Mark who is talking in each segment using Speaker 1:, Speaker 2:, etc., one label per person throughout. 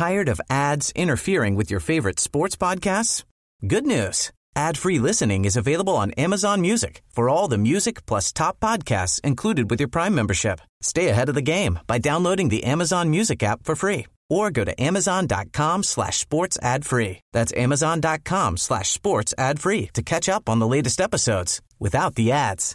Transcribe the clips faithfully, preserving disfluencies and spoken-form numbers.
Speaker 1: Tired of ads interfering with your favorite sports podcasts? Good news. Ad-free listening is available on Amazon Music for all the music plus top podcasts included with your Prime membership. Stay ahead of the game by downloading the Amazon Music app for free or go to amazon.com slash sports ad free. That's amazon.com slash sports ad free to catch up on the latest episodes without the ads.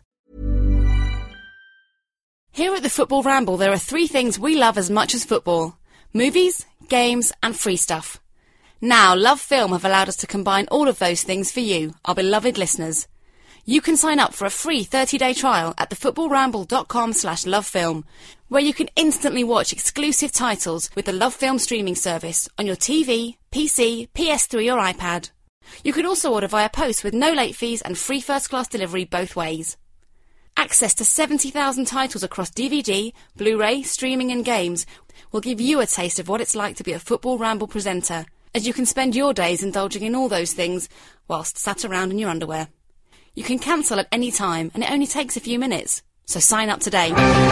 Speaker 2: Here at the Football Ramble, there are three things we love as much as football: movies, games and free stuff. Now, Love Film have allowed us to combine all of those things for you, our beloved listeners. You can sign up for a free thirty-day trial at thefootballramble.com slash lovefilm, where you can instantly watch exclusive titles with the Love Film streaming service on your T V, P C, P S three or iPad. You can also order via post with no late fees and free first-class delivery both ways. Access to seventy thousand titles across D V D, Blu-ray, streaming and games will give you a taste of what it's like to be a Football Ramble presenter, as you can spend your days indulging in all those things whilst sat around in your underwear. You can cancel at any time, and it only takes a few minutes. So sign up today.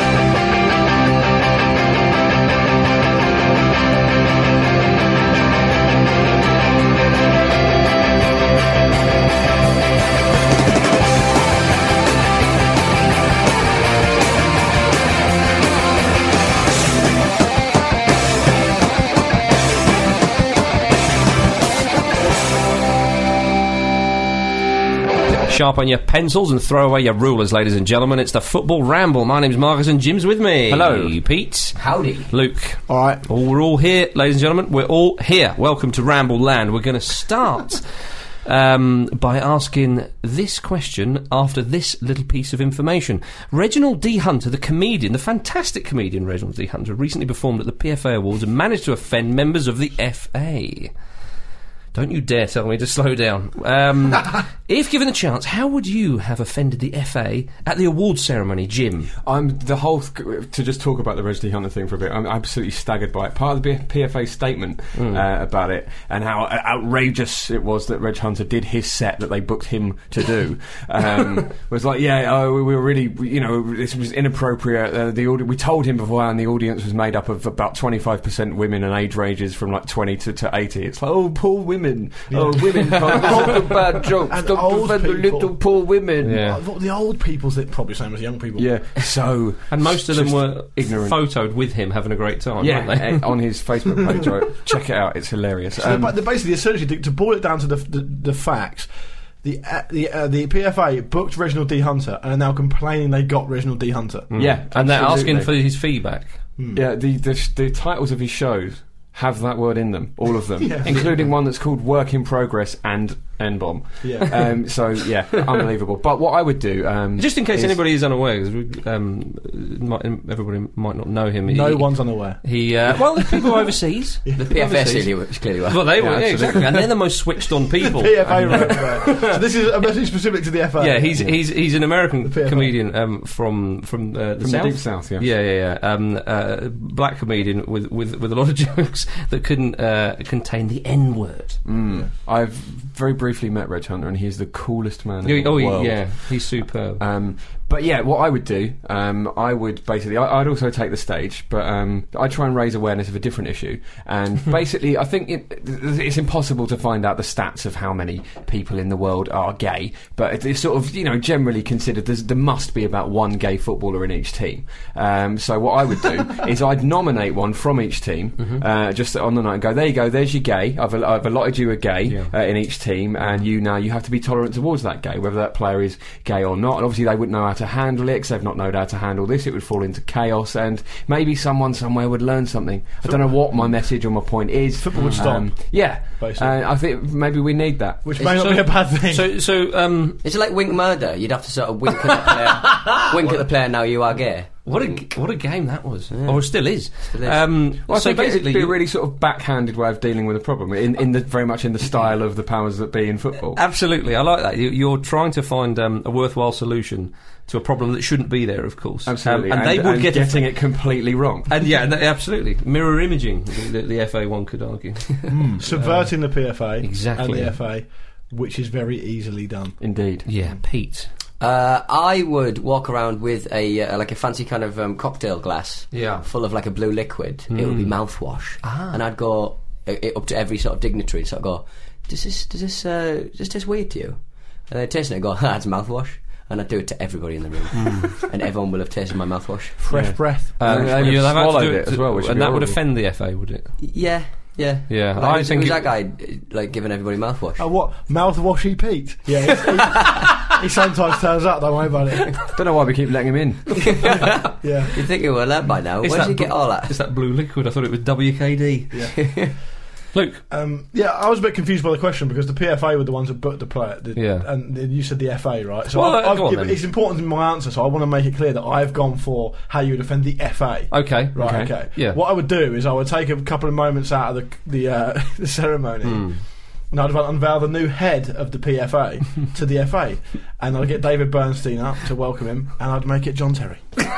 Speaker 3: Sharpen your pencils and throw away your rulers, ladies and gentlemen. It's the Football Ramble. My name's Marcus and Jim's with me.
Speaker 4: Hello.
Speaker 3: Pete.
Speaker 4: Howdy.
Speaker 3: Luke.
Speaker 5: All right.
Speaker 3: Well, we're all here, ladies and gentlemen. We're all here. Welcome to Ramble Land. We're going to start um, by asking this question after this little piece of information. Reginald D. Hunter, the comedian, the fantastic comedian Reginald D. Hunter, recently performed at the P F A Awards and managed to offend members of the F A. Don't you dare tell me to slow down. Um, if given the chance, how would you have offended the F A at the awards ceremony, Jim?
Speaker 5: I'm the whole th- to just talk about the Reg D. Hunter thing for a bit. I'm absolutely staggered by it. Part of the P F A statement mm. uh, about it and how outrageous it was that Reg Hunter did his set that they booked him to do um, was like, yeah, oh, we were really, you know, this was inappropriate. Uh, the audi- we told him beforehand the audience was made up of about twenty-five percent women and age ranges from like twenty to, to eighty. It's like, oh, poor women. Yeah. Oh, women can't talk the bad jokes.
Speaker 6: And
Speaker 5: Don't
Speaker 6: old
Speaker 5: offend the
Speaker 6: people.
Speaker 5: little poor women.
Speaker 3: Yeah.
Speaker 6: Well, the old people's it probably same as young people.
Speaker 5: Yeah. So,
Speaker 3: and most of them
Speaker 5: just
Speaker 3: were
Speaker 5: ignorant.
Speaker 3: photoed with him having a great time,
Speaker 5: yeah,
Speaker 3: weren't they?
Speaker 5: on his Facebook page. Right? Check it out; it's hilarious.
Speaker 6: So
Speaker 5: Um,
Speaker 6: they're, they're basically, essentially, to, to boil it down to the the, the facts, the uh, the uh, the P F A booked Reginald D. Hunter and are now complaining they got Reginald D. Hunter.
Speaker 3: Mm.
Speaker 5: Yeah,
Speaker 3: and they're
Speaker 5: absolutely.
Speaker 3: asking for his feedback.
Speaker 6: Mm.
Speaker 5: Yeah, the, the the titles of his shows have that word in them, all of them,
Speaker 6: Yeah.
Speaker 5: including one that's called Work in Progress and N-bomb.
Speaker 6: Yeah.
Speaker 5: Um, so yeah, unbelievable. But what I would do, um,
Speaker 3: Just in case
Speaker 5: is,
Speaker 3: anybody is unaware, 'cause we, um, might, everybody might not know him.
Speaker 6: No
Speaker 3: he,
Speaker 6: one's unaware.
Speaker 3: He uh, well, there's people overseas.
Speaker 4: The P F S clearly was clearly well.
Speaker 3: Well, they were,
Speaker 5: Yeah,
Speaker 3: yeah,
Speaker 5: absolutely.
Speaker 3: exactly, and they're the most switched on people.
Speaker 6: P F A, right, right. So this is a message specific to the F A.
Speaker 3: Yeah, he's he's he's an American
Speaker 6: The P F A.
Speaker 3: comedian um, from from uh, the
Speaker 5: from
Speaker 3: south.
Speaker 5: the deep south. Yeah.
Speaker 3: Yeah, yeah, yeah. Um, uh, black comedian with, with, with a lot of jokes that couldn't uh, contain the N word.
Speaker 5: Mm. I've very briefly met Reg Hunter, and he's the coolest man in
Speaker 3: Oh,
Speaker 5: the
Speaker 3: he-
Speaker 5: world.
Speaker 3: yeah, he's superb.
Speaker 5: Um, but yeah, what I would do, um, I would basically, I, I'd also take the stage, but um, I'd try and raise awareness of a different issue. And basically, I think it, it's impossible to find out the stats of how many people in the world are gay, but it's sort of, you know, generally considered there's, there must be about one gay footballer in each team. Um, so what I would do is I'd nominate one from each team, mm-hmm. uh, just on the night and go, there you go, there's your gay. I've, I've allotted you a gay
Speaker 3: Yeah.
Speaker 5: uh, in each team, and you now you have to be tolerant towards that gay, whether that player is gay or not. And obviously they wouldn't know how to handle it, because they've not known how to handle this. It would fall into chaos, and maybe someone somewhere would learn something. I don't know what my message or my point is.
Speaker 6: Football would stop.
Speaker 5: Um, yeah,
Speaker 6: Basically.
Speaker 5: uh, I think maybe we need that.
Speaker 6: Which
Speaker 4: It's
Speaker 6: may not
Speaker 3: so-
Speaker 6: be a bad thing.
Speaker 3: So, so um,
Speaker 4: Is it like wink murder? You'd have to sort of wink at the player. Wink at the player. Now you are gay.
Speaker 3: what a what a game that was, or still is.
Speaker 4: Still is.
Speaker 3: Um,
Speaker 5: Well, I
Speaker 3: so
Speaker 5: think it'd
Speaker 3: basically,
Speaker 5: be a
Speaker 3: you-
Speaker 5: really sort of backhanded way of dealing with a problem, in, in the very much in the style of the powers that be in football.
Speaker 3: absolutely, I like that. You, you're trying to find um, a worthwhile solution to a problem that shouldn't be there, of course.
Speaker 5: Absolutely,
Speaker 3: Um, and, they would
Speaker 5: and
Speaker 3: get
Speaker 5: getting it completely wrong.
Speaker 3: And yeah, and they- absolutely, mirror imaging. The, the F A one could argue.
Speaker 6: Subverting the P F A
Speaker 3: exactly.
Speaker 6: and the F A, which is very easily done.
Speaker 5: Indeed.
Speaker 3: Yeah, Pete.
Speaker 4: Uh, I would walk around with a uh, like a fancy kind of um, cocktail glass,
Speaker 3: Yeah.
Speaker 4: full of like a blue liquid. It would be mouthwash,
Speaker 3: Ah.
Speaker 4: and I'd go, it, it, up to every sort of dignitary, sort of go, does this does this uh, does this taste weird to you? And they taste it and go, ah, it's mouthwash. And I do it to everybody in the room, mm. and everyone will have tasted my mouthwash.
Speaker 6: Fresh
Speaker 5: yeah.
Speaker 6: breath.
Speaker 3: Uh,
Speaker 5: and
Speaker 3: and you'll have had to do it
Speaker 5: as well, which
Speaker 3: and
Speaker 5: would
Speaker 3: that would
Speaker 5: horrible.
Speaker 3: offend the F A, would it?
Speaker 4: Yeah, yeah,
Speaker 3: yeah.
Speaker 4: Like,
Speaker 3: I
Speaker 4: who's,
Speaker 3: think
Speaker 4: who's
Speaker 3: it,
Speaker 4: that guy like giving everybody mouthwash?
Speaker 6: Oh, what? Mouthwashy Pete? Yeah, he, he sometimes turns up, don't worry about it.
Speaker 5: Don't know why we keep letting him in.
Speaker 6: Yeah.
Speaker 4: You'd think he were allowed by now.
Speaker 3: It's
Speaker 4: Where
Speaker 3: that
Speaker 4: did he get
Speaker 3: bl-
Speaker 4: all that?
Speaker 3: It's that blue liquid. I thought it was W K D.
Speaker 6: Yeah.
Speaker 3: Luke.
Speaker 6: Um, yeah, I was a bit confused by the question because the P F A were the ones that booked the player. The,
Speaker 3: Yeah.
Speaker 6: And you said the F A, right? So
Speaker 3: Well,
Speaker 6: I've,
Speaker 3: uh,
Speaker 6: I've
Speaker 3: go on
Speaker 6: given,
Speaker 3: then.
Speaker 6: it's important in my answer, so I want to make it clear that I've gone for how you would defend the F A.
Speaker 3: Okay.
Speaker 6: Right,
Speaker 5: Okay.
Speaker 6: okay.
Speaker 3: Yeah.
Speaker 6: What I would do is I would take a couple of moments out of the the, uh, the ceremony
Speaker 3: Mm.
Speaker 6: and I'd unveil the new head of the P F A to the F A, and I'd get David Bernstein up to welcome him, and I'd make it John Terry.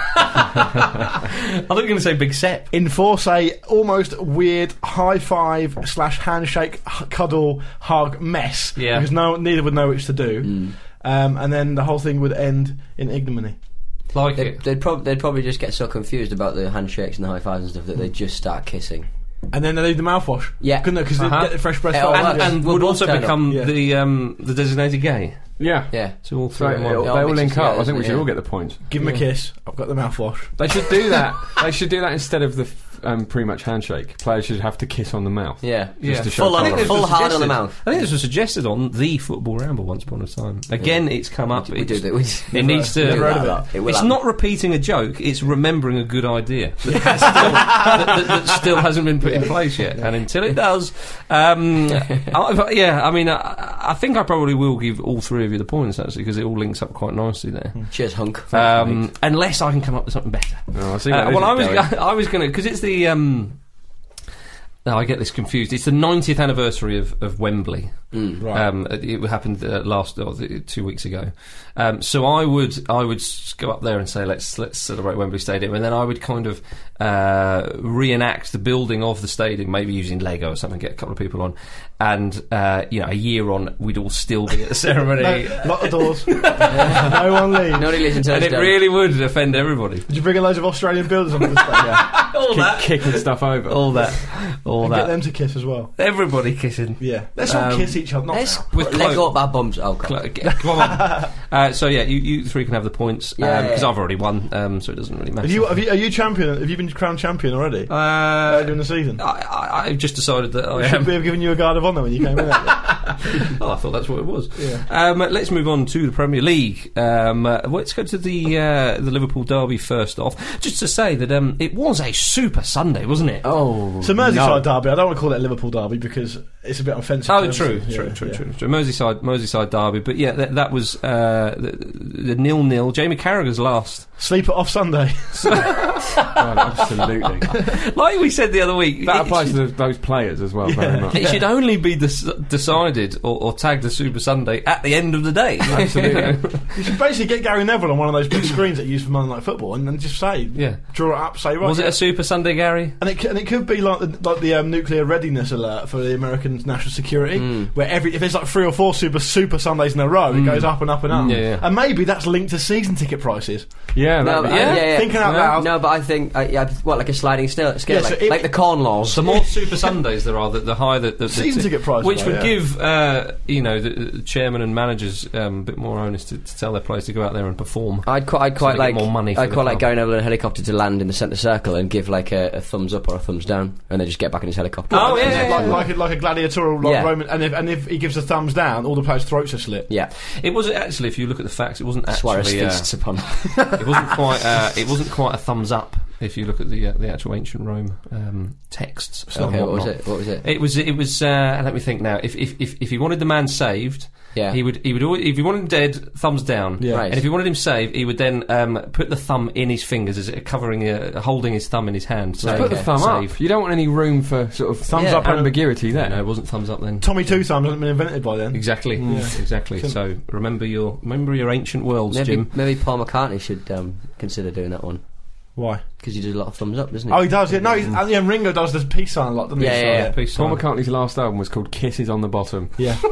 Speaker 3: I thought you were going to say Big Sepp.
Speaker 6: Enforce a almost weird high five slash handshake h- cuddle hug mess,
Speaker 3: Yeah.
Speaker 6: because no neither would know which to do,
Speaker 4: Mm.
Speaker 6: um, and then the whole thing would end in ignominy.
Speaker 3: Like
Speaker 4: They'd,
Speaker 3: it.
Speaker 4: they'd, prob- they'd probably just get so confused about the handshakes and the high fives and stuff that they'd just start kissing.
Speaker 6: And then they leave the mouthwash.
Speaker 4: Yeah.
Speaker 6: Couldn't they? Because
Speaker 3: Uh-huh.
Speaker 6: they get the fresh breath.
Speaker 4: It'll
Speaker 6: out.
Speaker 4: work.
Speaker 3: And, and
Speaker 4: We'll
Speaker 3: would
Speaker 4: both
Speaker 3: also
Speaker 4: turn up.
Speaker 3: become
Speaker 6: Yeah.
Speaker 3: the um, the designated gay.
Speaker 5: Yeah.
Speaker 4: Yeah.
Speaker 3: So all
Speaker 5: So
Speaker 3: three in one.
Speaker 5: it'll-
Speaker 4: Yeah,
Speaker 5: they all
Speaker 4: mix it
Speaker 5: link up.
Speaker 4: together,
Speaker 5: I think we should
Speaker 4: yeah.
Speaker 5: all get the points.
Speaker 6: Give him
Speaker 3: Yeah.
Speaker 6: a kiss. I've got the mouthwash.
Speaker 5: They should do that. They should do that instead of the f- um, pre-match handshake. Players should have to kiss on the mouth.
Speaker 4: Yeah.
Speaker 5: Just to show
Speaker 4: Full, on,
Speaker 5: colour.
Speaker 3: this
Speaker 4: full
Speaker 3: was
Speaker 4: hard on the
Speaker 3: suggested-
Speaker 4: mouth.
Speaker 3: I think this was suggested on the Football Ramble once upon a time. Again, it's come up.
Speaker 4: We
Speaker 3: it's-
Speaker 4: do that. We
Speaker 3: It needs to.
Speaker 6: Never heard of
Speaker 4: that. It will
Speaker 3: It's
Speaker 4: happen.
Speaker 3: not repeating a joke; it's remembering a good idea that, still, that, that, that still hasn't been put in place yet. And until it does, um, I, yeah, I mean, I, I think I probably will give all three of you the points actually because it all links up quite nicely there.
Speaker 4: Cheers, hunk.
Speaker 3: Um, unless I can come up with something better.
Speaker 5: Oh, I see
Speaker 3: Uh,
Speaker 5: where
Speaker 3: well, I
Speaker 5: this
Speaker 3: was
Speaker 5: is going.
Speaker 3: I was going to because it's the. Um, no, I get this confused. It's the ninetieth anniversary of, of Wembley.
Speaker 4: Mm.
Speaker 6: Right.
Speaker 3: Um, it happened uh, last uh, two weeks ago. Um, so I would I would s- go up there and say let's let's celebrate Wembley Stadium, and then I would kind of uh, reenact the building of the stadium, maybe using Lego or something, get a couple of people on, and uh, you know a year on we'd all still be at the ceremony.
Speaker 6: No, lock the doors. No one leaves.
Speaker 4: Nobody leaves until
Speaker 3: And
Speaker 4: it's
Speaker 3: it
Speaker 4: done.
Speaker 3: really would offend everybody.
Speaker 6: Did you bring a load of Australian builders onto the stage?
Speaker 3: All
Speaker 5: Keep kicking stuff over.
Speaker 3: all that, all
Speaker 6: And get
Speaker 3: that.
Speaker 6: them to kiss as well.
Speaker 3: Everybody kissing.
Speaker 6: Yeah. Let's all
Speaker 3: Um,
Speaker 6: kiss each other. Not
Speaker 4: Let's
Speaker 6: now.
Speaker 3: With
Speaker 4: put leg
Speaker 3: clo-
Speaker 4: up our bums. Oh, God.
Speaker 3: Cl- g- Come on. uh, so yeah, you, you three can have the points because
Speaker 4: Yeah, yeah.
Speaker 3: I've already won, um, so it doesn't really matter.
Speaker 6: Have you, have you, are you champion? Have you been crowned champion already?
Speaker 3: Uh,
Speaker 6: Earlier in the season?
Speaker 3: I, I, I've just decided that I
Speaker 6: I should
Speaker 3: am.
Speaker 6: be have given you a guard of honour when you came in.
Speaker 3: Oh, I thought that's what it was.
Speaker 6: Yeah.
Speaker 3: Um, let's move on to the Premier League. Um, uh, let's go to the uh, the Liverpool derby first off. Just to say that um, it was a super Sunday, wasn't it?
Speaker 5: Oh,
Speaker 6: So Merseyside
Speaker 5: no.
Speaker 6: derby. I don't want to call it a Liverpool derby because it's a bit offensive.
Speaker 3: Oh,
Speaker 6: to
Speaker 3: true,
Speaker 6: Everton.
Speaker 3: true,
Speaker 6: Yeah,
Speaker 3: true,
Speaker 6: yeah.
Speaker 3: true, true. Merseyside, Merseyside derby, but yeah, that, that was uh, the, the nil nil. Jamie Carragher's last.
Speaker 6: Sleep it off Sunday.
Speaker 5: God, absolutely.
Speaker 3: Like we said the other week,
Speaker 5: That
Speaker 3: it
Speaker 5: applies
Speaker 3: should-
Speaker 5: to those players as well, very much.
Speaker 3: It should only be des- decided or, or tagged as Super Sunday at the end of the day.
Speaker 5: Absolutely.
Speaker 6: You should basically get Gary Neville on one of those big screens that you use for Monday Night Football and then just say,
Speaker 3: Yeah.
Speaker 6: draw it up, say, right.
Speaker 3: Was it
Speaker 6: yeah.
Speaker 3: a Super Sunday, Gary?
Speaker 6: And it, c- and it could be like the, like the um, nuclear readiness alert for the American national security,
Speaker 3: Mm.
Speaker 6: where every if there's like three or four super super Sundays in a row, it goes up and up and up.
Speaker 3: Mm, yeah, yeah.
Speaker 6: And maybe that's linked to season ticket prices.
Speaker 5: Yeah,
Speaker 4: No,
Speaker 5: that,
Speaker 4: but,
Speaker 3: yeah.
Speaker 4: yeah, yeah.
Speaker 6: Thinking out loud.
Speaker 4: No, but I think, uh, yeah, what, like a sliding scale, scale
Speaker 6: Yeah, so
Speaker 4: like,
Speaker 6: it-
Speaker 4: like the corn laws.
Speaker 3: The more Super Sundays there are, the, the higher the, the, the
Speaker 6: Season ticket prices,
Speaker 3: which
Speaker 6: though,
Speaker 3: would
Speaker 6: yeah.
Speaker 3: give uh, you know the, the chairman and managers um, a bit more onus to, to tell their players to go out there and perform.
Speaker 4: I'd quite, I'd
Speaker 3: So
Speaker 4: quite
Speaker 3: they get
Speaker 4: like,
Speaker 3: more money for
Speaker 4: I'd
Speaker 3: the
Speaker 4: quite like
Speaker 3: club.
Speaker 4: going over in a helicopter to land in the centre circle and give like a, a thumbs up or a thumbs down, and then just get back in his helicopter.
Speaker 3: Oh, yeah, yeah,
Speaker 6: like,
Speaker 3: yeah.
Speaker 6: like, a, like a gladiatorial like
Speaker 4: Yeah.
Speaker 6: Roman, and if and if he gives a thumbs down, all the players' throats are slit.
Speaker 4: Yeah,
Speaker 3: It wasn't actually, if you look at the facts, it wasn't
Speaker 4: Suarez
Speaker 3: actually. Uh,
Speaker 4: feasts upon.
Speaker 3: it wasn't quite. Uh, it wasn't quite a thumbs up. If you look at the uh, the actual ancient Rome um, texts. and
Speaker 4: Okay, what was
Speaker 3: whatnot.
Speaker 4: it? What was it?
Speaker 3: It was. It was. Uh, let me think now. If if if, if he wanted the man saved,
Speaker 4: Yeah.
Speaker 3: he would. He would. Always, if he wanted him dead, thumbs down.
Speaker 6: Yeah.
Speaker 4: Right.
Speaker 3: And if he wanted him saved, he would then um, put the thumb in his fingers, as it covering, uh, holding his thumb in his hand. So
Speaker 4: Right,
Speaker 5: Put the
Speaker 4: okay.
Speaker 5: thumb
Speaker 3: Save.
Speaker 5: up. You don't want any room for sort of thumbs
Speaker 4: Yeah.
Speaker 5: up ambiguity there.
Speaker 3: No, it wasn't thumbs up then.
Speaker 6: Tommy Two Thumbs hasn't been invented by then.
Speaker 3: Exactly.
Speaker 6: Yeah.
Speaker 3: Exactly.
Speaker 6: Can-
Speaker 3: So remember your remember your ancient worlds,
Speaker 4: Maybe,
Speaker 3: Jim.
Speaker 4: maybe Paul McCartney should um, consider doing that one
Speaker 6: Why?
Speaker 4: because he does a lot of thumbs up, doesn't he?
Speaker 6: Oh, he does. Yeah, no, he's, and yeah, Ringo does the peace sign a lot, doesn't he?
Speaker 4: Yeah,
Speaker 6: So,
Speaker 4: yeah, yeah.
Speaker 3: Peace
Speaker 5: Paul
Speaker 3: sign.
Speaker 5: McCartney's last album was called Kisses on the Bottom.
Speaker 6: yeah.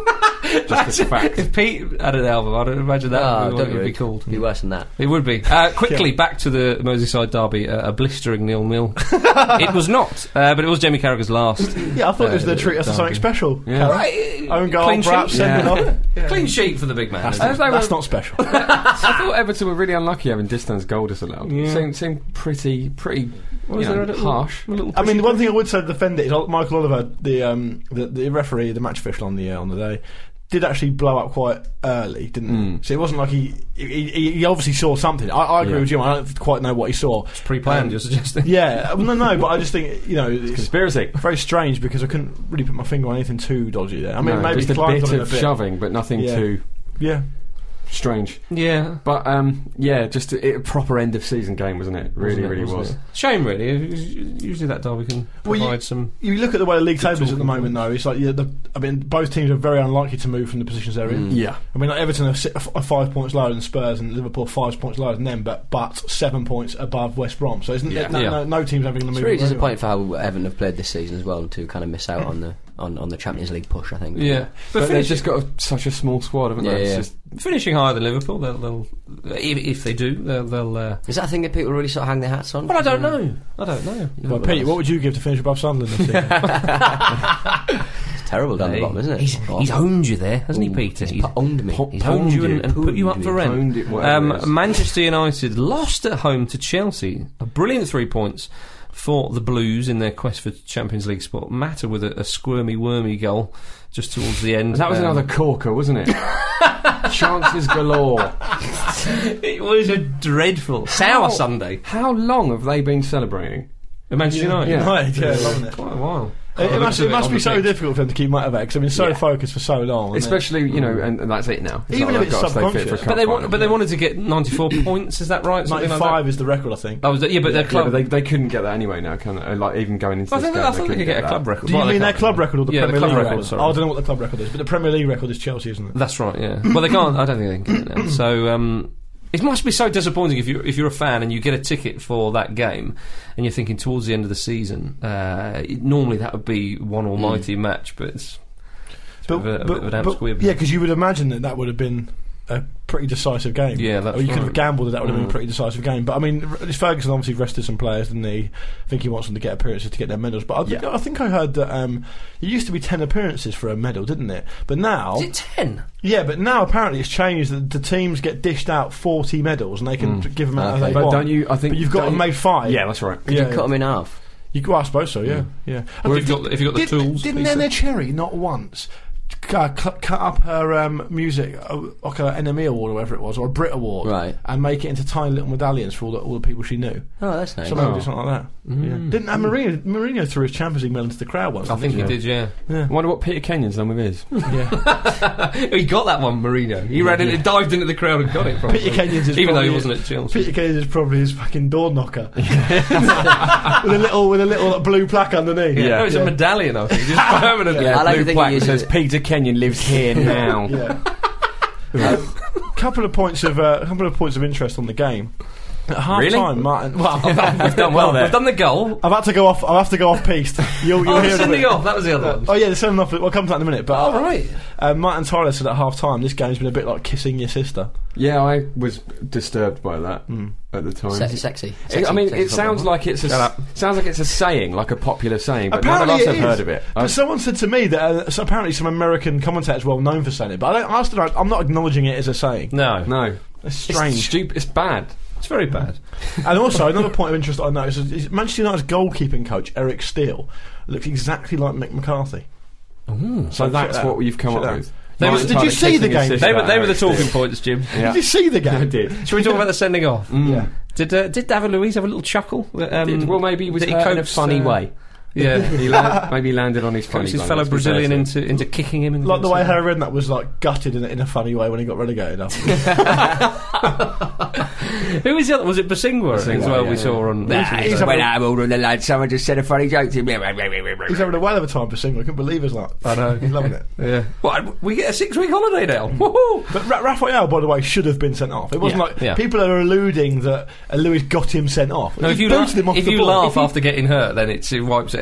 Speaker 5: Just a fact.
Speaker 3: If Pete had an album, I don't imagine that
Speaker 4: Oh,
Speaker 3: would be what
Speaker 4: don't
Speaker 3: it
Speaker 4: you
Speaker 3: would be
Speaker 4: worry.
Speaker 3: called.
Speaker 4: It'd be worse than that.
Speaker 3: It would be. Uh, quickly, back to the Merseyside derby, uh, a blistering nil-nil. It was not, uh, but it was Jamie Carragher's last.
Speaker 6: Yeah, I thought it was
Speaker 3: Uh,
Speaker 6: the treat us to something
Speaker 3: derby.
Speaker 6: special.
Speaker 5: Yeah.
Speaker 3: Right,
Speaker 6: Own goal,
Speaker 3: clean
Speaker 6: perhaps,
Speaker 3: sheet.
Speaker 6: send it off. Yeah.
Speaker 3: Clean sheet for the big man.
Speaker 6: That's,
Speaker 3: isn't
Speaker 6: not,
Speaker 3: it?
Speaker 5: they
Speaker 6: that's
Speaker 5: were-
Speaker 6: not special.
Speaker 5: I thought Everton were really unlucky having Distan's goal disallowed.
Speaker 3: Yeah.
Speaker 5: Seemed, seemed pretty, pretty
Speaker 3: Was
Speaker 5: you know,
Speaker 3: there a little-
Speaker 5: harsh.
Speaker 3: a little
Speaker 6: I mean,
Speaker 3: pushy
Speaker 6: the one thing I would say to defend it is Ol- Michael Oliver, the um, the, the referee, the match official on the uh, on the day, did actually blow up quite early, didn't
Speaker 5: Mm.
Speaker 6: he? So it wasn't like he he, he, he obviously saw something. I, I agree
Speaker 5: Yeah.
Speaker 6: with Jim. I don't quite know what he saw.
Speaker 3: It's pre-planned,
Speaker 6: Um,
Speaker 3: you're suggesting?
Speaker 6: Yeah, uh, no, no, but I just think you know it's
Speaker 5: Conspiracy.
Speaker 6: very strange because I couldn't really put my finger on anything too dodgy there. I mean,
Speaker 5: No,
Speaker 6: maybe
Speaker 5: just a
Speaker 6: Clive's
Speaker 5: bit
Speaker 6: on him
Speaker 5: of
Speaker 6: a bit.
Speaker 5: shoving, but nothing
Speaker 6: Yeah.
Speaker 5: too
Speaker 6: Yeah,
Speaker 5: strange.
Speaker 3: Yeah.
Speaker 5: But um, yeah, just a, a proper end of season game, wasn't it? Really,
Speaker 3: Wasn't it,
Speaker 5: really
Speaker 3: wasn't
Speaker 5: was.
Speaker 3: it? Shame, really. Usually that derby can
Speaker 6: Well,
Speaker 3: provide
Speaker 6: you-
Speaker 3: some.
Speaker 6: you look at the way the league table is at the
Speaker 3: talking
Speaker 6: moment, though. It's like yeah, the, I mean, both teams are very unlikely to move from the positions they're in.
Speaker 5: Mm.
Speaker 6: Yeah, I mean, like Everton are, si- are five points lower than Spurs, and Liverpool five points lower than them, but but seven points above West Brom. So isn't
Speaker 5: Yeah.
Speaker 6: no,
Speaker 3: Yeah.
Speaker 6: no, no team's ever going to
Speaker 4: It's
Speaker 6: move.
Speaker 4: really
Speaker 6: anyway.
Speaker 4: disappointing for how Everton have played this season as well, to kind of miss out on the on, on the Champions League push. I think.
Speaker 3: Yeah.
Speaker 5: But, they've
Speaker 3: finish-
Speaker 5: just got a, such a small squad, haven't
Speaker 4: Yeah,
Speaker 5: they? It's
Speaker 4: yeah.
Speaker 5: just
Speaker 3: finishing higher than Liverpool, they'll, they'll if, if they do, they'll. they'll uh,
Speaker 4: Is that a thing that people really sort of hang their hats on?
Speaker 3: well, I don't know. I don't know.
Speaker 6: Well, Pete, what would you give to finish above Sunderland this season?
Speaker 4: It's terrible down the bottom, isn't it?
Speaker 3: He's,
Speaker 4: Awful.
Speaker 3: he's owned you there, hasn't he,
Speaker 4: Ooh,
Speaker 3: Peter?
Speaker 4: he's
Speaker 3: He's
Speaker 4: owned me.
Speaker 5: po-
Speaker 3: He's owned you and, and put you up
Speaker 4: Owned
Speaker 3: for
Speaker 4: me.
Speaker 3: rent.
Speaker 5: Owned it, whatever it is.
Speaker 3: Um, Manchester United lost at home to Chelsea. A brilliant three points for the Blues in their quest for Champions League spot. Matter with a, a squirmy, wormy goal just towards the end.
Speaker 5: that was
Speaker 3: Um,
Speaker 5: another corker, wasn't it? Chances galore.
Speaker 3: It was a dreadful, sour
Speaker 5: How-
Speaker 3: Sunday.
Speaker 5: How long have they been celebrating?
Speaker 3: Manchester United.
Speaker 5: Yeah.
Speaker 6: Right, yeah, loving it.
Speaker 3: Quite a while.
Speaker 6: It, it must, it must be so
Speaker 3: difficult.
Speaker 6: difficult for them to keep motivated because they've been so
Speaker 5: Yeah.
Speaker 6: focused for so long. hasn't it?
Speaker 5: Especially, you know, and, and that's it now.
Speaker 6: Even
Speaker 5: like
Speaker 6: if it's
Speaker 5: they've got to stay fit
Speaker 6: subconscious.
Speaker 5: for a cup
Speaker 3: But they want,
Speaker 5: final.
Speaker 3: but they wanted to get ninety-four points. Is that right? Something like that?
Speaker 6: ninety-five is the record, I think.
Speaker 3: Oh, was that, yeah, but their
Speaker 5: Yeah,
Speaker 3: club.
Speaker 5: but they, they couldn't get that anyway now, can they? Like even going into
Speaker 3: I
Speaker 5: this
Speaker 3: think,
Speaker 5: game,
Speaker 3: I
Speaker 5: they
Speaker 3: thought they
Speaker 5: couldn't
Speaker 3: could get a
Speaker 5: that.
Speaker 3: club record.
Speaker 6: Do you
Speaker 3: Well, they
Speaker 6: mean their
Speaker 3: can't
Speaker 6: club
Speaker 3: anymore.
Speaker 6: record or the
Speaker 3: yeah,
Speaker 6: Premier
Speaker 3: the club
Speaker 6: League
Speaker 3: record?
Speaker 6: record?
Speaker 3: Sorry.
Speaker 6: Oh, I don't know what the club record is, but the Premier League record is Chelsea, isn't it?
Speaker 3: That's right. Yeah. Well, they can't. I don't think they can get it now. So um, it must be so disappointing if you if you're a fan and you get a ticket for that game, and you're thinking towards the end of the season. Uh, it- normally that would be one almighty match, but it's, it's a bit of a, a bit of a damn squib.
Speaker 6: yeah, because you would imagine that that would have been a pretty decisive game.
Speaker 3: Yeah, that's
Speaker 6: or you could have
Speaker 3: right.
Speaker 6: gambled that that would have been
Speaker 3: Mm.
Speaker 6: a pretty decisive game. But I mean, R- Ferguson obviously rested some players, didn't he? I think he wants them to get appearances to get their medals. But I think,
Speaker 5: Yeah.
Speaker 6: I, think I heard that um, it used to be ten appearances for a medal, didn't it? But now,
Speaker 3: Is it ten?
Speaker 6: yeah, but now apparently it's changed that the teams get dished out forty medals and they can
Speaker 5: Mm.
Speaker 6: give them out
Speaker 4: Okay.
Speaker 6: as they
Speaker 5: But
Speaker 6: want.
Speaker 5: don't you? I think.
Speaker 6: But you've got
Speaker 5: don't
Speaker 6: to
Speaker 5: you-
Speaker 6: make five.
Speaker 5: Yeah, that's right.
Speaker 4: Could
Speaker 6: Yeah,
Speaker 4: you cut them in half?
Speaker 6: You, well, I suppose so. Yeah, yeah.
Speaker 3: Or
Speaker 6: Did-
Speaker 3: if you've got- if you've got the
Speaker 6: did-
Speaker 3: tools,
Speaker 6: Didn't
Speaker 3: Lisa.
Speaker 6: Nene Cherry not once uh, cut, cut up her um, music, uh, like an N M E award or whatever it was, or a Brit award,
Speaker 4: Right.
Speaker 6: and make it into tiny little medallions for all the, all the people she knew?
Speaker 4: Oh, that's nice.
Speaker 6: So maybe do something like that. Yeah. Didn't and Mourinho, Mourinho threw his Champions League medal into the crowd once?
Speaker 3: I think he
Speaker 6: didn't
Speaker 3: did. Yeah.
Speaker 6: Yeah.
Speaker 5: I wonder what Peter Kenyon's done with his.
Speaker 6: Yeah.
Speaker 3: He got that one, Mourinho. He ran in, he dived into the crowd and got it. Probably.
Speaker 6: Peter Kenyon's is
Speaker 3: even though he
Speaker 6: probably-
Speaker 3: wasn't at Chelsea.
Speaker 6: Peter Kane is probably his fucking door knocker with a little with a little like, blue plaque underneath.
Speaker 3: yeah, no, it's
Speaker 6: Yeah.
Speaker 3: a medallion. I think just permanently.
Speaker 4: Yeah, I like
Speaker 5: Blue
Speaker 4: to think
Speaker 5: plaque
Speaker 4: he
Speaker 5: that
Speaker 4: uses
Speaker 5: says Peter Kenyon lives here now.
Speaker 6: Yeah. um, couple of points of uh, couple of points of interest on the game. At half
Speaker 3: Really?
Speaker 6: time, Martin. Well,
Speaker 3: We've done well there. We've done the goal.
Speaker 6: I've had to go off. I have to go off piste. You'll, you'll
Speaker 3: Oh,
Speaker 6: hear
Speaker 3: the
Speaker 6: in a
Speaker 3: sending
Speaker 6: bit.
Speaker 3: off. That was the other one.
Speaker 6: Oh yeah, the sending off. We'll come to that in a minute. But
Speaker 3: All right.
Speaker 6: uh, Martin Tyler said at half time, this game's been a bit like kissing your sister.
Speaker 5: Yeah, I was disturbed by that
Speaker 6: Mm.
Speaker 5: at the time.
Speaker 4: Se- sexy.
Speaker 5: It-
Speaker 4: sexy.
Speaker 5: I mean,
Speaker 4: sexy
Speaker 5: it sounds
Speaker 4: football.
Speaker 5: like it's a
Speaker 3: Shut up.
Speaker 5: sounds like it's a saying, like a popular saying, but
Speaker 6: Apparently
Speaker 5: none of us
Speaker 6: it
Speaker 5: have
Speaker 6: is.
Speaker 5: heard of it.
Speaker 6: But
Speaker 5: I-
Speaker 6: someone said to me that uh, so apparently some American commentators well known for saying it. But I don't. I still don't, I'm not acknowledging it as a saying.
Speaker 3: No,
Speaker 5: no,
Speaker 6: It's
Speaker 5: it's
Speaker 6: strange.
Speaker 5: stupid. It's bad.
Speaker 3: it's very bad.
Speaker 6: And also, another point of interest that I noticed is, is Manchester United's goalkeeping coach, Eric Steele, looks exactly like Mick McCarthy.
Speaker 5: So
Speaker 6: check
Speaker 5: that's
Speaker 6: that
Speaker 5: what
Speaker 6: out.
Speaker 5: you've come
Speaker 6: Check
Speaker 5: up
Speaker 6: that
Speaker 5: with.
Speaker 6: out.
Speaker 3: They
Speaker 5: Martin
Speaker 3: was-
Speaker 6: did you
Speaker 5: Tyler
Speaker 6: see
Speaker 5: kissing
Speaker 6: the
Speaker 5: his
Speaker 6: game?
Speaker 5: sister
Speaker 3: They were, they were the
Speaker 5: Eric
Speaker 3: talking
Speaker 5: Steele.
Speaker 3: points, Jim.
Speaker 5: Yeah.
Speaker 6: Did you see the game?
Speaker 5: I did.
Speaker 3: Should we talk about the sending off?
Speaker 5: Mm.
Speaker 6: Yeah.
Speaker 3: Did uh, did David Luiz have a little chuckle? Um,
Speaker 5: Did- well, maybe he was
Speaker 3: that
Speaker 5: hurt in a
Speaker 3: coaxed,
Speaker 5: funny
Speaker 3: uh,
Speaker 5: way.
Speaker 3: Yeah,
Speaker 5: He landed, maybe he landed on his funny
Speaker 3: coaxed his
Speaker 5: bone,
Speaker 3: fellow
Speaker 5: let's be fair
Speaker 3: Brazilian
Speaker 5: to him.
Speaker 3: into into kicking him. In
Speaker 6: Like the way
Speaker 3: centre.
Speaker 6: Harry Redknapp was like gutted in a, in a funny way when he got relegated. After.
Speaker 3: Who was the other? Was it Basingwa as
Speaker 5: Basingwa,
Speaker 3: well?
Speaker 5: yeah,
Speaker 3: we saw
Speaker 5: yeah.
Speaker 3: on.
Speaker 6: Nah, he's having, a,
Speaker 4: older than lad, someone just said a funny joke to me.
Speaker 6: he's having a whale of a time for Singler. I couldn't believe his luck.
Speaker 3: I know.
Speaker 6: He's loving it.
Speaker 3: Yeah. What? We get a six-week holiday now. Woohoo!
Speaker 6: But Ra- Raphael, by the way, should have been sent off. It wasn't
Speaker 3: Yeah,
Speaker 6: like
Speaker 3: yeah.
Speaker 6: people are alluding that uh, Lewis got him sent off.
Speaker 3: No, if
Speaker 6: He
Speaker 3: you
Speaker 6: booted
Speaker 3: la-
Speaker 6: him off
Speaker 3: if
Speaker 6: the
Speaker 3: you
Speaker 6: ball.
Speaker 3: laugh
Speaker 6: If he-
Speaker 3: after getting hurt, then it's, it wipes it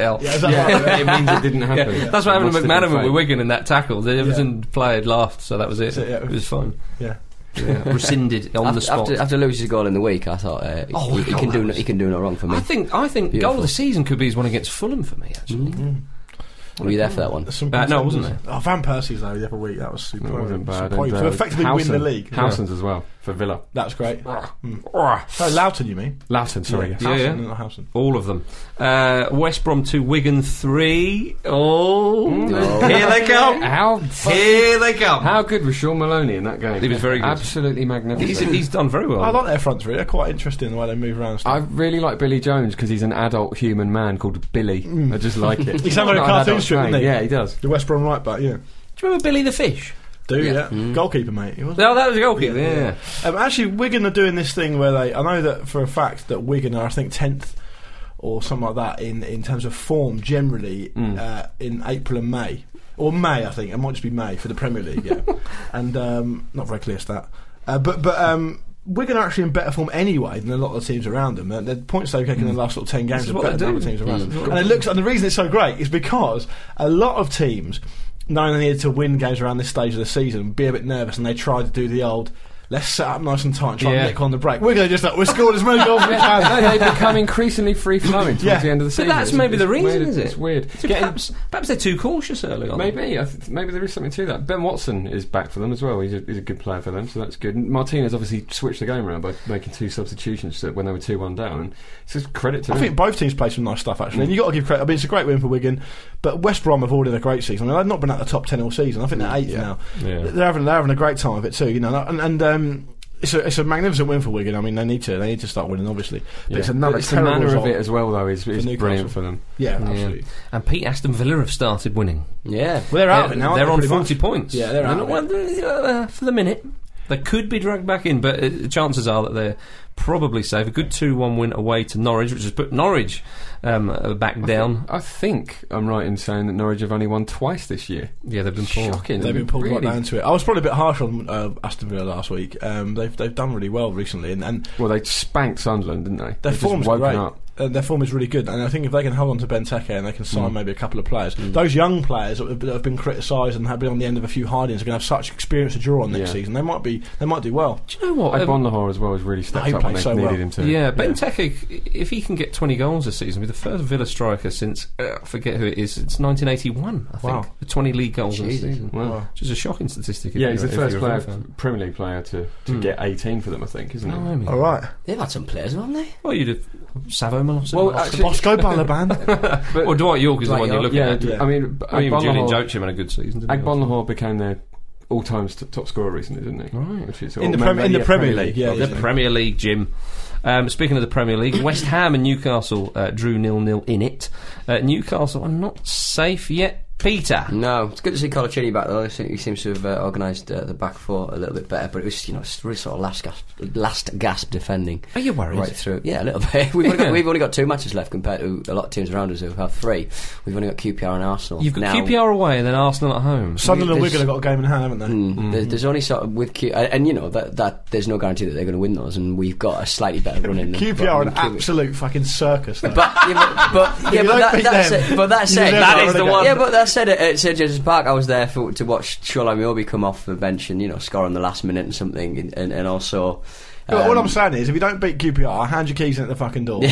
Speaker 3: hell.
Speaker 6: Yeah, is that
Speaker 5: Yeah,
Speaker 6: right?
Speaker 5: it means it didn't happen.
Speaker 3: Yeah. That's what happened to
Speaker 5: Must have been
Speaker 3: McManaman with
Speaker 5: fake.
Speaker 3: Wigan in that tackle. The Everton player had laughed, so that was it.
Speaker 6: So, yeah,
Speaker 3: it was fine.
Speaker 6: Yeah.
Speaker 3: Yeah. Rescinded on
Speaker 4: after,
Speaker 3: the spot.
Speaker 4: After, after Lewis's goal in the week, I thought uh,
Speaker 3: Oh,
Speaker 4: he, he
Speaker 3: God,
Speaker 4: can do
Speaker 3: that
Speaker 4: no,
Speaker 3: was-
Speaker 4: he can do no wrong for me.
Speaker 3: I think I think
Speaker 4: Beautiful.
Speaker 3: goal of the season could be his one against Fulham for me, actually.
Speaker 4: Were you there for that one?
Speaker 6: There's some
Speaker 3: Uh, no,
Speaker 6: contenders.
Speaker 3: wasn't
Speaker 6: Oh, Van Persie's though the other week. That was super.
Speaker 5: That wasn't bad.
Speaker 6: Super
Speaker 5: And,
Speaker 6: to
Speaker 5: uh,
Speaker 6: effectively win the
Speaker 5: Howson-
Speaker 6: league.
Speaker 5: Howson's as well for Villa.
Speaker 6: That's great.
Speaker 3: Mm.
Speaker 6: Oh, Loughton, you mean?
Speaker 5: Loughton, sorry.
Speaker 6: Yeah,
Speaker 5: yes.
Speaker 3: Yeah,
Speaker 6: Howson,
Speaker 3: yeah.
Speaker 6: not Howson.
Speaker 3: All of them. Uh, West Brom two, Wigan three. Oh,
Speaker 4: No.
Speaker 3: here they come.
Speaker 5: How
Speaker 3: Here they come.
Speaker 5: how good was Sean Maloney in that game?
Speaker 3: He was very good.
Speaker 5: Absolutely magnificent.
Speaker 3: He's, he's done very well.
Speaker 6: I like their front three. They're quite interesting the way they move around. and
Speaker 5: I
Speaker 6: stuff.
Speaker 5: really like Billy Jones because he's an adult human man called Billy. I just like it.
Speaker 6: He sounds like a
Speaker 5: Not an
Speaker 6: cartoon
Speaker 5: adult
Speaker 6: strip,
Speaker 5: name.
Speaker 6: doesn't he?
Speaker 5: Yeah, he does.
Speaker 6: The West Brom right back, yeah.
Speaker 3: Do you remember Billy the Fish?
Speaker 6: Do yeah,
Speaker 4: Mm.
Speaker 6: goalkeeper mate. He was.
Speaker 3: No, that was a goalkeeper. Yeah.
Speaker 6: Yeah, Um, actually, Wigan are doing this thing where they. I know that for a fact that Wigan are, I think, tenth or something like that in, in terms of form generally
Speaker 5: Mm.
Speaker 6: uh, in April and May. Or May, I think. It might just be May for the Premier League, yeah. and um, not very clear stat. Uh, but but um, Wigan are actually in better form anyway than a lot of the teams around them. The points they've taken in the last sort of ten games
Speaker 3: is
Speaker 6: are
Speaker 3: what
Speaker 6: better
Speaker 3: they
Speaker 6: than
Speaker 3: do.
Speaker 6: other teams around
Speaker 3: This is
Speaker 6: them.
Speaker 3: what
Speaker 6: And it looks, and the reason it's so great is because a lot of teams, knowing they needed to win games around this stage of the season, be a bit nervous, and they tried to do the old, let's set up nice and tight and try
Speaker 3: Yeah.
Speaker 6: and nick on the break. We're going to just like, we're scoring as many goals as we
Speaker 5: No,
Speaker 6: can.
Speaker 5: they become increasingly free flowing towards
Speaker 6: Yeah.
Speaker 5: the end of the
Speaker 3: But
Speaker 5: season.
Speaker 3: that's
Speaker 5: It's-
Speaker 3: maybe the
Speaker 5: it's
Speaker 3: reason,
Speaker 5: weird,
Speaker 3: is it?
Speaker 5: It's weird.
Speaker 3: So
Speaker 5: Getting-
Speaker 3: perhaps, perhaps they're too cautious early on.
Speaker 5: Maybe, I th- maybe there is something to that. Ben Watson is back for them as well. He's a, he's a good player for them, so that's good. And Martinez obviously switched the game around by making two substitutions to- when they were two one down. And it's just credit to
Speaker 6: I
Speaker 5: them.
Speaker 6: think both teams played some nice stuff actually, and you've got to give credit. I mean, it's a great win for Wigan, but West Brom have already had a great season. I mean, they've not been at the top ten all season. I think they're eighth
Speaker 5: Yeah.
Speaker 6: now.
Speaker 3: Yeah.
Speaker 6: They're having they're having a great time of it too, you know. And, and um, it's a it's a magnificent win for Wigan. I mean, they need to they need to start winning, obviously. But
Speaker 5: Yeah.
Speaker 6: it's another
Speaker 5: But it's the
Speaker 6: terrible
Speaker 5: manner
Speaker 6: result.
Speaker 5: of it as well, though, is, is
Speaker 6: Newcastle.
Speaker 5: brilliant for them.
Speaker 6: Yeah,
Speaker 3: Yeah.
Speaker 6: absolutely.
Speaker 3: And Pete Aston Villa have started winning.
Speaker 4: Yeah.
Speaker 6: Well, they're out of it now.
Speaker 3: They're
Speaker 6: aren't
Speaker 3: on
Speaker 6: they, pretty
Speaker 3: forty
Speaker 6: much?
Speaker 3: points.
Speaker 6: Yeah, they're out
Speaker 3: not,
Speaker 6: of it.
Speaker 3: well, uh, for the minute. They could be dragged back in, but uh, chances are that they're probably safe. A good two one win away to Norwich, which has put Norwich um, uh, back down.
Speaker 5: I think I'm right in saying that Norwich have only won twice this year.
Speaker 3: Yeah, they've been poor.
Speaker 5: Shocking.
Speaker 6: They've been pulled
Speaker 5: really,
Speaker 6: right down to it. I was probably a bit harsh on uh, Aston Villa last week. Um, they've they've done really well recently, and, and
Speaker 5: Well, they spanked Sunderland, didn't they?
Speaker 6: their
Speaker 5: They've just
Speaker 6: form's
Speaker 5: woken
Speaker 6: great.
Speaker 5: up.
Speaker 6: Uh, their form is really good, and I think if they can hold on to Benteke and they can sign
Speaker 5: Mm.
Speaker 6: maybe a couple of players, those young players that have, that have been criticised and have been on the end of a few hidings are going to have such experience to draw on next
Speaker 5: Yeah.
Speaker 6: season. They might be they might do well.
Speaker 3: Do you know what? Um,
Speaker 5: Agbonlahor as well has really stepped
Speaker 6: he
Speaker 5: up when
Speaker 6: played
Speaker 5: they
Speaker 6: so
Speaker 5: needed
Speaker 6: well.
Speaker 5: him to.
Speaker 3: yeah, Benteke, if he can get twenty goals this season, be the first Villa striker since, uh, I forget who it is, it's nineteen eighty-one, I think.
Speaker 6: Wow.
Speaker 3: The twenty league goals in a
Speaker 4: Jesus.
Speaker 3: season.
Speaker 5: Wow.
Speaker 3: Which is a shocking statistic. if
Speaker 5: Yeah,
Speaker 3: you're-
Speaker 5: he's the
Speaker 3: if
Speaker 5: first
Speaker 3: you're a
Speaker 5: player,
Speaker 3: Villa fan.
Speaker 5: Premier League player to, to
Speaker 3: Mm.
Speaker 5: get eighteen for them, I think, isn't he?
Speaker 3: Blimey.
Speaker 6: All right,
Speaker 4: They've had some players, haven't they?
Speaker 3: Well, you'd have Savo Malossi.
Speaker 5: Well,
Speaker 3: Malossi.
Speaker 5: actually-
Speaker 6: Bosco Balaban.
Speaker 5: But-
Speaker 3: Or Dwight York is the
Speaker 4: Dwight
Speaker 3: one you're
Speaker 4: York,
Speaker 3: looking
Speaker 5: yeah,
Speaker 3: at.
Speaker 6: Yeah.
Speaker 5: I mean,
Speaker 3: I mean, Julian
Speaker 5: Agbonlahor,
Speaker 3: Joachim had a good season, didn't he?
Speaker 5: Agbonlahor became their all-time t- top scorer recently, didn't he?
Speaker 3: Right.
Speaker 5: Which is,
Speaker 6: In the
Speaker 5: or
Speaker 6: Prem-
Speaker 5: maybe,
Speaker 6: in the
Speaker 5: yeah,
Speaker 6: Premier League, yeah,
Speaker 3: The
Speaker 5: obviously.
Speaker 3: Premier League, Jim. Um, speaking of the Premier League, West Ham and Newcastle uh, drew nil nil in it. Uh, Newcastle are not safe yet. Peter.
Speaker 4: No, it's good to see Colaccini back though. I think he seems to have uh, organised uh, the back four a little bit better, but it was, you know, it's really sort of last gasp, last gasp defending.
Speaker 3: Are you worried?
Speaker 4: Right through, yeah, a little bit. We've only,
Speaker 3: Yeah.
Speaker 4: got, we've only got two matches left compared to a lot of teams around us who have three. We've only got Q P R and Arsenal.
Speaker 3: You've got
Speaker 4: now,
Speaker 3: Q P R away and then Arsenal at home.
Speaker 6: Sunderland and
Speaker 4: There's-
Speaker 6: Wigan have got a game in hand, haven't they?
Speaker 4: Mm, there- There's only sort of with Q, and, and you know that, that there's no guarantee that they're going to win those, and we've got a slightly better run in them.
Speaker 6: Q P R
Speaker 4: but-
Speaker 6: an absolute fucking circus. Though.
Speaker 4: But yeah, but, but, yeah,
Speaker 6: you
Speaker 4: but,
Speaker 6: don't
Speaker 4: that,
Speaker 6: beat
Speaker 4: that
Speaker 6: them,
Speaker 4: said, but that
Speaker 6: you
Speaker 4: said,
Speaker 6: deserve
Speaker 3: that
Speaker 6: to
Speaker 3: is the
Speaker 6: relegate.
Speaker 3: one.
Speaker 4: Yeah, but that said, at, at St James's Park, I was there for, to watch Shola Miobi come off the bench and you know score on the last minute and something, and, and, and also.
Speaker 6: Yeah, but all
Speaker 4: um,
Speaker 6: I'm saying is, if you don't beat Q P R, hand your keys in at the fucking door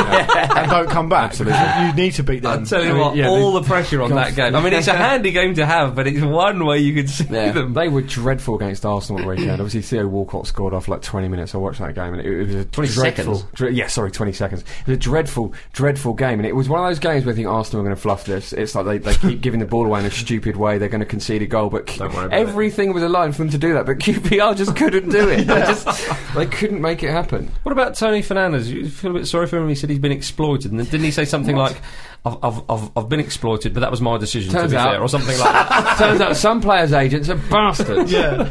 Speaker 6: and don't come back.
Speaker 5: Absolutely.
Speaker 6: because You need to beat them.
Speaker 3: I'll tell you
Speaker 5: I mean,
Speaker 3: what,
Speaker 5: yeah,
Speaker 3: all
Speaker 5: they-
Speaker 3: the pressure on that game. I mean, it's a handy game to have, but it's one way you could see
Speaker 4: Yeah.
Speaker 3: them.
Speaker 5: They were dreadful against Arsenal at the weekend. Obviously, Theo Walcott scored after like twenty minutes. I watched that game, and it, it was a
Speaker 3: twenty
Speaker 5: dreadful.
Speaker 3: seconds?
Speaker 5: Dre- yeah, sorry, twenty seconds. It was a dreadful, dreadful game, and it was one of those games where I think Arsenal are going to fluff this. It's like they, they keep giving the ball away in a stupid way. They're going to concede a goal, but
Speaker 3: Don't worry about
Speaker 5: everything was aligned for them to do that. But Q P R just couldn't do it. They just they couldn't make it happen.
Speaker 3: What about Tony Fernandes? You feel a bit sorry for him? He said he's been exploited, and then didn't he say something like, I've, I've, I've, "I've been exploited, but that was my decision
Speaker 5: Turns
Speaker 3: to be
Speaker 5: out-
Speaker 3: fair," or something like that?
Speaker 5: Turns out some players' agents are bastards.
Speaker 6: Yeah,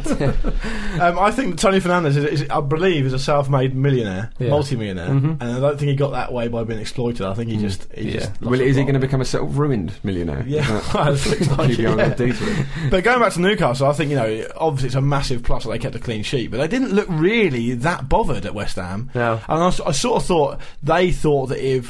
Speaker 6: um, I think that Tony Fernandes is, is, I believe, is a self-made millionaire,
Speaker 3: Yeah.
Speaker 6: multi-millionaire,
Speaker 3: Mhm.
Speaker 6: and I don't think he got that way by being exploited. I think he just, he
Speaker 3: Yeah.
Speaker 6: just lost
Speaker 5: Well,
Speaker 6: the
Speaker 5: is he
Speaker 6: plot.
Speaker 5: going to become a sort of ruined millionaire?
Speaker 6: Yeah,
Speaker 5: Is
Speaker 6: it looks
Speaker 5: that-
Speaker 6: like
Speaker 5: Q P R
Speaker 6: it,
Speaker 5: gonna
Speaker 6: yeah.
Speaker 5: do to him?
Speaker 6: But going back to Newcastle, I think, you know, obviously it's a massive plus that they kept a clean sheet, but they didn't look really that bothered at West Ham.
Speaker 3: No.
Speaker 6: And I, s- I sort of thought they thought that if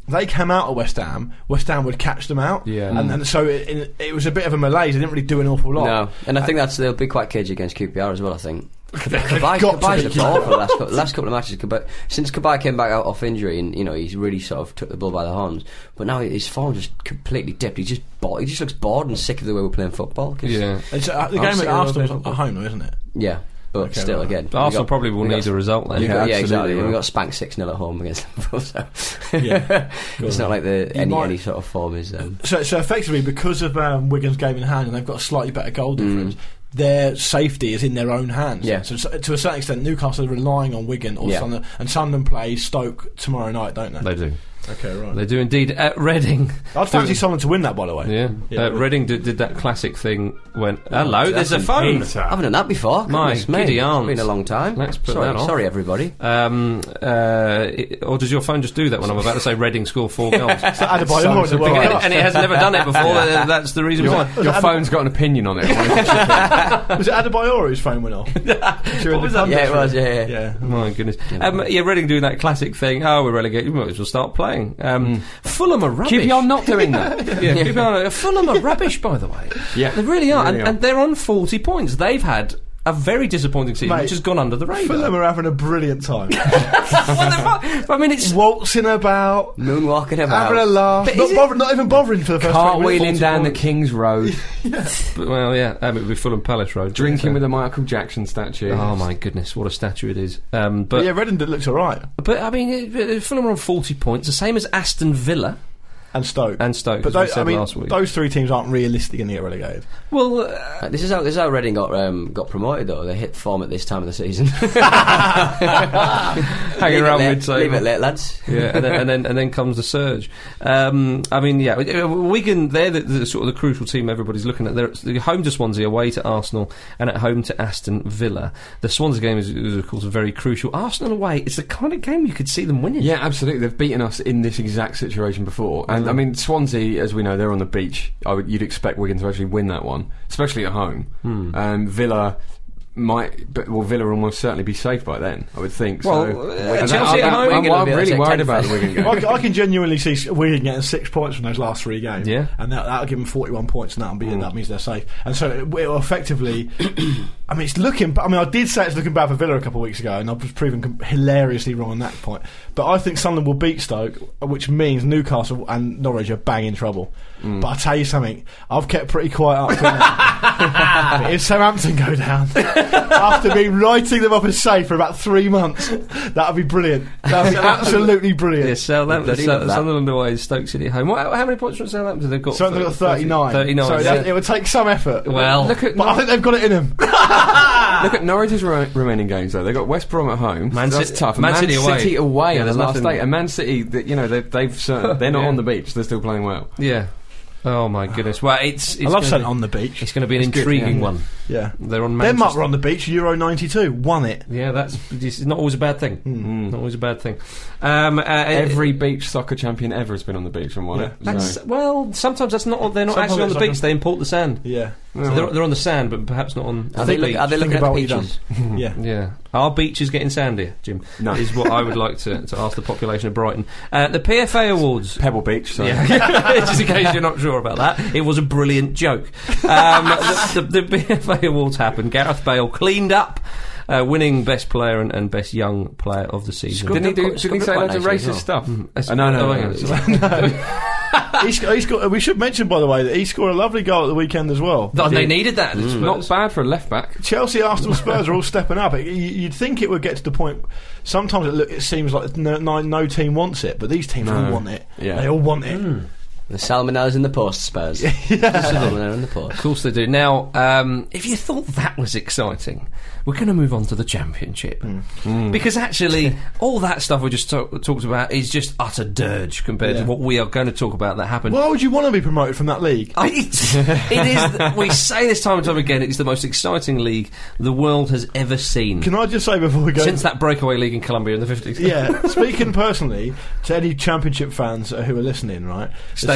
Speaker 6: they came out of West Ham, West Ham would catch them out.
Speaker 5: Yeah.
Speaker 6: And, and so it, it, it was a bit of a malaise. They didn't really do an awful lot.
Speaker 4: No, and I think that's they'll be quite cagey against Q P R as well. I think.
Speaker 6: They've
Speaker 4: Kabay,
Speaker 6: got to
Speaker 4: Kabay's
Speaker 6: be
Speaker 4: looked awful the last, couple, last couple of matches. Kabay, since Kabay came back out off injury, and you know he's really sort of took the bull by the horns. But now his form just completely dipped. He just bo- he just looks bored and sick of the way we're playing football. 'Cause
Speaker 3: Yeah.
Speaker 6: It's, uh, the
Speaker 4: I'm
Speaker 6: game
Speaker 4: sick
Speaker 6: at
Speaker 4: of
Speaker 6: Arsenal
Speaker 4: football.
Speaker 6: at home, though, isn't it?
Speaker 4: Yeah, but
Speaker 6: Okay,
Speaker 4: still,
Speaker 6: right.
Speaker 4: again,
Speaker 3: But Arsenal
Speaker 4: we got-
Speaker 3: probably will
Speaker 4: we
Speaker 3: need
Speaker 4: got-
Speaker 3: a result then.
Speaker 4: we got-
Speaker 5: Yeah,
Speaker 4: yeah,
Speaker 5: absolutely,
Speaker 4: exactly.
Speaker 5: yeah.
Speaker 4: We got spanked six nil at home against Liverpool, so
Speaker 6: Yeah.
Speaker 4: it's not like the any
Speaker 6: might-
Speaker 4: any sort of form is. Um,
Speaker 6: So, so effectively, because of um, Wigan's game in hand, and they've got a slightly better goal difference, their safety is in their own hands.
Speaker 4: Yeah.
Speaker 6: So, so to a certain extent, Newcastle are relying on Wigan or
Speaker 4: Yeah.
Speaker 6: Sunderland, and Sunderland play Stoke tomorrow night, don't they?
Speaker 3: They do.
Speaker 6: Okay, right.
Speaker 3: They do indeed. At Reading.
Speaker 6: I'd fancy Sunderland to win that, by the way.
Speaker 3: Yeah.
Speaker 6: Yeah,
Speaker 3: uh,
Speaker 6: but-
Speaker 3: Reading did, did that classic thing when. Hello, there's a
Speaker 4: that's
Speaker 3: phone.
Speaker 5: Peter.
Speaker 4: I haven't done that before.
Speaker 3: My
Speaker 4: Goodness me.
Speaker 3: giddy aunt.
Speaker 4: It's been a long time.
Speaker 3: Let's put
Speaker 4: sorry,
Speaker 3: that off.
Speaker 4: sorry, everybody.
Speaker 3: Um, uh, it- or does your phone just do that when I'm about to say Reading score four goals?
Speaker 6: It's like Adebayor
Speaker 5: So
Speaker 6: in the World
Speaker 5: surprised.
Speaker 6: Cup.
Speaker 3: and it has never done it before. uh, that's the reason
Speaker 5: Your,
Speaker 3: why.
Speaker 5: your phone's got an opinion on it.
Speaker 6: Was it Adebayor whose phone went off? During
Speaker 3: was
Speaker 6: the
Speaker 3: that?
Speaker 4: Yeah, it
Speaker 6: contest?
Speaker 4: was. Yeah, yeah.
Speaker 6: Yeah.
Speaker 3: My goodness. Um, yeah, Reading doing that classic thing. Oh, we're relegated. We might as well start playing. Um, Fulham are rubbish.
Speaker 5: Keep on not doing that.
Speaker 3: Yeah, keep on. Fulham are rubbish, by the way.
Speaker 5: Yeah.
Speaker 3: They really are.
Speaker 5: They really
Speaker 3: and,
Speaker 5: are.
Speaker 3: and they're on forty points. They've had a very disappointing season,
Speaker 6: Mate,
Speaker 3: which has gone under the radar.
Speaker 6: Fulham are having a brilliant time.
Speaker 3: What the fuck? I mean, it's.
Speaker 6: Waltzing about,
Speaker 4: Moonwalking about.
Speaker 6: having a laugh.
Speaker 3: But
Speaker 6: Not,
Speaker 3: is it-
Speaker 6: bother, not even bothering for the first twenty minutes.
Speaker 5: Cartwheeling down the
Speaker 6: points.
Speaker 5: King's Road,
Speaker 3: Well, yeah, um, it would be Fulham Palace Road.
Speaker 5: drinking
Speaker 3: So-
Speaker 5: with a Michael Jackson statue.
Speaker 3: Oh my goodness, what a statue it is! Um, but
Speaker 6: But yeah, Reading looks alright.
Speaker 3: but I mean, it, it, Fulham are on forty points, the same as Aston Villa
Speaker 6: And Stoke.
Speaker 3: and Stoke.
Speaker 6: but
Speaker 3: as we
Speaker 6: those,
Speaker 3: said
Speaker 6: I mean,
Speaker 3: last week.
Speaker 6: those three teams aren't realistic and they get relegated.
Speaker 3: Well, uh,
Speaker 4: Uh, This is how this is how Reading got um, got promoted though. They hit form at this time of the season.
Speaker 3: hanging
Speaker 4: leave
Speaker 3: around
Speaker 4: it late,
Speaker 3: mid-table.
Speaker 4: leave it late, lads.
Speaker 3: Yeah, and then, and then and then comes the surge. Um, I mean, yeah, Wigan. They're the, the sort of the crucial team everybody's looking at. They're, they're home to Swansea, away to Arsenal, and at home to Aston Villa. The Swansea game is, is of course very crucial. Arsenal away. It's the kind of game you could see them winning.
Speaker 5: Yeah, absolutely. They've beaten us in this exact situation before. And, I mean, Swansea, as we know, they're on the beach. I would, you'd expect Wigan to actually win that one, especially at home. Um, Villa might... But, well, Villa will almost certainly be safe by then, I would think.
Speaker 3: Well,
Speaker 5: so,
Speaker 3: uh,
Speaker 5: And
Speaker 3: Chelsea
Speaker 5: I'm,
Speaker 3: at home,
Speaker 5: I'm,
Speaker 4: Wigan will
Speaker 5: I'm
Speaker 4: be able to
Speaker 5: really
Speaker 4: take
Speaker 5: worried
Speaker 4: ten
Speaker 5: about the
Speaker 4: first.
Speaker 5: Wigan game.
Speaker 6: I, c- I can genuinely see Wigan getting six points from those last three games.
Speaker 3: Yeah.
Speaker 6: And that, that'll give them forty-one points, and that'll be, that means they're safe. And so it, it will effectively. I mean, it's looking. I mean, I did say it's looking bad for Villa a couple of weeks ago, and I was proven com- hilariously wrong on that point. But I think Sunderland will beat Stoke, which means Newcastle and Norwich are bang in trouble. But I tell you something, I've kept pretty quiet up to now. If Southampton go down after me writing them up as safe for about three months, that would be brilliant. That would be absolutely brilliant.
Speaker 3: Yeah, Southampton,
Speaker 4: Bloody
Speaker 3: Sou-
Speaker 4: love that.
Speaker 3: Sunderland away, Stoke City at home. What, how many points from Southampton? They've got.
Speaker 6: So they've got thirty-nine.
Speaker 3: thirty-nine.
Speaker 6: So
Speaker 3: yeah.
Speaker 6: that- it would take some effort.
Speaker 3: Well,
Speaker 5: Look at,
Speaker 6: but I
Speaker 5: Nor-
Speaker 6: think they've got it in them.
Speaker 5: look at Norwich's re- remaining games, though. They've got West Brom at home.
Speaker 3: Man
Speaker 5: That's
Speaker 3: City-
Speaker 5: tough.
Speaker 3: Man
Speaker 5: Man
Speaker 3: City away.
Speaker 5: City away
Speaker 3: Yeah,
Speaker 5: on the
Speaker 3: there's
Speaker 5: last
Speaker 3: nothing-
Speaker 5: day. And Man City, they, you know, they've, they've certainly, they're not
Speaker 3: Yeah.
Speaker 5: on the beach. They're still playing well.
Speaker 3: yeah. Oh my goodness. Well, it's. it's
Speaker 6: I love
Speaker 3: gonna
Speaker 6: saying
Speaker 3: be-
Speaker 6: on the beach.
Speaker 3: It's going to be an
Speaker 5: It's good,
Speaker 3: intriguing
Speaker 5: yeah.
Speaker 3: one.
Speaker 6: Yeah.
Speaker 3: They're on
Speaker 6: Denmark
Speaker 3: Manchester.
Speaker 6: were on the beach, Euro ninety-two, won it.
Speaker 3: Yeah, that's it's not always a bad thing.
Speaker 5: Mm.
Speaker 3: Not always a bad thing. Um, uh,
Speaker 5: Every beach soccer champion ever has been on the beach and won
Speaker 6: Yeah.
Speaker 5: it.
Speaker 3: that's
Speaker 5: So-
Speaker 3: well. Sometimes that's not. They're not
Speaker 6: Sometimes
Speaker 3: actually on
Speaker 6: it's
Speaker 3: the
Speaker 6: like
Speaker 3: beach.
Speaker 6: a-
Speaker 3: They import the sand.
Speaker 6: Yeah.
Speaker 3: So they're, they're on the sand, but perhaps not on.
Speaker 4: Are
Speaker 3: on
Speaker 4: they,
Speaker 3: the
Speaker 4: look,
Speaker 3: beach.
Speaker 4: are they
Speaker 6: Think
Speaker 4: looking at
Speaker 6: about
Speaker 4: the
Speaker 6: what you've
Speaker 4: beaches?
Speaker 6: Yeah.
Speaker 3: Yeah. Are beaches getting sandier, Jim?
Speaker 5: No.
Speaker 3: Is what I would like to, to ask the population of Brighton. Uh, the P F A Awards.
Speaker 5: Pebble Beach, so
Speaker 3: Yeah, just in case you're not sure about that, it was a brilliant joke. Um, the, the, the P F A Awards happened. Gareth Bale cleaned up, uh, winning Best Player and, and Best Young Player of the season.
Speaker 4: Scrubbed
Speaker 5: didn't he do?
Speaker 4: Quite-
Speaker 5: Didn't he say
Speaker 4: quite
Speaker 5: loads of
Speaker 4: nicely as
Speaker 5: racist
Speaker 4: well.
Speaker 5: stuff?
Speaker 3: That's-
Speaker 5: Oh, no, no,
Speaker 3: oh,
Speaker 5: no,
Speaker 3: hang
Speaker 5: no.
Speaker 3: on.
Speaker 6: he sc- he scored, we should mention, by the way, that he scored a lovely goal at the weekend as well.
Speaker 3: Oh, they needed that. the Spurs.
Speaker 5: Not bad for a left back.
Speaker 6: Chelsea, Arsenal, Spurs are all stepping up. It, you, you'd think it would get to the point. Sometimes it, look, it seems like no, no, no team wants it, but these teams
Speaker 5: No.
Speaker 6: all want it.
Speaker 5: Yeah.
Speaker 6: They all want it.
Speaker 4: The salmonellas in the post, Spurs. The salmonella in the post.
Speaker 3: Of course they do. Now, um, if you thought that was exciting, we're going to move on to the Championship. Because actually, all that stuff we just talk, talked about is just utter dirge compared
Speaker 6: Yeah.
Speaker 3: to what we are going to talk about that happened.
Speaker 6: Why would you want to be promoted from that league?
Speaker 3: I, it's, it is. We say this time and time again. It's the most exciting league the world has ever seen
Speaker 6: Can I just say before we go?
Speaker 3: since that breakaway league in Colombia in the fifties.
Speaker 6: Yeah, speaking personally to any Championship fans uh, who are listening, right?
Speaker 3: Stay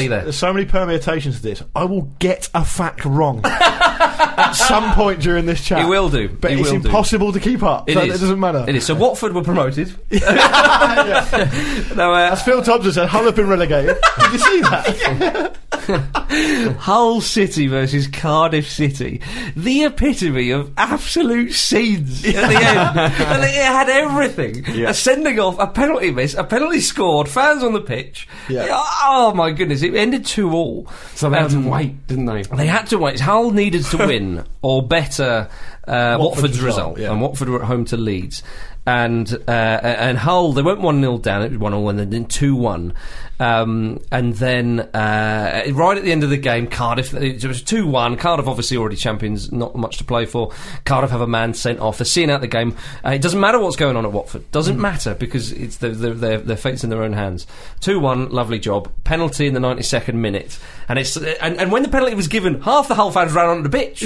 Speaker 3: stay there.
Speaker 6: There's so many permutations to this. I will get a fact wrong at some point during this chat.
Speaker 3: He will do.
Speaker 6: But
Speaker 3: He
Speaker 6: it's
Speaker 3: will do.
Speaker 6: impossible to keep up.
Speaker 3: It
Speaker 6: so
Speaker 3: is.
Speaker 6: It doesn't matter.
Speaker 3: It is. So Watford were promoted.
Speaker 6: Yeah.
Speaker 3: no, uh,
Speaker 6: As Phil Thompson said, Hull have been relegated. Did you see that?
Speaker 3: Hull City versus Cardiff City, the epitome of absolute scenes at the end. And it had everything:
Speaker 5: Yeah.
Speaker 3: a sending off, a penalty miss, a penalty scored, fans on the pitch.
Speaker 6: Yeah.
Speaker 3: Oh my goodness! It ended two all.
Speaker 5: So they had
Speaker 3: Um,
Speaker 5: to wait, didn't they?
Speaker 3: They had to wait. Hull needed to win or better uh, Watford's result,
Speaker 6: result, yeah.
Speaker 3: and Watford were at home to Leeds. And uh, and Hull, they went one nil down, it was one all, and then two one. Um, and then, uh, right at the end of the game, Cardiff, it was two one. Cardiff, obviously already champions, not much to play for. Cardiff have a man sent off. They're seeing out the game. Uh, it doesn't matter what's going on at Watford. Doesn't matter, because it's the, the, their, their fate's in their own hands. two one, lovely job. Penalty in the ninety-second minute. And it's and, and when the penalty was given, half the Hull fans ran onto the pitch.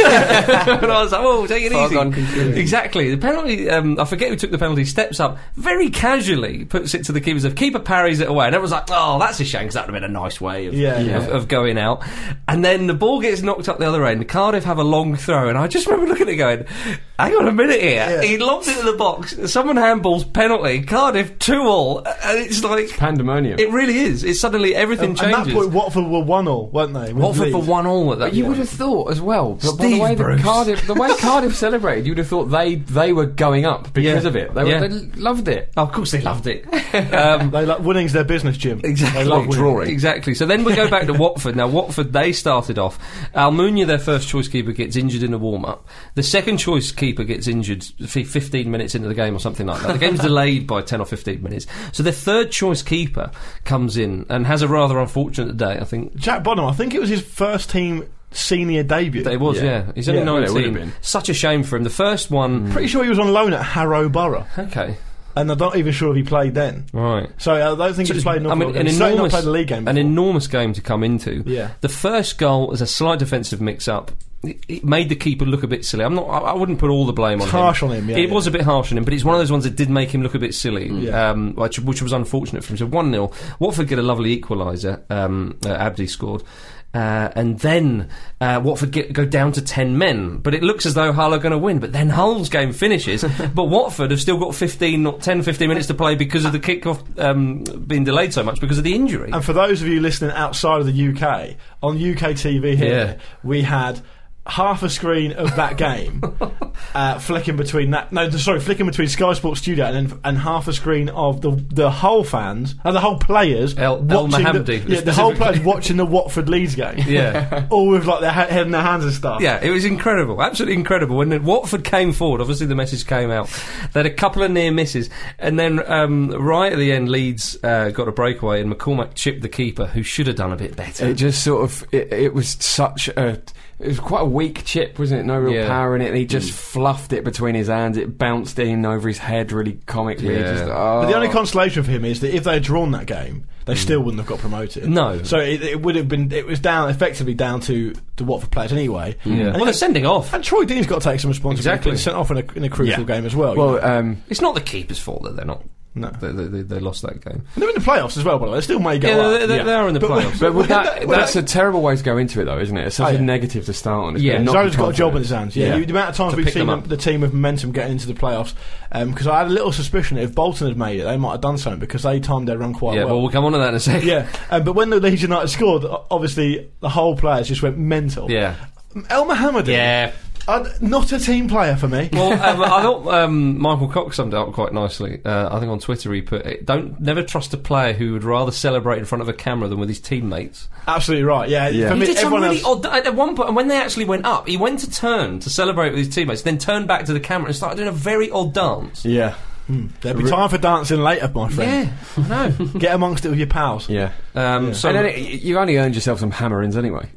Speaker 3: And I was like, oh, take it
Speaker 4: Far
Speaker 3: easy.
Speaker 4: gone conclusion.
Speaker 3: Exactly. The penalty, um, I forget who took the penalty, steps up, very casually puts it to the keeper's of keeper parries it away. And everyone's like, oh, that's a shame, because that would have been a nice way of,
Speaker 6: Yeah, yeah.
Speaker 3: of, of going out. And then the ball gets knocked up the other end. Cardiff have a long throw, and I just remember looking at it going, hang on a minute here.
Speaker 6: Yeah.
Speaker 3: He lobs it in the box, someone handballs, penalty, Cardiff two all, and it's like,
Speaker 5: Pandemonium.
Speaker 3: it really is. It's suddenly everything
Speaker 6: At
Speaker 3: changes.
Speaker 6: that point, Watford were one all, weren't they? with
Speaker 3: Watford for
Speaker 6: Leeds?
Speaker 3: one all at that
Speaker 5: But you
Speaker 3: point.
Speaker 5: would have thought as well, but by the
Speaker 3: Steve
Speaker 5: way
Speaker 3: Bruce.
Speaker 5: that Cardiff, the way Cardiff celebrated, you would have thought they they were going up because
Speaker 3: Yeah.
Speaker 5: of it. They, were,
Speaker 3: Yeah.
Speaker 5: they loved it.
Speaker 3: Oh, of course they loved it. um,
Speaker 6: They like winning's their business, Jim.
Speaker 3: Exactly.
Speaker 6: They love winning.
Speaker 3: Exactly. So then we go back to Watford. Now, Watford, they started off. Almunia, their first choice keeper, gets injured in a warm-up. The second choice keeper gets injured f- fifteen minutes into the game or something like that. The game's delayed by ten or fifteen minutes. So the third choice keeper comes in and has a rather unfortunate day, I think.
Speaker 6: Jack Bonham, I think it was his first team senior debut.
Speaker 3: It was, yeah.
Speaker 5: Yeah.
Speaker 3: He's only
Speaker 6: Yeah, well,
Speaker 5: it would have
Speaker 3: nineteen.
Speaker 5: been.
Speaker 3: Such a shame for him. The first one...
Speaker 6: Pretty sure he was on loan at Harrow Borough,
Speaker 3: Okay.
Speaker 6: and I'm not even sure if he played then.
Speaker 3: Right.
Speaker 6: So I don't think
Speaker 3: So
Speaker 6: he's
Speaker 3: it's-
Speaker 6: played an
Speaker 3: I
Speaker 6: awful
Speaker 3: mean,
Speaker 6: lot.
Speaker 3: an
Speaker 6: He's certainly not
Speaker 3: enormous,
Speaker 6: played a league game
Speaker 3: an
Speaker 6: before.
Speaker 3: enormous game to come into.
Speaker 6: Yeah.
Speaker 3: The first goal was a slight defensive mix-up. It, it made the keeper look a bit silly. I'm not. I, I wouldn't put all the blame on
Speaker 6: It's
Speaker 3: him.
Speaker 6: harsh on him, yeah,
Speaker 3: It
Speaker 6: yeah.
Speaker 3: was a bit harsh on him, but it's one of those ones that did make him look a bit silly,
Speaker 6: Yeah.
Speaker 3: um, which, which was unfortunate for him. So one nil. Watford get a lovely equaliser. Um, uh, Abdi scored. Uh, and then uh, Watford get, go down to ten men, but it looks as though Hull are going to win. But then Hull's game finishes, but Watford have still got fifteen, or ten, fifteen minutes to play because of the kick-off um, being delayed so much because of the injury.
Speaker 6: And for those of you listening outside of the U K, on U K T V here,
Speaker 3: Yeah.
Speaker 6: we had half a screen of that game uh, flicking between that no sorry flicking between Sky Sports Studio and then, and half a screen of the the whole fans and the whole players
Speaker 3: El- El
Speaker 6: watching
Speaker 3: Mohamdi,
Speaker 6: the, yeah, the whole
Speaker 3: specifically.
Speaker 6: players watching the Watford Leeds game.
Speaker 3: Yeah.
Speaker 6: All with like their he- head in their hands and stuff.
Speaker 3: Yeah, it was incredible, absolutely incredible. When Watford came forward, obviously the message came out. They had a couple of near misses, and then um, right at the end, Leeds uh, got a breakaway, and McCormack chipped the keeper, who should have done a bit better.
Speaker 5: It just sort of it, it was such a it was quite a weak chip, wasn't it? No real
Speaker 3: Yeah.
Speaker 5: power in it. And he just fluffed it between his hands. It bounced in over his head really comically.
Speaker 3: Yeah.
Speaker 5: Just,
Speaker 6: But the only
Speaker 5: oh.
Speaker 6: consolation for him is that if they had drawn that game, they still wouldn't have got promoted.
Speaker 3: No.
Speaker 6: So it, it would have been. It was down effectively down to the Watford players anyway.
Speaker 3: Yeah.
Speaker 6: And,
Speaker 3: Well, they're sending off.
Speaker 6: and Troy Dean's got to take some responsibility.
Speaker 3: Exactly.
Speaker 6: He's sent off in a, in a crucial
Speaker 5: Yeah.
Speaker 6: game as well. you
Speaker 5: Well,
Speaker 6: know.
Speaker 5: um,
Speaker 3: It's not the keeper's fault that they're not.
Speaker 6: No.
Speaker 3: They, they, they, they lost that game.
Speaker 6: And they're in the playoffs as well, by the way. They still may go
Speaker 3: Yeah,
Speaker 6: up.
Speaker 3: they, they, they are in the
Speaker 6: But-
Speaker 3: playoffs.
Speaker 5: but with
Speaker 6: Well,
Speaker 5: that,
Speaker 6: well,
Speaker 5: that's a terrible way to go into it, though, isn't it? It's such
Speaker 6: Oh,
Speaker 5: a
Speaker 6: yeah.
Speaker 5: negative to start on. It's
Speaker 3: Yeah.
Speaker 5: gonna knock
Speaker 6: Zoe's
Speaker 5: your
Speaker 6: got a job in his
Speaker 5: confidence.
Speaker 6: hands. Yeah,
Speaker 5: Yeah.
Speaker 6: the amount of times
Speaker 3: To
Speaker 6: we've
Speaker 3: pick
Speaker 6: seen
Speaker 3: them
Speaker 6: the,
Speaker 3: up.
Speaker 6: the team of momentum getting into the playoffs, because I had a little suspicion that if Bolton had made it, they might have done something because they timed their run quite
Speaker 3: yeah, well,
Speaker 6: well.
Speaker 3: we'll come on to that in a second.
Speaker 6: Yeah, um, but when the Leeds United scored, o- obviously the whole players just went mental.
Speaker 3: Yeah.
Speaker 6: El Mohamedi,
Speaker 3: Yeah.
Speaker 6: uh, not a team player for me.
Speaker 3: Well, um, I thought um, Michael Cox summed it up quite nicely. Uh, I think on Twitter he put, it, "Don't never trust a player who would rather celebrate in front of a camera than with his teammates."
Speaker 6: Absolutely right. Yeah,
Speaker 5: Yeah.
Speaker 6: for
Speaker 3: He
Speaker 6: me,
Speaker 3: did some
Speaker 6: everyone
Speaker 3: really
Speaker 6: else.
Speaker 3: odd. At one point, and when they actually went up, he went to turn to celebrate with his teammates, then turned back to the camera and started doing a very odd dance.
Speaker 5: Yeah.
Speaker 6: There'll be time for dancing later, my friend.
Speaker 3: Yeah, I know.
Speaker 6: Get amongst it with your pals.
Speaker 5: Yeah.
Speaker 3: Um, So,
Speaker 5: and then it, you've only earned yourself some hammerings anyway.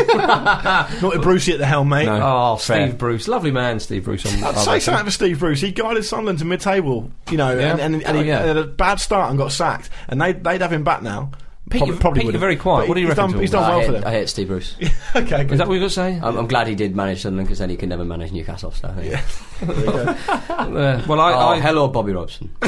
Speaker 6: Not with Brucey at the helm, mate.
Speaker 5: No.
Speaker 3: oh,
Speaker 5: Fair.
Speaker 3: Steve Bruce, lovely man, Steve Bruce. On,
Speaker 6: I'd
Speaker 3: I
Speaker 6: say
Speaker 3: reckon.
Speaker 6: something for Steve Bruce. He guided Sunderland to mid-table, you know,
Speaker 3: Yeah.
Speaker 6: and, and, and
Speaker 3: Oh,
Speaker 6: he
Speaker 3: yeah.
Speaker 6: had a bad start and got sacked, and they, they'd have him back now.
Speaker 3: Pete,
Speaker 6: Probably-
Speaker 3: you-
Speaker 6: probably
Speaker 3: Pete, you're
Speaker 6: would've.
Speaker 3: very quiet.
Speaker 6: But
Speaker 3: What do you
Speaker 6: he's
Speaker 3: reckon?
Speaker 6: done- he's
Speaker 3: to all
Speaker 6: done
Speaker 3: that?
Speaker 6: well
Speaker 4: I,
Speaker 6: for
Speaker 4: hate,
Speaker 6: them.
Speaker 4: I hate Steve Bruce.
Speaker 6: Okay, good.
Speaker 3: Is that what you got to say?
Speaker 4: I'm, I'm glad he did manage Sunderland because then he can never manage Newcastle. So yeah.
Speaker 3: Uh, well, I,
Speaker 4: Oh,
Speaker 3: I
Speaker 4: hello, Bobby Robson.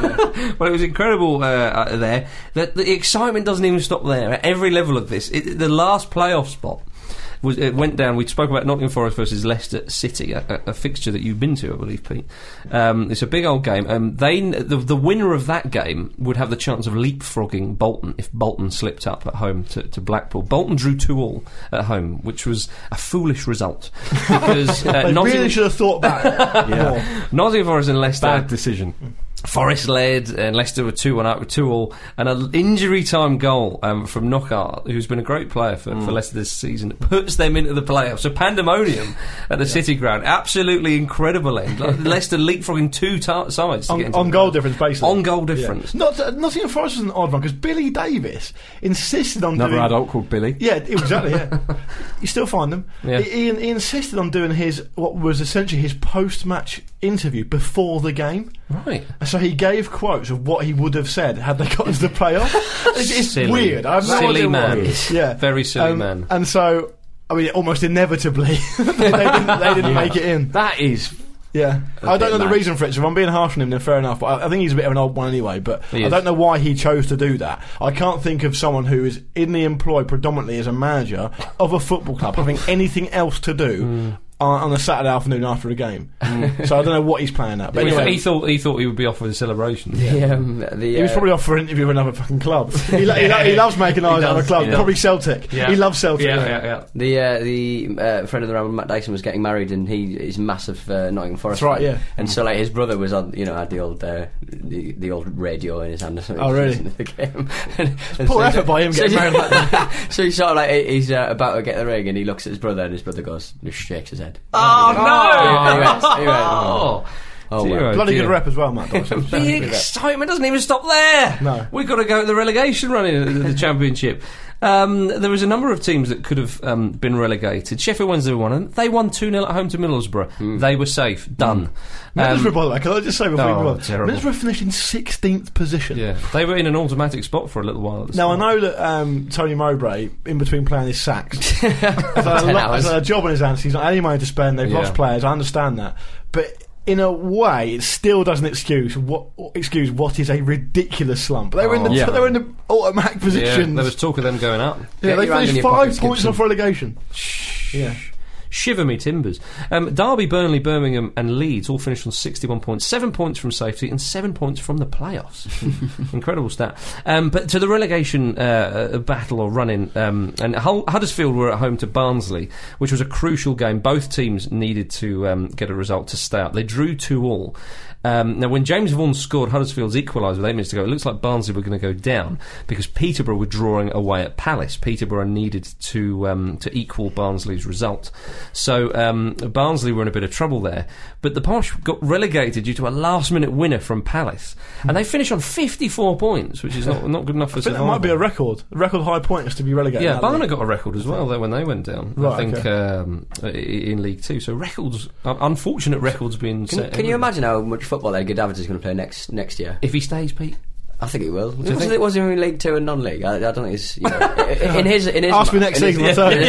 Speaker 3: Well, it was incredible uh, uh, there. The, the excitement doesn't even stop there. At every level of this, it, the last playoff spot was it went down. We spoke about Nottingham Forest versus Leicester City, a, a, a fixture that you've been to, I believe, Pete. Um, it's a big old game. Um, they the, the winner of that game would have the chance of leapfrogging Bolton if Bolton slipped up at home to, to Blackpool. Bolton drew two all at home, which was a foolish result because uh,
Speaker 6: They
Speaker 3: Nottingham,
Speaker 6: really should have thought back. yeah.
Speaker 3: Nottingham Forest and Leicester.
Speaker 5: Bad decision.
Speaker 3: Forest led, and Leicester were two one up with two all, and an injury time goal um, from Knockaert, who's been a great player for, mm. for Leicester this season, puts them into the playoffs. So pandemonium at the yeah. City Ground, absolutely incredible end. Like Leicester leapfrogging two ta- sides to
Speaker 6: on,
Speaker 3: get into
Speaker 6: on
Speaker 3: the
Speaker 6: goal
Speaker 3: playoffs.
Speaker 6: difference, basically.
Speaker 3: On goal difference.
Speaker 6: Yeah. Not, uh, Nottingham Forest was an odd one because Billy Davis insisted on
Speaker 5: Another
Speaker 6: doing.
Speaker 5: adult called Billy.
Speaker 6: Yeah, exactly. Yeah, you still find them.
Speaker 3: Yeah.
Speaker 6: He, he, he insisted on doing his what was essentially his post-match interview before the game.
Speaker 3: Right.
Speaker 6: So he gave quotes of what he would have said had they got into the playoff. It's, it's
Speaker 3: Silly.
Speaker 6: weird. I have no
Speaker 3: Silly
Speaker 6: idea
Speaker 3: man.
Speaker 6: what it is. Yeah,
Speaker 3: Very silly
Speaker 6: um,
Speaker 3: man.
Speaker 6: And so, I mean, almost inevitably, they didn't, they didn't make it in.
Speaker 5: That is.
Speaker 6: Yeah,
Speaker 5: A
Speaker 6: I don't know
Speaker 5: bit
Speaker 6: the
Speaker 5: mad.
Speaker 6: reason for it. So if I'm being harsh on him, then fair enough. But I, I think he's a bit of an old one anyway. But
Speaker 3: He
Speaker 6: I
Speaker 3: is.
Speaker 6: don't know why he chose to do that. I can't think of someone who is in the employ predominantly as a manager of a football club having anything else to do
Speaker 3: Mm.
Speaker 6: on, on a Saturday afternoon after a game. So I don't know what he's playing at. But
Speaker 3: He-
Speaker 6: anyway,
Speaker 3: he thought he thought he would be off with a celebration.
Speaker 4: The, um, the,
Speaker 6: he was
Speaker 4: uh,
Speaker 6: probably off for an interview with another fucking club. he, lo- he, lo- he loves making eyes at
Speaker 3: does,
Speaker 6: other clubs.
Speaker 3: he does.
Speaker 6: Probably Celtic.
Speaker 3: Yeah.
Speaker 6: He loves Celtic.
Speaker 3: Yeah,
Speaker 6: yeah.
Speaker 3: yeah, yeah.
Speaker 4: The uh, the uh, friend of the Ramble, Matt Dyson, was getting married, and he is massive uh, Nottingham Forest.
Speaker 6: That's right,
Speaker 4: fan.
Speaker 6: yeah.
Speaker 4: And so like his brother was on, you know, had the old uh, the, the old radio in his hand or something.
Speaker 6: Oh, really?
Speaker 4: listening to the game. and, and
Speaker 6: Poor
Speaker 4: so he's
Speaker 6: effort by him
Speaker 4: so
Speaker 6: getting
Speaker 4: he-
Speaker 6: married like that.
Speaker 4: So he's sort of like he's uh, about to get the ring, and he looks at his brother, and his brother goes, just shakes his head.
Speaker 3: Oh no!
Speaker 4: He went, he went,
Speaker 3: Oh,
Speaker 4: oh,
Speaker 3: dear,
Speaker 4: well.
Speaker 3: oh,
Speaker 6: Bloody
Speaker 3: dear.
Speaker 6: good rep as well, Matt Dawson.
Speaker 3: The excitement doesn't even stop there.
Speaker 6: No.
Speaker 3: We've got to go to the relegation running of the, the Championship. Um, there was a number of teams that could have um, been relegated. Sheffield Wednesday won, and they won two nil at home to Middlesbrough.
Speaker 6: Hmm.
Speaker 3: They were safe. Done.
Speaker 6: Middlesbrough,
Speaker 3: Um,
Speaker 6: by the way, can I just say before
Speaker 3: oh,
Speaker 6: we move on?
Speaker 3: terrible.
Speaker 6: Middlesbrough finished in sixteenth position.
Speaker 3: yeah, they were in an automatic spot for a little while. At the
Speaker 6: Now, I
Speaker 3: start.
Speaker 6: know that um, Tony Mowbray, in between playing his sacks, has had a,
Speaker 4: ten
Speaker 6: lot,
Speaker 4: hours.
Speaker 6: has had a job on his hands. He's not had any money to spend. They've
Speaker 3: Yeah.
Speaker 6: lost players. I understand that. But in a way, it still doesn't excuse what excuse what is a ridiculous slump. They were in the
Speaker 3: Oh.
Speaker 5: Yeah.
Speaker 6: they were in the automatic
Speaker 3: yeah,
Speaker 6: positions.
Speaker 3: there was talk of them going up.
Speaker 6: Yeah,
Speaker 4: Get
Speaker 6: they
Speaker 4: your hand in
Speaker 6: finished
Speaker 4: your
Speaker 6: five
Speaker 4: pockets,
Speaker 6: points
Speaker 4: Gibson.
Speaker 6: off relegation. Yeah.
Speaker 3: Shiver me timbers. Um, Derby, Burnley, Birmingham and Leeds all finished on sixty-one points, seven points from safety and seven points from the playoffs. Incredible stat. Um, but to the relegation uh, uh, battle or run-in, um, and Hull- Huddersfield were at home to Barnsley, which was a crucial game. Both teams needed to um, get a result to stay up. They drew two all. Um, now, when James Vaughan scored, Huddersfield's equalised with eight minutes to go. It looks like Barnsley were going to go down because Peterborough were drawing away at Palace. Peterborough needed to um, to equal Barnsley's result. So um, Barnsley were in a bit of trouble there. But the Posh got relegated due to a last-minute winner from Palace. And they finished on fifty-four points, which is not, not good enough for
Speaker 6: I think that
Speaker 3: survival.
Speaker 6: might be a record. A record high points to be relegated.
Speaker 3: Yeah,
Speaker 6: in that
Speaker 3: Barnet
Speaker 6: league.
Speaker 3: got a record as well there when they went down. I
Speaker 6: Right,
Speaker 3: think
Speaker 6: okay.
Speaker 3: um, i- in League Two. So records, uh, unfortunate records being
Speaker 4: Can,
Speaker 3: set.
Speaker 4: can you
Speaker 3: everywhere.
Speaker 4: imagine how much football Edgar Davids is going to play next next year?
Speaker 3: If he stays, Pete?
Speaker 4: I think he will.
Speaker 3: you
Speaker 4: Was
Speaker 3: think-
Speaker 4: it was in League Two and non-league? I, I don't think it's you know, in his in his.
Speaker 6: Ask me next
Speaker 4: in his-
Speaker 6: season, I'll tell you.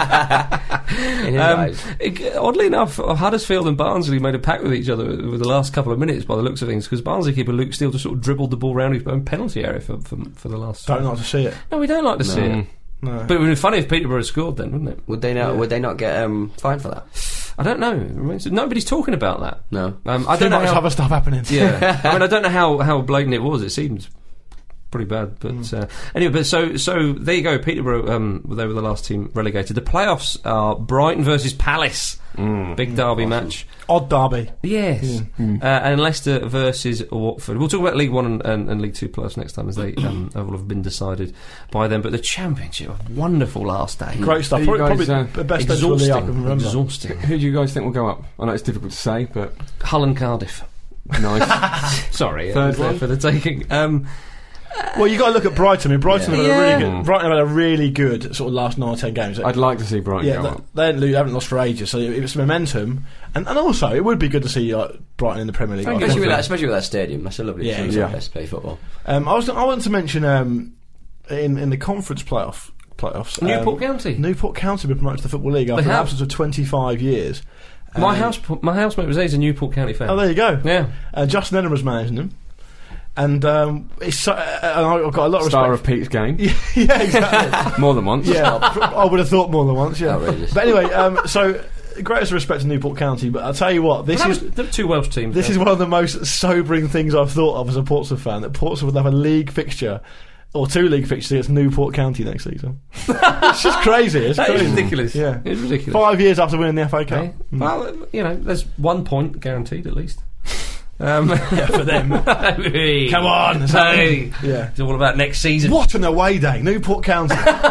Speaker 4: in his
Speaker 3: Um,
Speaker 4: eyes.
Speaker 3: it- oddly enough, Huddersfield and Barnsley made a pact with each other with the last couple of minutes by the looks of things, because Barnsley keeper Luke Steele just sort of dribbled the ball round his own penalty area for, for, for the last...
Speaker 6: Don't like to see it.
Speaker 3: No, we don't like to see
Speaker 5: No.
Speaker 3: it.
Speaker 6: No.
Speaker 3: But it would be funny if Peterborough had scored then, wouldn't it?
Speaker 4: Would they not? Would they not get um, fined for that?
Speaker 3: I don't know. I mean, so nobody's talking about that.
Speaker 4: No.
Speaker 3: Um, I
Speaker 6: Too
Speaker 3: don't know
Speaker 6: much
Speaker 3: how...
Speaker 6: other stuff happening.
Speaker 3: Yeah. I mean, I don't know how, how blatant it was. It seemed pretty bad, but
Speaker 6: Mm.
Speaker 3: uh, anyway. But so so there you go. Peterborough, um, they were the last team relegated. The playoffs are Brighton versus Palace, big derby match.
Speaker 6: Odd derby.
Speaker 3: Yes, uh, and Leicester versus Watford. We'll talk about League One and, and, and League Two plus next time, as they um, will have been decided by them. But the Championship, a wonderful last day.
Speaker 6: Great stuff.
Speaker 5: Are you
Speaker 6: Probably,
Speaker 5: guys,
Speaker 6: probably
Speaker 5: uh,
Speaker 6: the best end to the league I can
Speaker 3: Exhausting,
Speaker 6: remember.
Speaker 3: exhausting.
Speaker 5: Who do you guys think will go up? I know it's difficult to say, but
Speaker 3: Hull and Cardiff.
Speaker 5: nice.
Speaker 3: Sorry,
Speaker 5: Third
Speaker 3: uh,
Speaker 5: one?
Speaker 3: for the taking. Um,
Speaker 6: Well, you got to look at Brighton. I mean, Brighton
Speaker 3: Yeah.
Speaker 6: have had a really
Speaker 3: Yeah.
Speaker 6: good. Brighton have had a really good sort of last nine or ten games.
Speaker 5: I'd like to see Brighton
Speaker 6: yeah,
Speaker 5: go
Speaker 6: they,
Speaker 5: up.
Speaker 6: they haven't, lo- haven't lost for ages, so it's momentum, and, and also it would be good to see like, Brighton in the Premier League. I
Speaker 4: Especially
Speaker 6: think.
Speaker 4: with, that, especially with that stadium. That's a lovely
Speaker 6: Yeah,
Speaker 4: yeah,
Speaker 5: yeah.
Speaker 4: place to play football.
Speaker 6: Um, I was I wanted to mention um, in in the conference playoff playoffs,
Speaker 3: Newport
Speaker 6: um,
Speaker 3: County.
Speaker 6: Newport County were promoted to the Football League after an
Speaker 3: have.
Speaker 6: absence of twenty-five years.
Speaker 3: My
Speaker 6: Um,
Speaker 3: house, my housemate was a Newport County fan.
Speaker 6: Oh, there you go.
Speaker 3: Yeah.
Speaker 6: Uh, Justin Edinburgh's managing them. And um, it's so, uh, I've got a lot of
Speaker 5: Star
Speaker 6: respect.
Speaker 5: of Pete's game.
Speaker 6: yeah, exactly.
Speaker 5: More than once.
Speaker 6: Yeah, I would have thought more than once. Yeah,
Speaker 4: Outrageous.
Speaker 6: but anyway, um, so greatest respect to Newport County. But I'll tell you what, this
Speaker 3: That
Speaker 6: is
Speaker 3: was, there were two Welsh teams.
Speaker 6: this
Speaker 3: there.
Speaker 6: is one of the most sobering things I've thought of as a Portsmouth fan. That Portsmouth would have a league fixture. Or two league fixtures against Newport County next season. It's just crazy. It's
Speaker 3: That
Speaker 6: crazy.
Speaker 3: is ridiculous.
Speaker 6: Yeah.
Speaker 3: It's ridiculous.
Speaker 6: Five years after winning the F A Cup.
Speaker 3: Okay. Well, you know, there's one point guaranteed at least. Um,
Speaker 6: Yeah, for them.
Speaker 3: hey.
Speaker 6: Come on.
Speaker 3: Hey.
Speaker 6: Yeah.
Speaker 3: It's all about next season.
Speaker 6: What an away day, Newport County.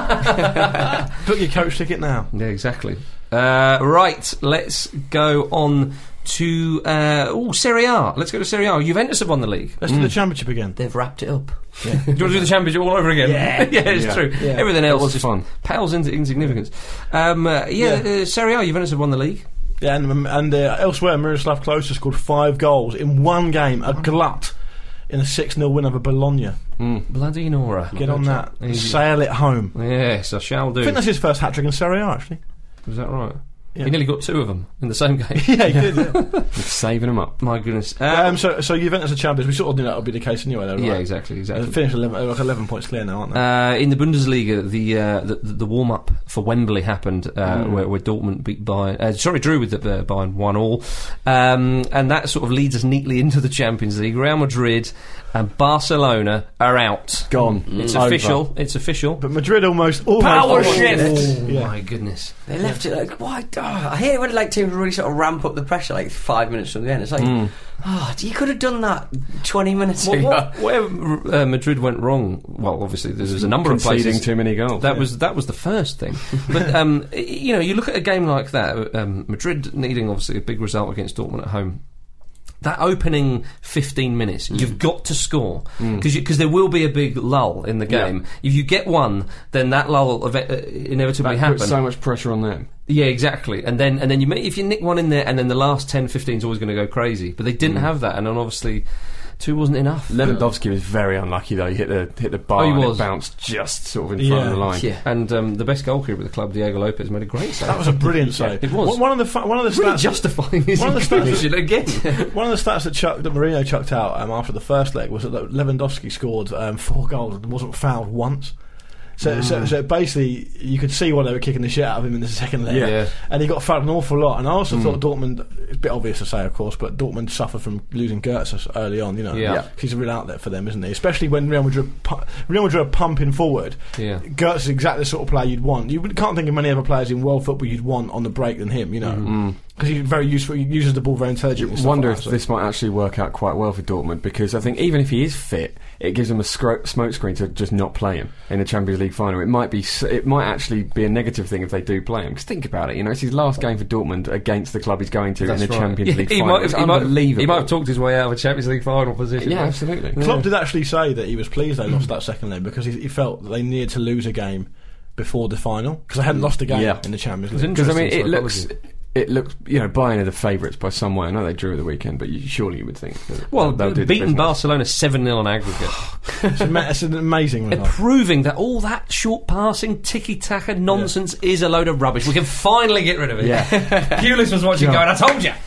Speaker 6: Book your coach ticket now.
Speaker 3: Yeah, exactly. Uh, right, let's go on to uh, oh Serie A. Let's go to Serie A. Juventus have won the league.
Speaker 6: Let's do the championship again.
Speaker 4: They've wrapped it up.
Speaker 3: Do you want to do the championship all over again?
Speaker 6: Yeah.
Speaker 3: yeah, it's
Speaker 5: Yeah.
Speaker 3: true.
Speaker 6: Yeah.
Speaker 3: Everything else
Speaker 5: was
Speaker 3: just
Speaker 5: fun.
Speaker 3: pales into insignificance. Um, uh, yeah,
Speaker 6: Yeah.
Speaker 3: Uh, Serie A. Juventus have won the league.
Speaker 6: Yeah, and, and uh, elsewhere, Miroslav Klose scored five goals in one game, a glut, in a six nil win over Bologna.
Speaker 3: Bloody Nora.
Speaker 6: Get on that.
Speaker 3: Easy.
Speaker 6: Sail it home.
Speaker 3: Yes, I shall do.
Speaker 6: I think that's his first hat-trick in Serie A, actually.
Speaker 3: Was that right?
Speaker 6: Yeah.
Speaker 3: He nearly got two of them in the same game.
Speaker 6: Yeah, he did, yeah.
Speaker 5: It's saving them up.
Speaker 3: My goodness. Um,
Speaker 6: um, so, so Juventus are champions. We sort of knew that would be the case anyway, though, right?
Speaker 3: yeah, exactly, exactly.
Speaker 6: They finished eleven, like eleven points clear now, aren't they?
Speaker 3: Uh, in the Bundesliga, the uh, the, the warm up for Wembley happened, uh,
Speaker 6: Mm.
Speaker 3: where, where Dortmund beat Bayern. Uh, sorry, drew with the uh, Bayern one all, um, and that sort of leads us neatly into the Champions League. Real Madrid and Barcelona are out.
Speaker 5: Gone.
Speaker 3: It's
Speaker 5: Over.
Speaker 3: official. It's official.
Speaker 6: But Madrid almost... almost
Speaker 3: Power
Speaker 6: oh,
Speaker 3: shift.
Speaker 6: oh, yeah.
Speaker 3: My goodness.
Speaker 4: They left it like, why? Oh, I hate it when like teams really sort of ramp up the pressure like five minutes from the end. It's like, oh, you could have done that twenty minutes
Speaker 3: Well,
Speaker 4: ago.
Speaker 3: what, where uh, Madrid went wrong? Well, obviously there's, there's a number of
Speaker 5: Conceding
Speaker 3: places.
Speaker 5: too many goals.
Speaker 3: That
Speaker 5: yeah.
Speaker 3: was that was the first thing, but um, y- you know, you look at a game like that. Um, Madrid needing obviously a big result against Dortmund at home. That opening fifteen minutes, you've got to score because because there will be a big lull in the game. If you get one, then that lull will ev- uh, inevitably
Speaker 5: That
Speaker 3: happen.
Speaker 5: puts so much pressure on them.
Speaker 3: Yeah, exactly. And then and then you may, if you nick one in there, and then the last ten, fifteen is always going to go crazy. But they didn't have that, and then obviously two wasn't enough.
Speaker 5: Lewandowski was very unlucky though. He hit the hit the bar
Speaker 3: Oh, he
Speaker 5: and
Speaker 3: was.
Speaker 5: it bounced just sort of in front
Speaker 6: Yeah.
Speaker 5: of the line.
Speaker 4: Yeah.
Speaker 3: And um, the best goalkeeper at the club, Diego Lopez, made a great save.
Speaker 6: That was a brilliant save.
Speaker 3: it was.
Speaker 6: One- One of the fa- one of the
Speaker 3: really
Speaker 6: stats
Speaker 3: justifying his
Speaker 6: one of the stats
Speaker 3: inclusion again.
Speaker 6: one of the stats that Chuck, that Mourinho chucked out um, after the first leg was that Lewandowski scored um, four goals and wasn't fouled once. So, so, so basically, you could see why they were kicking the shit out of him in the second leg.
Speaker 3: Yeah. Yeah.
Speaker 6: And he got fouled an awful lot. And I also thought Dortmund, it's a bit obvious to say, of course, but Dortmund suffered from losing Goetze early on, you know.
Speaker 3: Yeah.
Speaker 6: Yeah. He's a real outlet for them, isn't he? Especially when Real Madrid, pu- Real Madrid are pumping forward.
Speaker 3: Yeah.
Speaker 6: Goetze is exactly the sort of player you'd want. You can't think of many other players in world football you'd want on the break than him, you know. Because he's very useful, he uses the ball very intelligently. and
Speaker 5: I
Speaker 6: stuff
Speaker 5: wonder
Speaker 6: like
Speaker 5: if
Speaker 6: that, so-
Speaker 5: this might actually work out quite well for Dortmund, because I think even if he is fit, it gives them a scro- smokescreen to just not play him in the Champions League final. It might be, s- it might actually be a negative thing if they do play him. Because think about it, you know, it's his last game for Dortmund against the club he's going to
Speaker 3: That's
Speaker 5: in the
Speaker 3: right.
Speaker 5: Champions
Speaker 3: Yeah,
Speaker 5: League
Speaker 3: he
Speaker 5: final.
Speaker 3: might,
Speaker 5: It's
Speaker 3: have, he, might,
Speaker 5: unbelievable.
Speaker 3: he might have talked his way out of a Champions League final position.
Speaker 5: Yeah,
Speaker 3: right?
Speaker 5: absolutely.
Speaker 6: Klopp did actually say that he was pleased they lost that second leg because he, he felt that they needed to lose a game before the final because they hadn't lost a game
Speaker 5: Yeah.
Speaker 6: in the Champions
Speaker 3: It's
Speaker 6: League.
Speaker 5: Because I mean,
Speaker 3: Interesting
Speaker 5: it looks,
Speaker 3: psychology.
Speaker 5: it looks, you know, Bayern are the favourites by some way. I know they drew at the weekend, but you, surely you would think. That
Speaker 3: Well,
Speaker 5: they'll do the
Speaker 3: beating
Speaker 5: business.
Speaker 3: Barcelona seven nil on aggregate.
Speaker 6: It's, ama- it's an amazing result.
Speaker 3: Proving that all that short passing, tiki-taka nonsense is a load of rubbish. We can finally get rid of it.
Speaker 5: Yeah.
Speaker 3: Pulis was watching going, I told you!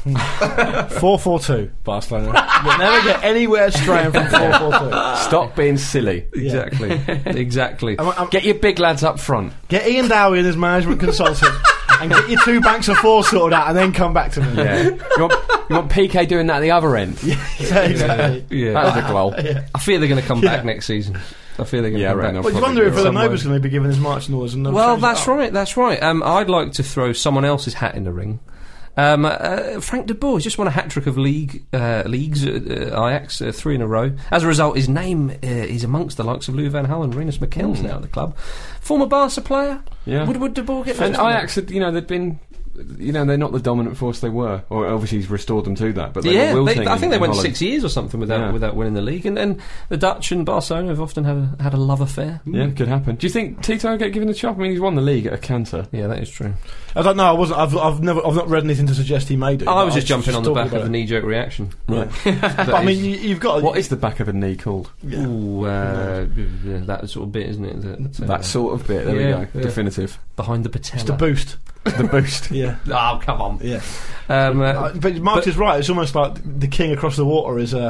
Speaker 6: four four two Barcelona. You'll never get anywhere straying from four four two.
Speaker 5: Stop being silly.
Speaker 3: Exactly. exactly.
Speaker 6: I'm- I'm-
Speaker 5: Get your big lads up front.
Speaker 6: Get Ian Dowie in as management consultant and get your two banks of four sorted out and then come back to me.
Speaker 5: Yeah. you, want, you want P K doing that at the other end?
Speaker 6: Yeah, exactly.
Speaker 3: Yeah.
Speaker 5: That was a goal.
Speaker 3: I fear they're going to come
Speaker 6: Yeah.
Speaker 3: back next season. I fear they're going to
Speaker 5: Yeah,
Speaker 3: come
Speaker 5: right,
Speaker 3: back.
Speaker 5: they'll
Speaker 6: But you
Speaker 5: probably
Speaker 6: wonder if
Speaker 5: do it.
Speaker 6: Villanova's going to be given his marching orders and they'll
Speaker 3: Well,
Speaker 6: change it
Speaker 3: that's
Speaker 6: up.
Speaker 3: right, that's right. Um, I'd like to throw someone else's hat in the ring. Um, uh, Frank de Boer has just won a hat-trick of league uh, leagues at uh, Ajax, uh, three in a row. As a result, his name uh, is amongst the likes of Lou van Gaal and Rinus Michels now at the club. Former Barca player.
Speaker 5: Yeah.
Speaker 3: Would, would de Boer get
Speaker 5: And
Speaker 3: lost in that?
Speaker 5: Ajax, had, you know, they'd been, you know, they're not the dominant force they were. Or obviously he's restored them to that. But they
Speaker 3: Yeah,
Speaker 5: were
Speaker 3: they,
Speaker 5: wilting
Speaker 3: I think
Speaker 5: in-
Speaker 3: they
Speaker 5: in
Speaker 3: went
Speaker 5: Holland.
Speaker 3: six years or something without
Speaker 5: Yeah.
Speaker 3: without winning the league. And, and the Dutch and Barcelona have often had a, had a love affair.
Speaker 5: Yeah, could happen. Do you think Tito will get given the chop? I mean, he's won the league at a canter.
Speaker 3: Yeah, that is true.
Speaker 6: I don't know. I wasn't. I've, I've never. I've not read anything to suggest he may do.
Speaker 3: I
Speaker 6: but
Speaker 3: was just jumping on the
Speaker 6: talking
Speaker 3: back of
Speaker 6: about
Speaker 3: the
Speaker 6: it.
Speaker 3: knee-jerk reaction.
Speaker 6: Right.
Speaker 3: That
Speaker 6: But I mean,
Speaker 3: is-
Speaker 6: you, you've got.
Speaker 5: What is the back of a knee called?
Speaker 6: Yeah.
Speaker 3: Ooh, uh, yeah, that sort of bit, isn't it? That, uh,
Speaker 5: That sort of bit. There
Speaker 3: yeah,
Speaker 5: we go.
Speaker 3: yeah.
Speaker 5: Definitive.
Speaker 3: behind the patella.
Speaker 6: It's the boost.
Speaker 5: The boost.
Speaker 6: Yeah.
Speaker 3: Oh, come on.
Speaker 6: Yeah.
Speaker 3: Um, uh,
Speaker 6: Uh, but Mark
Speaker 3: but-
Speaker 6: is right. It's almost like the king across the water is a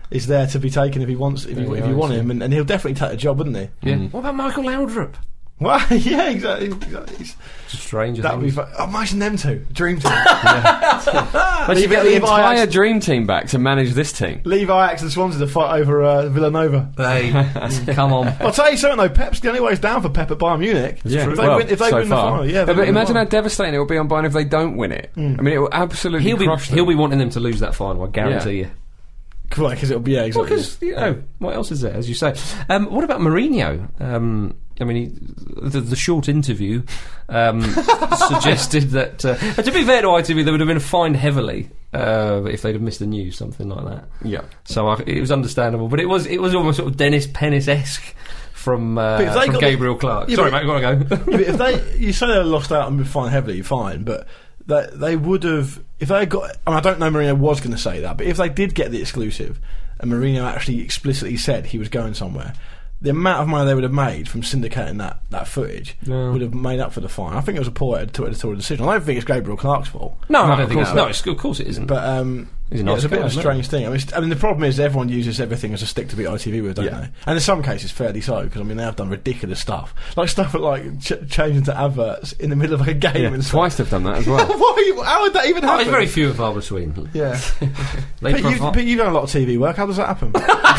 Speaker 6: is there to be taken if he wants, if, you,
Speaker 3: Yeah,
Speaker 6: if you want
Speaker 3: yeah.
Speaker 6: him, and, and he'll definitely take the job, wouldn't he?
Speaker 3: Yeah. What about Michael Laudrup?
Speaker 6: Well, yeah, exactly. exactly.
Speaker 3: It's a stranger
Speaker 6: That would be
Speaker 3: thing.
Speaker 6: fun. Oh, imagine them two, dream team.
Speaker 5: But you
Speaker 6: Leave-
Speaker 5: get the
Speaker 6: leave
Speaker 5: entire
Speaker 6: Ajax-
Speaker 5: dream team back to manage this team.
Speaker 6: Leave Ajax and Swansea to fight over uh, Villanova.
Speaker 3: Hey, come on.
Speaker 6: I'll tell you something though, Pep's the only way is down for Pep at Bayern Munich.
Speaker 5: Yeah,
Speaker 6: If they
Speaker 5: well,
Speaker 6: win, if they
Speaker 5: so
Speaker 6: win the
Speaker 5: far.
Speaker 6: final, yeah.
Speaker 5: but
Speaker 6: they win the
Speaker 5: imagine how
Speaker 6: final.
Speaker 5: devastating it will be on Bayern if they don't win it. I mean, it will absolutely
Speaker 3: He'll be
Speaker 5: crush them.
Speaker 3: he'll be wanting them to lose that final. I guarantee you.
Speaker 6: Cool, because it'll be yeah, exactly.
Speaker 3: Because you know what else is there, as you say. Um, what about Mourinho? Um, I mean, he, the, the short interview um, suggested that. Uh, and to be fair to I T V, they would have been fined heavily uh, if they'd have missed the news, something like that.
Speaker 5: Yeah.
Speaker 3: So I, it was understandable, but it was it was almost sort of Dennis Pennis-esque from, uh,
Speaker 6: But if they
Speaker 3: from
Speaker 6: got
Speaker 3: Gabriel
Speaker 6: the-
Speaker 3: Clark.
Speaker 6: Yeah,
Speaker 3: Sorry,
Speaker 6: but-
Speaker 3: mate, you got to go.
Speaker 6: Yeah, but if they, you say they lost out and been fined heavily, fine, but they, they would have, if they got, I, mean, I don't know Mourinho was going to say that, but if they did get the exclusive, and Mourinho actually explicitly said he was going somewhere, the amount of money they would have made from syndicating that, that footage
Speaker 3: Yeah.
Speaker 6: would have made up for the fine. I think it was a poor editorial decision. I don't think it's Gabriel Clark's fault.
Speaker 3: No,
Speaker 5: No,
Speaker 3: I don't
Speaker 5: of
Speaker 3: think
Speaker 5: course
Speaker 3: so.
Speaker 5: not.
Speaker 3: No, it's, of course it isn't.
Speaker 6: But um,
Speaker 3: He's a
Speaker 6: yeah,
Speaker 3: nice
Speaker 6: it's a bit
Speaker 3: guy,
Speaker 6: of a
Speaker 3: isn't he?
Speaker 6: strange thing. I mean, it's- I mean, the problem is everyone uses everything as a stick to beat I T V with, don't
Speaker 5: Yeah.
Speaker 6: they? And in some cases, fairly so, because I mean, they have done ridiculous stuff, like stuff like ch- changing to adverts in the middle of like a game
Speaker 5: Yeah,
Speaker 6: and stuff.
Speaker 5: twice they've done that as well.
Speaker 6: Why are you- how would that even
Speaker 3: Oh,
Speaker 6: happen?
Speaker 3: it's very few and far between.
Speaker 6: Yeah.
Speaker 3: They
Speaker 6: Pete, you've,
Speaker 3: provi-
Speaker 6: Pete, you've done a lot of T V work. How does that happen?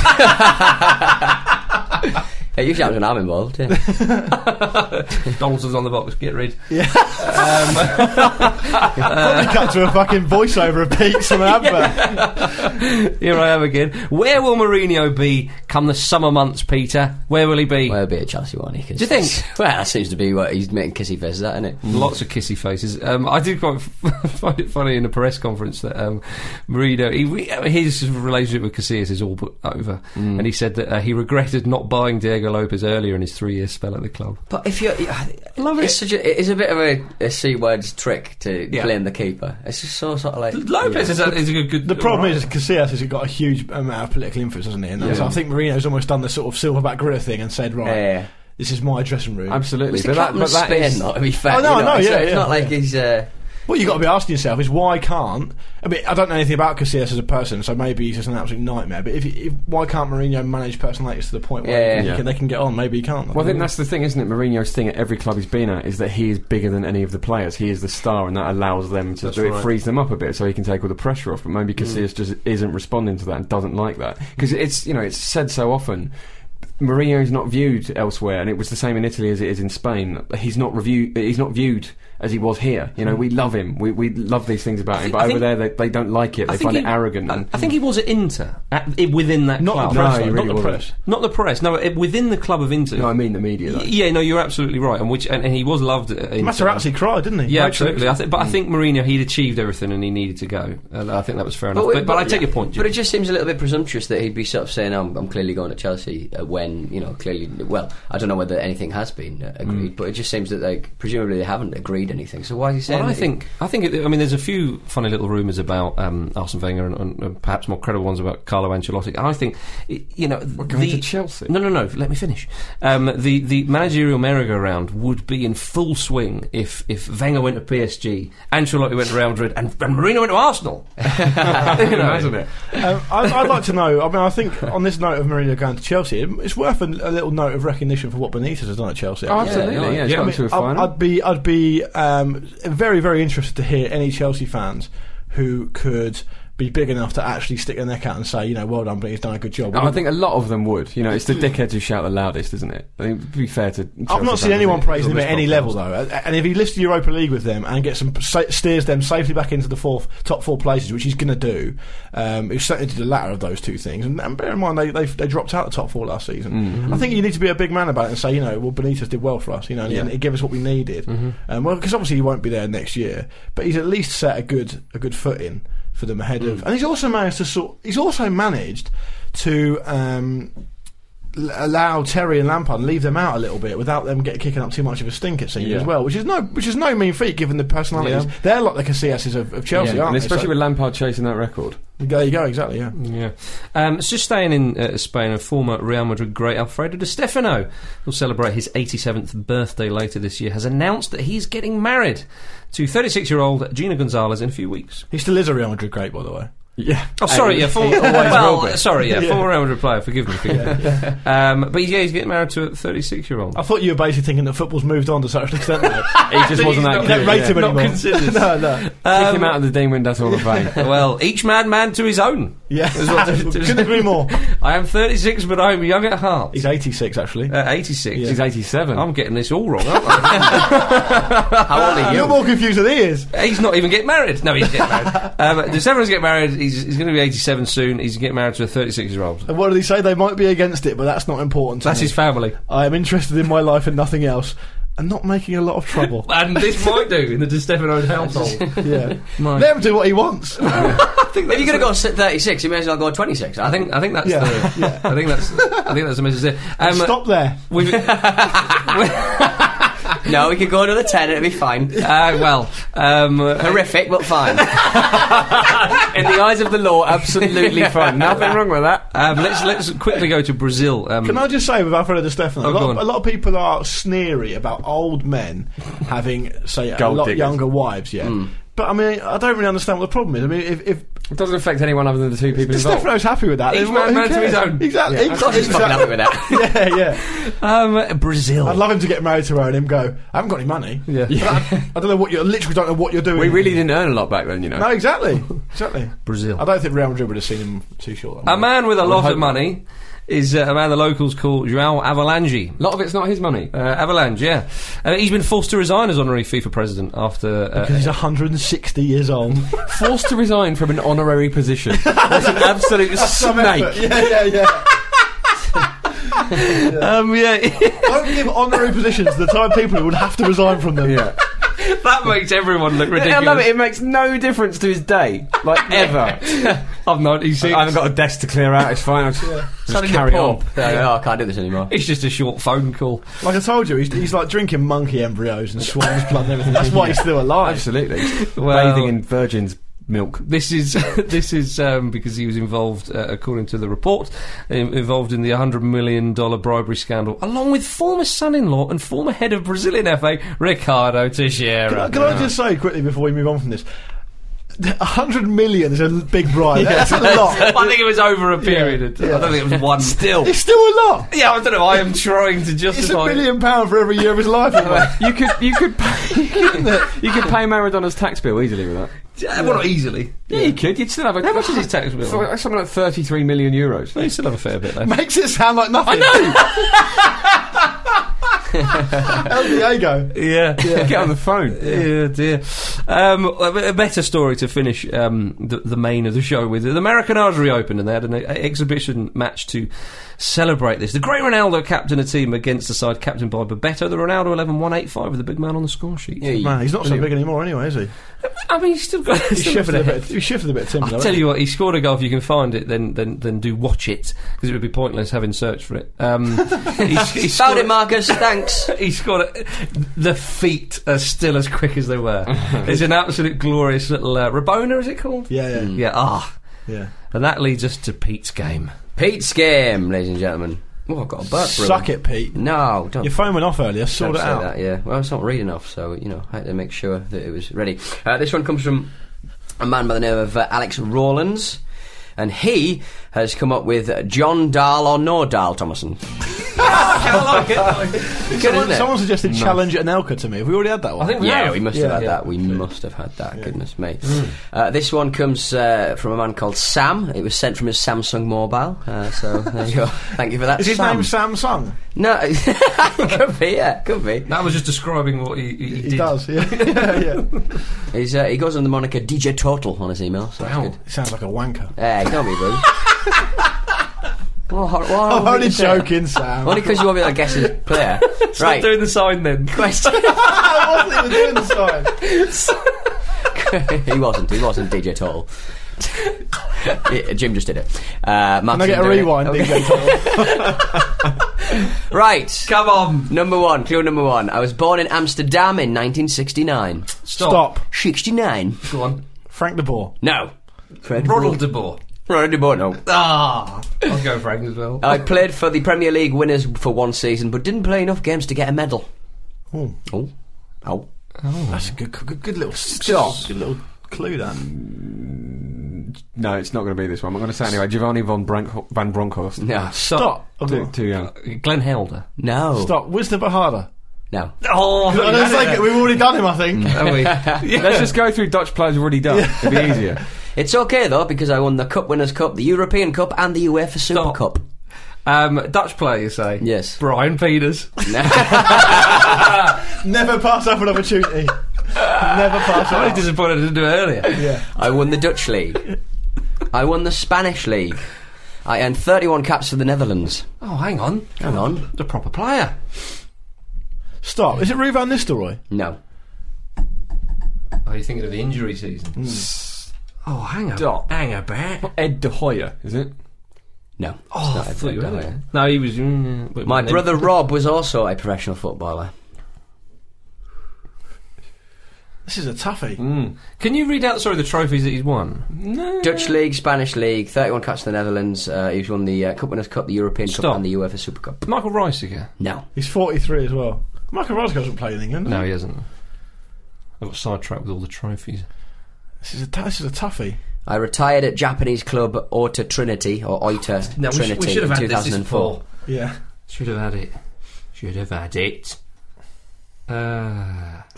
Speaker 4: Yeah, usually happens when I'm involved. Yeah.
Speaker 3: Donaldson's on the box. Get rid.
Speaker 6: Yeah. Probably cut to a fucking voiceover of Pete's on an advert.
Speaker 3: Here I am again. Where will Mourinho be come the summer months, Peter? Where will he be?
Speaker 4: Well, a bit of Chelsea, won't he? 'Cause
Speaker 3: Do you think?
Speaker 4: that's- Well, that seems to be what he's making kissy faces at, isn't it?
Speaker 3: Lots of kissy faces. Um, I did quite f- find it funny in the press conference that um, Mourinho, he, we- his relationship with Casillas is all but over, and he said that uh, he regretted not buying Diego Lopez earlier in his three-year spell at the club.
Speaker 4: But if you're,
Speaker 3: Love
Speaker 4: it's
Speaker 3: it.
Speaker 4: such a, it's a bit of a, a C words trick to
Speaker 3: Yeah.
Speaker 4: blame the keeper. It's just so sort of like
Speaker 3: Lopez is, a, is a good. good
Speaker 6: The problem
Speaker 3: right.
Speaker 6: is Casillas has got a huge amount of political influence, hasn't he? And
Speaker 5: Yeah.
Speaker 6: so I think Mourinho's almost done the sort of silverback gorilla thing and said, right,
Speaker 4: Yeah.
Speaker 6: this is my dressing room.
Speaker 5: Absolutely.
Speaker 4: It's
Speaker 5: But
Speaker 4: the
Speaker 5: that,
Speaker 4: captain
Speaker 5: but
Speaker 4: of
Speaker 5: that
Speaker 4: Spain,
Speaker 5: is...
Speaker 4: though, to be fair.
Speaker 6: Oh, no,
Speaker 4: you know?
Speaker 6: no,
Speaker 4: it's,
Speaker 6: yeah,
Speaker 4: it's
Speaker 6: yeah,
Speaker 4: not like
Speaker 6: yeah.
Speaker 4: he's. Uh,
Speaker 6: What you've got to be asking yourself is why can't... I mean, I don't know anything about Casillas as a person, so maybe he's just an absolute nightmare, but if, if why can't Mourinho manage personalities to the point where
Speaker 4: Yeah,
Speaker 6: he
Speaker 5: yeah.
Speaker 6: can, they can get on? Maybe he can't.
Speaker 5: Well, I think that's the thing, isn't it? Mourinho's thing at every club he's been at is that he is bigger than any of the players. He is the star, and that allows them to
Speaker 3: That's
Speaker 5: do it,
Speaker 3: right.
Speaker 5: frees them up a bit, so he can take all the pressure off. But maybe Casillas just isn't responding to that and doesn't like that because it's you know it's said so often. Mourinho's not viewed elsewhere, and it was the same in Italy as it is in Spain. He's not review. He's not viewed as he was here. You know, we love him. We we love these things about him.
Speaker 3: think-
Speaker 5: But
Speaker 3: I
Speaker 5: over
Speaker 3: think-
Speaker 5: there, they, they don't like it.
Speaker 3: I
Speaker 5: They
Speaker 3: think
Speaker 5: find
Speaker 3: he-
Speaker 5: it arrogant.
Speaker 3: I,
Speaker 5: and,
Speaker 3: I think he was at Inter, at, i- within that
Speaker 6: Not
Speaker 3: club.
Speaker 6: the press,
Speaker 5: No,
Speaker 6: though,
Speaker 5: he
Speaker 6: not
Speaker 5: really
Speaker 6: the
Speaker 5: wasn't.
Speaker 6: press.
Speaker 3: Not the press. No, it, within the club of Inter.
Speaker 5: no, I mean the media. Though.
Speaker 3: Y- yeah, no, you're absolutely right. And which and, and he was loved at Inter.
Speaker 6: Materazzi cried, didn't he?
Speaker 3: Yeah,
Speaker 6: Rachel-
Speaker 3: absolutely. I th- but I think Mourinho, he'd achieved everything and he needed to go. And I think that was fair enough. But, but, I take your point, Jim.
Speaker 4: But it just seems a little bit presumptuous that he'd be sort of saying, "I'm, I'm clearly going to Chelsea," uh, when you know clearly. Well, I don't know whether anything has been uh, agreed, but it just seems that like presumably they haven't agreed anything. So why is he saying?
Speaker 3: Well, I
Speaker 4: that he-
Speaker 3: think I think it, I mean there's a few funny little rumours about um, Arsene Wenger and, and, and perhaps more credible ones about Carlo Ancelotti. I think it, you know
Speaker 5: We're going
Speaker 3: the,
Speaker 5: to Chelsea.
Speaker 3: No, no, no. Let me finish. Um, the the managerial merry-go-round would be in full swing if if Wenger went to P S G, Ancelotti went to Real Madrid, and, and Mourinho went to Arsenal. you know,
Speaker 5: Imagine it.
Speaker 6: Um, I'd, I'd like to know. I mean, I think on this note of Mourinho going to Chelsea, it- it's worth a, a little note of recognition for what Benitez has done at Chelsea.
Speaker 5: Oh,
Speaker 6: actually.
Speaker 5: absolutely.
Speaker 4: Yeah,
Speaker 5: Yeah, it's
Speaker 3: yeah.
Speaker 5: got
Speaker 6: I mean,
Speaker 5: to a
Speaker 6: I'd-
Speaker 5: final.
Speaker 6: I'd be, I'd be um, very, very interested to hear any Chelsea fans who could be big enough to actually stick their neck out and say, you know, well done, but he's done a good job.
Speaker 5: Oh, I think a lot of them would. You know, it's the dickheads who shout the loudest, isn't it? I think, to be fair to...
Speaker 6: I've
Speaker 5: Chelsea
Speaker 6: not seen
Speaker 5: fans,
Speaker 6: anyone
Speaker 5: I think
Speaker 6: praising him
Speaker 5: it's
Speaker 6: at
Speaker 5: all
Speaker 6: any
Speaker 5: this
Speaker 6: level,
Speaker 5: podcast.
Speaker 6: though. And if he lifts the Europa League with them and gets them, sa- steers them safely back into the fourth, top four places, which he's going to do, um, he's certainly did the latter of those two things. And, and bear in mind, they, they they dropped out the top four last season.
Speaker 5: Mm-hmm.
Speaker 6: I think you need to be a big man about it and say, you know, well, Benitez did well for us, you know, and,
Speaker 5: Yeah.
Speaker 6: and he gave us what we needed.
Speaker 5: Mm-hmm.
Speaker 6: Um, well, because obviously he won't be there next year, but he's at least set a good a good foot in for them ahead
Speaker 5: Mm.
Speaker 6: of, and he's also managed to sort. He's also managed to um, l- allow Terry and Lampard and leave them out a little bit without them get kicking up too much of a stink. It seems
Speaker 5: Yeah.
Speaker 6: as well, which is no which is no mean feat given the personalities.
Speaker 3: Yeah.
Speaker 6: They're like the Casillas of, of Chelsea,
Speaker 5: Yeah,
Speaker 6: aren't
Speaker 5: and
Speaker 6: they?
Speaker 5: especially
Speaker 6: So-
Speaker 5: with Lampard chasing that record.
Speaker 6: there you go, exactly. Yeah.
Speaker 3: Yeah. Um, so just staying in uh, Spain, a former Real Madrid great Alfredo Di Stefano, who'll celebrate his eighty-seventh birthday later this year, has announced that he's getting married to thirty-six-year-old Gina Gonzalez in a few weeks.
Speaker 6: He still is a Real Madrid great, by the way.
Speaker 5: Yeah.
Speaker 3: Oh, sorry,
Speaker 5: And
Speaker 3: yeah, former,
Speaker 5: he always
Speaker 3: well,
Speaker 5: will be.
Speaker 3: sorry, yeah,
Speaker 6: Yeah.
Speaker 3: former Real Madrid player. Forgive me, forgive me. Um, but yeah, he's getting married to a thirty-six-year-old.
Speaker 6: I thought you were basically thinking that football's moved on to such an extent now.
Speaker 5: He just wasn't that
Speaker 6: You
Speaker 5: good.
Speaker 6: don't rate
Speaker 5: yeah.
Speaker 6: him
Speaker 3: Not
Speaker 6: anymore.
Speaker 3: considered.
Speaker 6: no, no.
Speaker 5: Kick him out of the Dean Windass Hall of Fame.
Speaker 3: Well, each man, man to his own.
Speaker 6: Yeah, couldn't agree more.
Speaker 3: I am thirty-six, but I'm young at heart.
Speaker 6: He's eighty-six, actually.
Speaker 3: Uh, eighty-six.
Speaker 6: Yeah.
Speaker 5: He's eighty-seven.
Speaker 3: I'm getting this all wrong, aren't I?
Speaker 4: How old are
Speaker 6: You're
Speaker 4: you?
Speaker 6: more confused than he is.
Speaker 3: He's not even getting married. No, he's getting married. Um, December's getting married. He's, he's going to be eighty-seven soon. He's getting married to a thirty-six-year-old.
Speaker 6: And what did he say? They might be against it, but that's not important to
Speaker 3: That's
Speaker 6: me.
Speaker 3: his family.
Speaker 6: I am interested in my life and nothing else, and not making a lot of trouble.
Speaker 3: And this might do in the Di Stefano household.
Speaker 6: Yeah.
Speaker 3: Might.
Speaker 6: Let him do what he wants.
Speaker 3: I think
Speaker 4: If you're going to go thirty-six, you may as well go twenty-six.
Speaker 3: I think I think that's
Speaker 6: Yeah,
Speaker 3: the
Speaker 6: yeah.
Speaker 3: I think that's I think that's the message there. Um,
Speaker 6: Stop there.
Speaker 3: We've,
Speaker 4: No, we could go another ten, it'll be fine.
Speaker 3: uh, well, um, uh,
Speaker 4: Horrific, but fine.
Speaker 5: In the eyes of the law, absolutely fine. Nothing wrong with that.
Speaker 3: um, let's let's quickly go to Brazil. Um,
Speaker 6: Can I just say, with Alfredo Di Stefano,
Speaker 3: Oh,
Speaker 6: a,
Speaker 3: go
Speaker 6: lot,
Speaker 3: on.
Speaker 6: a lot of people are sneery about old men having, say, a
Speaker 5: Gold
Speaker 6: lot
Speaker 5: diggers.
Speaker 6: younger wives, yeah. But I mean, I don't really understand what the problem is. I mean, if, if
Speaker 5: It doesn't affect anyone other than the two people
Speaker 6: Di
Speaker 5: involved.
Speaker 6: Stefano's happy with that,
Speaker 3: Each
Speaker 6: then
Speaker 3: man
Speaker 6: what- who
Speaker 3: man to
Speaker 6: cares?
Speaker 3: his own.
Speaker 6: Exactly.
Speaker 5: Yeah.
Speaker 4: Of course he's fucking happy with that.
Speaker 6: yeah, yeah.
Speaker 3: um, Brazil.
Speaker 6: I'd love him to get married to her and him go, I haven't got any money.
Speaker 3: Yeah.
Speaker 6: But I, I don't know what you're, literally don't know what you're doing.
Speaker 5: We really didn't earn a lot back then, you know.
Speaker 6: No, exactly. Exactly.
Speaker 3: Brazil.
Speaker 6: I don't think Real Madrid would have seen him too short.
Speaker 3: A man with a lot
Speaker 5: hope
Speaker 3: of money is uh, a man the locals call João Avalanche.
Speaker 5: A lot of it's not his money.
Speaker 3: Uh, Avalanche, yeah. Uh, he's been forced to resign as honorary FIFA president after. Uh,
Speaker 6: Because he's one hundred sixty years old.
Speaker 5: Forced to resign from an honorary position. That's an absolute snake.
Speaker 6: Yeah, yeah, yeah.
Speaker 3: um, yeah,
Speaker 6: Don't give honorary positions to the type of people who would have to resign from them.
Speaker 5: Yeah.
Speaker 3: that makes everyone look
Speaker 5: I
Speaker 3: ridiculous.
Speaker 5: love it. It makes no difference to his day, like ever.
Speaker 3: I'm ninety-six.
Speaker 5: I haven't got a desk to clear out. It's fine. I'll just, just
Speaker 4: Starting
Speaker 5: carry
Speaker 4: to
Speaker 5: on.
Speaker 4: pop. Oh, I can't do this anymore.
Speaker 3: It's just a short phone call.
Speaker 6: Like I told you, he's, he's like drinking monkey embryos and swan's blood and everything. That's why he's still alive.
Speaker 5: Absolutely.
Speaker 3: Well-
Speaker 5: Bathing in virgin's milk.
Speaker 3: This is this is um, because he was involved, uh, according to the report, in, involved in the one hundred million dollars bribery scandal, along with former son-in-law and former head of Brazilian F A, Ricardo Teixeira.
Speaker 6: Can, I, can I just say quickly before we move on from this, a hundred million is a big bribe. That's a lot.
Speaker 3: I think it was over a period.
Speaker 6: Yeah, yeah.
Speaker 3: I don't think it was one. Still,
Speaker 6: It's still a lot.
Speaker 3: yeah, I don't know. I am trying to
Speaker 6: It's a
Speaker 3: justify.
Speaker 6: million pound for every year of his life. isn't it?
Speaker 5: You could, you could, pay, you could, you could pay Maradona's tax bill easily with that.
Speaker 3: Yeah, well, not easily.
Speaker 5: Yeah, you could. You'd still have a.
Speaker 3: How much is his tax bill?
Speaker 5: So, something like thirty-three million euros.
Speaker 3: Well, you still have a fair bit left.
Speaker 6: Makes it sound like nothing. El Diego.
Speaker 3: Yeah.
Speaker 5: Get on the phone.
Speaker 3: Yeah, dear. Um, a a better story to finish um, the, the main of the show with. The American Archery opened and they had an e- exhibition match to celebrate this. The great Ronaldo captained a team against the side captained by Bebeto. The Ronaldo eleven one eight five with the big man on the score sheet.
Speaker 4: Yeah, you-
Speaker 6: Man, he's not so big anymore anyway, is he?
Speaker 3: I mean, he's still got.
Speaker 6: He
Speaker 3: still
Speaker 6: shifted a
Speaker 3: got
Speaker 6: bit. He shifted a bit. Tim,
Speaker 3: I'll tell you what, he scored a goal. If you can find it, then then then do watch it because it would be pointless having searched for it. Um, he, he
Speaker 4: Found
Speaker 3: scored
Speaker 4: it, Marcus, thanks.
Speaker 3: He scored it. The feet are still as quick as they were. It's an absolute glorious little uh, Rabona, is it called?
Speaker 6: Yeah, yeah,
Speaker 3: Yeah. Ah,
Speaker 6: yeah.
Speaker 3: and that leads us to Pete's game.
Speaker 4: Pete's game, ladies and gentlemen. Oh, I've got a burp.
Speaker 6: Suck it, Pete.
Speaker 4: No, don't.
Speaker 6: Your phone went off earlier. Sort
Speaker 4: Don't
Speaker 6: it
Speaker 4: say
Speaker 6: out.
Speaker 4: That, yeah. Well, it's not read enough, so you know, I had to make sure that it was ready. Uh, this one comes from a man by the name of uh, Alex Rowlands, and he has come up with uh, John Dahl or no Dahl Thomason.
Speaker 3: I like it.
Speaker 4: Good,
Speaker 6: Someone,
Speaker 4: isn't it?
Speaker 6: someone suggested challenge at Anelka to me. Have we already had that one?
Speaker 3: I think we
Speaker 4: Yeah,
Speaker 3: have.
Speaker 4: we must
Speaker 6: Yeah.
Speaker 4: have had
Speaker 6: Yeah.
Speaker 4: that. We must have had that. Goodness me. Uh, this one comes uh, from a man called Sam. It was sent from his Samsung mobile. Uh, so there you go. Thank you for that.
Speaker 6: Is his
Speaker 4: Sam.
Speaker 6: name Samsung?
Speaker 4: No, could be. Yeah, could be.
Speaker 3: That was just describing what he, he,
Speaker 6: He,
Speaker 3: did.
Speaker 6: does. Yeah, yeah, yeah.
Speaker 4: He's, uh, he goes on the moniker D J Total on his email. So
Speaker 3: Wow.
Speaker 4: that's good.
Speaker 6: He sounds like a wanker.
Speaker 4: Hey, don't be rude. What, what, what
Speaker 6: I'm
Speaker 4: would
Speaker 6: only
Speaker 4: you say?
Speaker 6: joking, Sam.
Speaker 4: Only because you want me to guess his player.
Speaker 3: Stop
Speaker 4: Right.
Speaker 3: doing the sign then.
Speaker 4: Question.
Speaker 6: I wasn't even doing the sign.
Speaker 4: he wasn't. He wasn't D J Total. Yeah, Jim just did it. Uh,
Speaker 6: Can I get a rewind?
Speaker 4: Okay.
Speaker 6: D J Total?
Speaker 4: Right.
Speaker 3: Come on.
Speaker 4: Number one. Clue number one. I was born in Amsterdam in nineteen sixty-nine.
Speaker 3: Stop.
Speaker 6: Stop.
Speaker 4: sixty-nine.
Speaker 3: Go on.
Speaker 6: Frank de Boer.
Speaker 4: No.
Speaker 3: Ronald de Boer.
Speaker 4: Ronald de Boer, no.
Speaker 3: Ah. I'll go Frank as well.
Speaker 4: I played for the Premier League winners for one season, but didn't play enough games to get a medal.
Speaker 6: Oh,
Speaker 4: Oh. Oh.
Speaker 6: that's a good, good, good little
Speaker 4: Stop.
Speaker 6: Good little clue. That
Speaker 5: no, it's not going to be this one. I'm going to say anyway. Giovanni von Brank- Van Bronckhorst.
Speaker 4: No.
Speaker 6: Stop.
Speaker 5: Too, too young.
Speaker 3: Glenn Helder.
Speaker 4: No.
Speaker 6: Stop. Winston Bajada.
Speaker 4: No.
Speaker 3: Oh,
Speaker 6: I don't think we've already done him, I think.
Speaker 3: Have we?
Speaker 5: Let's just go through Dutch players we've already done. It'd be easier.
Speaker 4: It's okay, though, because I won the Cup Winners' Cup, the European Cup, and the UEFA Super
Speaker 3: Stop.
Speaker 4: Cup.
Speaker 3: Um, Dutch player, you say?
Speaker 4: Yes.
Speaker 3: Brian Peters.
Speaker 6: Never pass up an opportunity. Never pass
Speaker 3: I was
Speaker 6: up.
Speaker 3: disappointed I didn't do it earlier.
Speaker 6: Yeah.
Speaker 4: I won the Dutch League. I won the Spanish League. I earned thirty-one caps for the Netherlands.
Speaker 3: Oh, hang on.
Speaker 4: Hang on.
Speaker 3: The proper player.
Speaker 6: Stop. Is it Ruud van Nistelrooy?
Speaker 4: No.
Speaker 3: Oh, you're thinking of the injury season? Mm. Oh, hang on.
Speaker 5: Stop.
Speaker 3: Hang about.
Speaker 5: Ed De Hoyer, is it?
Speaker 4: No.
Speaker 3: Oh, I thought you were there. No, he was... Mm, but
Speaker 4: My
Speaker 3: then-
Speaker 4: brother Rob was also a professional footballer.
Speaker 6: This is a toughie.
Speaker 3: Mm. Can you read out, sorry, the trophies that he's won?
Speaker 5: No.
Speaker 4: Dutch League, Spanish League, thirty-one caps for the Netherlands. Uh, he's won the uh, Cup Winners' Cup, the European
Speaker 3: Stop.
Speaker 4: Cup, and the UEFA Super Cup.
Speaker 3: Michael Reisiger?
Speaker 4: No.
Speaker 6: He's forty-three as well. Michael Roscoe hasn't played in England.
Speaker 3: No, he hasn't. I got sidetracked with all the trophies.
Speaker 6: This is a, t- this is a toughie.
Speaker 4: I retired at Japanese club Ota Trinity, or Oita
Speaker 3: No, we,
Speaker 4: Trinity,
Speaker 3: should, we should have
Speaker 4: in
Speaker 3: had
Speaker 4: two
Speaker 3: this
Speaker 4: thousand four.
Speaker 3: before.
Speaker 6: Yeah.
Speaker 3: Should have had it. Should have had it. Uh...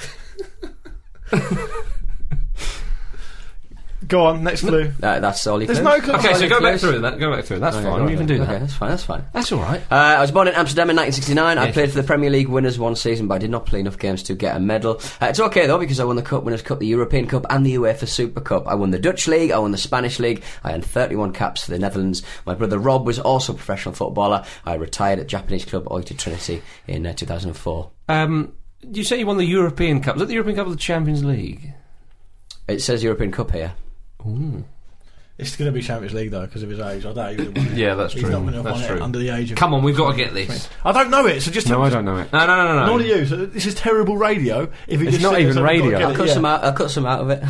Speaker 6: Go on, next clue.
Speaker 4: Uh, that's all you
Speaker 6: There's
Speaker 4: can.
Speaker 6: no clue.
Speaker 3: Okay, so go back
Speaker 4: clues.
Speaker 3: through that. Go back through. That's
Speaker 4: Okay,
Speaker 3: fine.
Speaker 4: go
Speaker 3: You
Speaker 4: on.
Speaker 3: can do
Speaker 4: Okay,
Speaker 3: that.
Speaker 4: that's fine, that's fine.
Speaker 3: That's all right.
Speaker 4: Uh, I was born in Amsterdam in nineteen sixty-nine. I
Speaker 3: Yes.
Speaker 4: played for the Premier League winners one season, but I did not play enough games to get a medal. Uh, it's okay, though, because I won the Cup Winners' Cup, the European Cup, and the UEFA Super Cup. I won the Dutch League, I won the Spanish League, I earned thirty-one caps for the Netherlands. My brother Rob was also a professional footballer. I retired at Japanese club Oita Trinity in uh, two thousand four.
Speaker 3: Um, you say you won the European Cup. Was that the European Cup or the Champions League?
Speaker 4: It says European Cup here.
Speaker 3: Ooh.
Speaker 6: It's going to be Champions League, though, because of his age. I doubt he would have won it.
Speaker 3: Yeah, that's
Speaker 6: He's
Speaker 3: true.
Speaker 6: not going to have
Speaker 3: That's
Speaker 6: won
Speaker 3: true.
Speaker 6: it under the age of...
Speaker 3: Come on, we've got to get this.
Speaker 6: I don't know it, so just...
Speaker 5: No, I don't know it.
Speaker 3: No, no, no, no.
Speaker 6: Nor
Speaker 3: no.
Speaker 6: do you. So this is terrible radio. If you
Speaker 5: It's
Speaker 6: just
Speaker 5: not
Speaker 6: sit there
Speaker 5: even
Speaker 6: and say, "We've
Speaker 5: radio."
Speaker 6: got
Speaker 4: I'll
Speaker 6: to
Speaker 4: cut
Speaker 6: get it,"
Speaker 4: some
Speaker 6: yeah.
Speaker 4: out. I'll cut some out of it.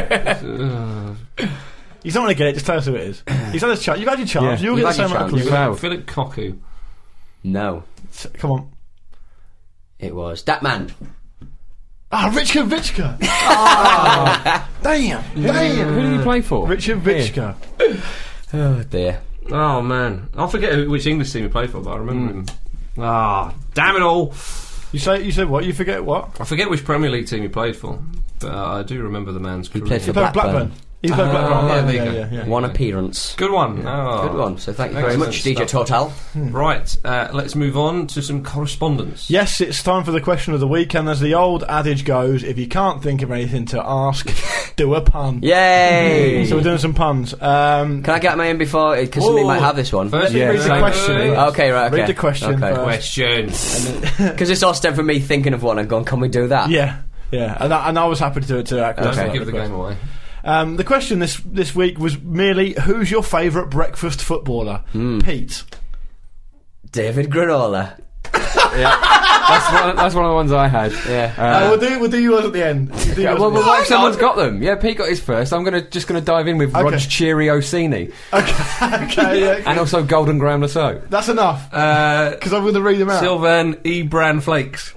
Speaker 3: Uh,
Speaker 6: He's not going to get it, just tell us who it is. He's had his chance. You've had your chance.
Speaker 5: Yeah.
Speaker 6: You'll
Speaker 4: You've
Speaker 6: get the
Speaker 4: had
Speaker 6: same
Speaker 4: your
Speaker 6: amount of
Speaker 4: chance.
Speaker 6: clues.
Speaker 5: Wow.
Speaker 3: Philip Cocu.
Speaker 4: No,
Speaker 6: S- Come on.
Speaker 4: it was that man.
Speaker 6: Ah, Richard Vichka! Ah, damn,
Speaker 5: Who
Speaker 6: damn.
Speaker 5: did he play for?
Speaker 6: Richard Vichka.
Speaker 4: Oh dear.
Speaker 3: Oh, man. I forget who- which English team he played for, but I remember him. Ah, damn it all.
Speaker 6: You say you said what? You forget what?
Speaker 3: I forget which Premier League team he played for, but uh, I do remember the man's career.
Speaker 4: played for
Speaker 6: You played
Speaker 4: Blackburn.
Speaker 6: Blackburn. He played
Speaker 3: Ah,
Speaker 6: Blackburn.
Speaker 3: yeah, there you
Speaker 6: yeah,
Speaker 3: go.
Speaker 6: yeah, yeah.
Speaker 4: One appearance.
Speaker 3: Good one. Oh.
Speaker 4: Good one. So thank you very
Speaker 3: Excellent
Speaker 4: much, D J
Speaker 3: stuff.
Speaker 4: Total.
Speaker 3: Right, uh, let's move on to some correspondence.
Speaker 6: Yes, it's time for the question of the week, and as the old adage goes, if you can't think of anything to ask, do a pun.
Speaker 4: Yay!
Speaker 6: So we're doing some puns. Um,
Speaker 4: Can I get my in before? Because somebody
Speaker 3: Whoa.
Speaker 4: might have this one.
Speaker 3: First,
Speaker 5: Yeah,
Speaker 6: read the
Speaker 5: same.
Speaker 6: question.
Speaker 4: Okay, right. Okay.
Speaker 6: Read the question
Speaker 4: Okay.
Speaker 6: first.
Speaker 3: Questions.
Speaker 4: Because it's all stemmed from me thinking of one and going, "Can we do that?"
Speaker 6: Yeah, yeah, and I, and I was happy to do it too.
Speaker 3: Don't
Speaker 4: Okay.
Speaker 3: give the game away.
Speaker 6: Um, the question this this week was merely, who's your favourite breakfast footballer?
Speaker 4: Hmm.
Speaker 6: Pete.
Speaker 4: David Granola.
Speaker 5: That's one, that's one of the ones I had.
Speaker 4: Yeah.
Speaker 6: Uh,
Speaker 5: Uh,
Speaker 6: we'll do we'll do yours at the end. We'll do
Speaker 5: yeah,
Speaker 6: yours
Speaker 5: well,
Speaker 6: at the
Speaker 5: well,
Speaker 6: end.
Speaker 5: what if someone's got them? Yeah, Pete got his first. I'm gonna just gonna dive in with
Speaker 6: Okay.
Speaker 5: Rog Chiriocini
Speaker 6: Okay, yeah,
Speaker 5: and also Golden Graham Lasso.
Speaker 6: that's enough
Speaker 3: Uh,
Speaker 6: because I'm going to read them out.
Speaker 3: Sylvan E. Bran Flakes.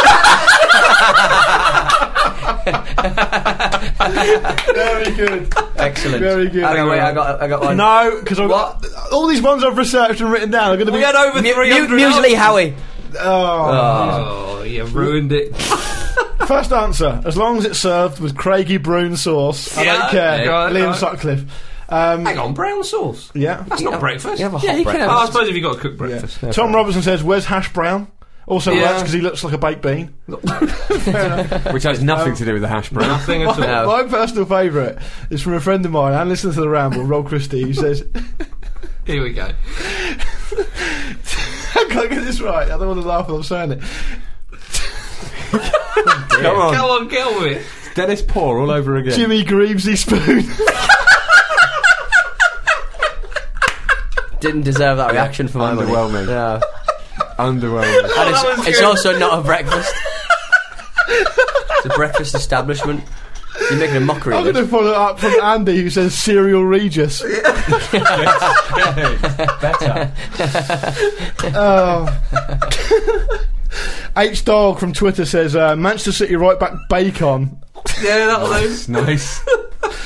Speaker 6: Very good.
Speaker 4: Excellent.
Speaker 6: Very good.
Speaker 4: Hang on, wait, I got, I got one.
Speaker 6: No, because
Speaker 4: What?
Speaker 6: all these ones I've researched and written down are going to be.
Speaker 3: We had over
Speaker 4: Mu-
Speaker 3: three
Speaker 4: Mu-
Speaker 3: hundred.
Speaker 4: Muesli Howie.
Speaker 6: Oh.
Speaker 3: Oh, you ruined it.
Speaker 6: First answer: as long as it's served with Craigie Brune sauce, I
Speaker 3: Yeah,
Speaker 6: don't care.
Speaker 3: yeah, right,
Speaker 6: Liam
Speaker 3: right.
Speaker 6: Sutcliffe. Um,
Speaker 3: Hang on, brown sauce.
Speaker 6: yeah.
Speaker 3: That's not breakfast.
Speaker 4: You have a
Speaker 5: Yeah,
Speaker 4: hot
Speaker 5: you can
Speaker 4: breakfast.
Speaker 3: Oh, I suppose if you've got to cook
Speaker 6: yeah.
Speaker 3: breakfast.
Speaker 6: Tom Robertson says, "Where's hash brown?" Also
Speaker 3: Yeah.
Speaker 6: works because he looks like a baked bean.
Speaker 5: Which has nothing to do with the hash brown.
Speaker 3: Nothing at all.
Speaker 4: No.
Speaker 6: My personal favourite is from a friend of mine and listens to the Ramble, Rob Christie, who says,
Speaker 3: Here we go.
Speaker 6: I can't get this right, I don't want to laugh when I'm saying it.
Speaker 5: Come on.
Speaker 3: Go on, get on with it.
Speaker 5: Dennis Poor all over again.
Speaker 6: Jimmy Greavesy Spoon.
Speaker 4: Didn't deserve that reaction for my money.
Speaker 5: Underwhelming.
Speaker 4: No.
Speaker 5: Underwhelming.
Speaker 4: And
Speaker 3: that was
Speaker 4: it's, it's
Speaker 3: good.
Speaker 4: also not a breakfast. It's a breakfast establishment. You're making a mockery
Speaker 6: I'm
Speaker 4: of
Speaker 6: going to
Speaker 4: it.
Speaker 6: follow it up from Andy, who says Cereal Regis.
Speaker 5: Better.
Speaker 6: Oh. H Dog from Twitter says uh, Manchester City right back Bacon.
Speaker 3: Yeah, that'll do.
Speaker 5: Nice.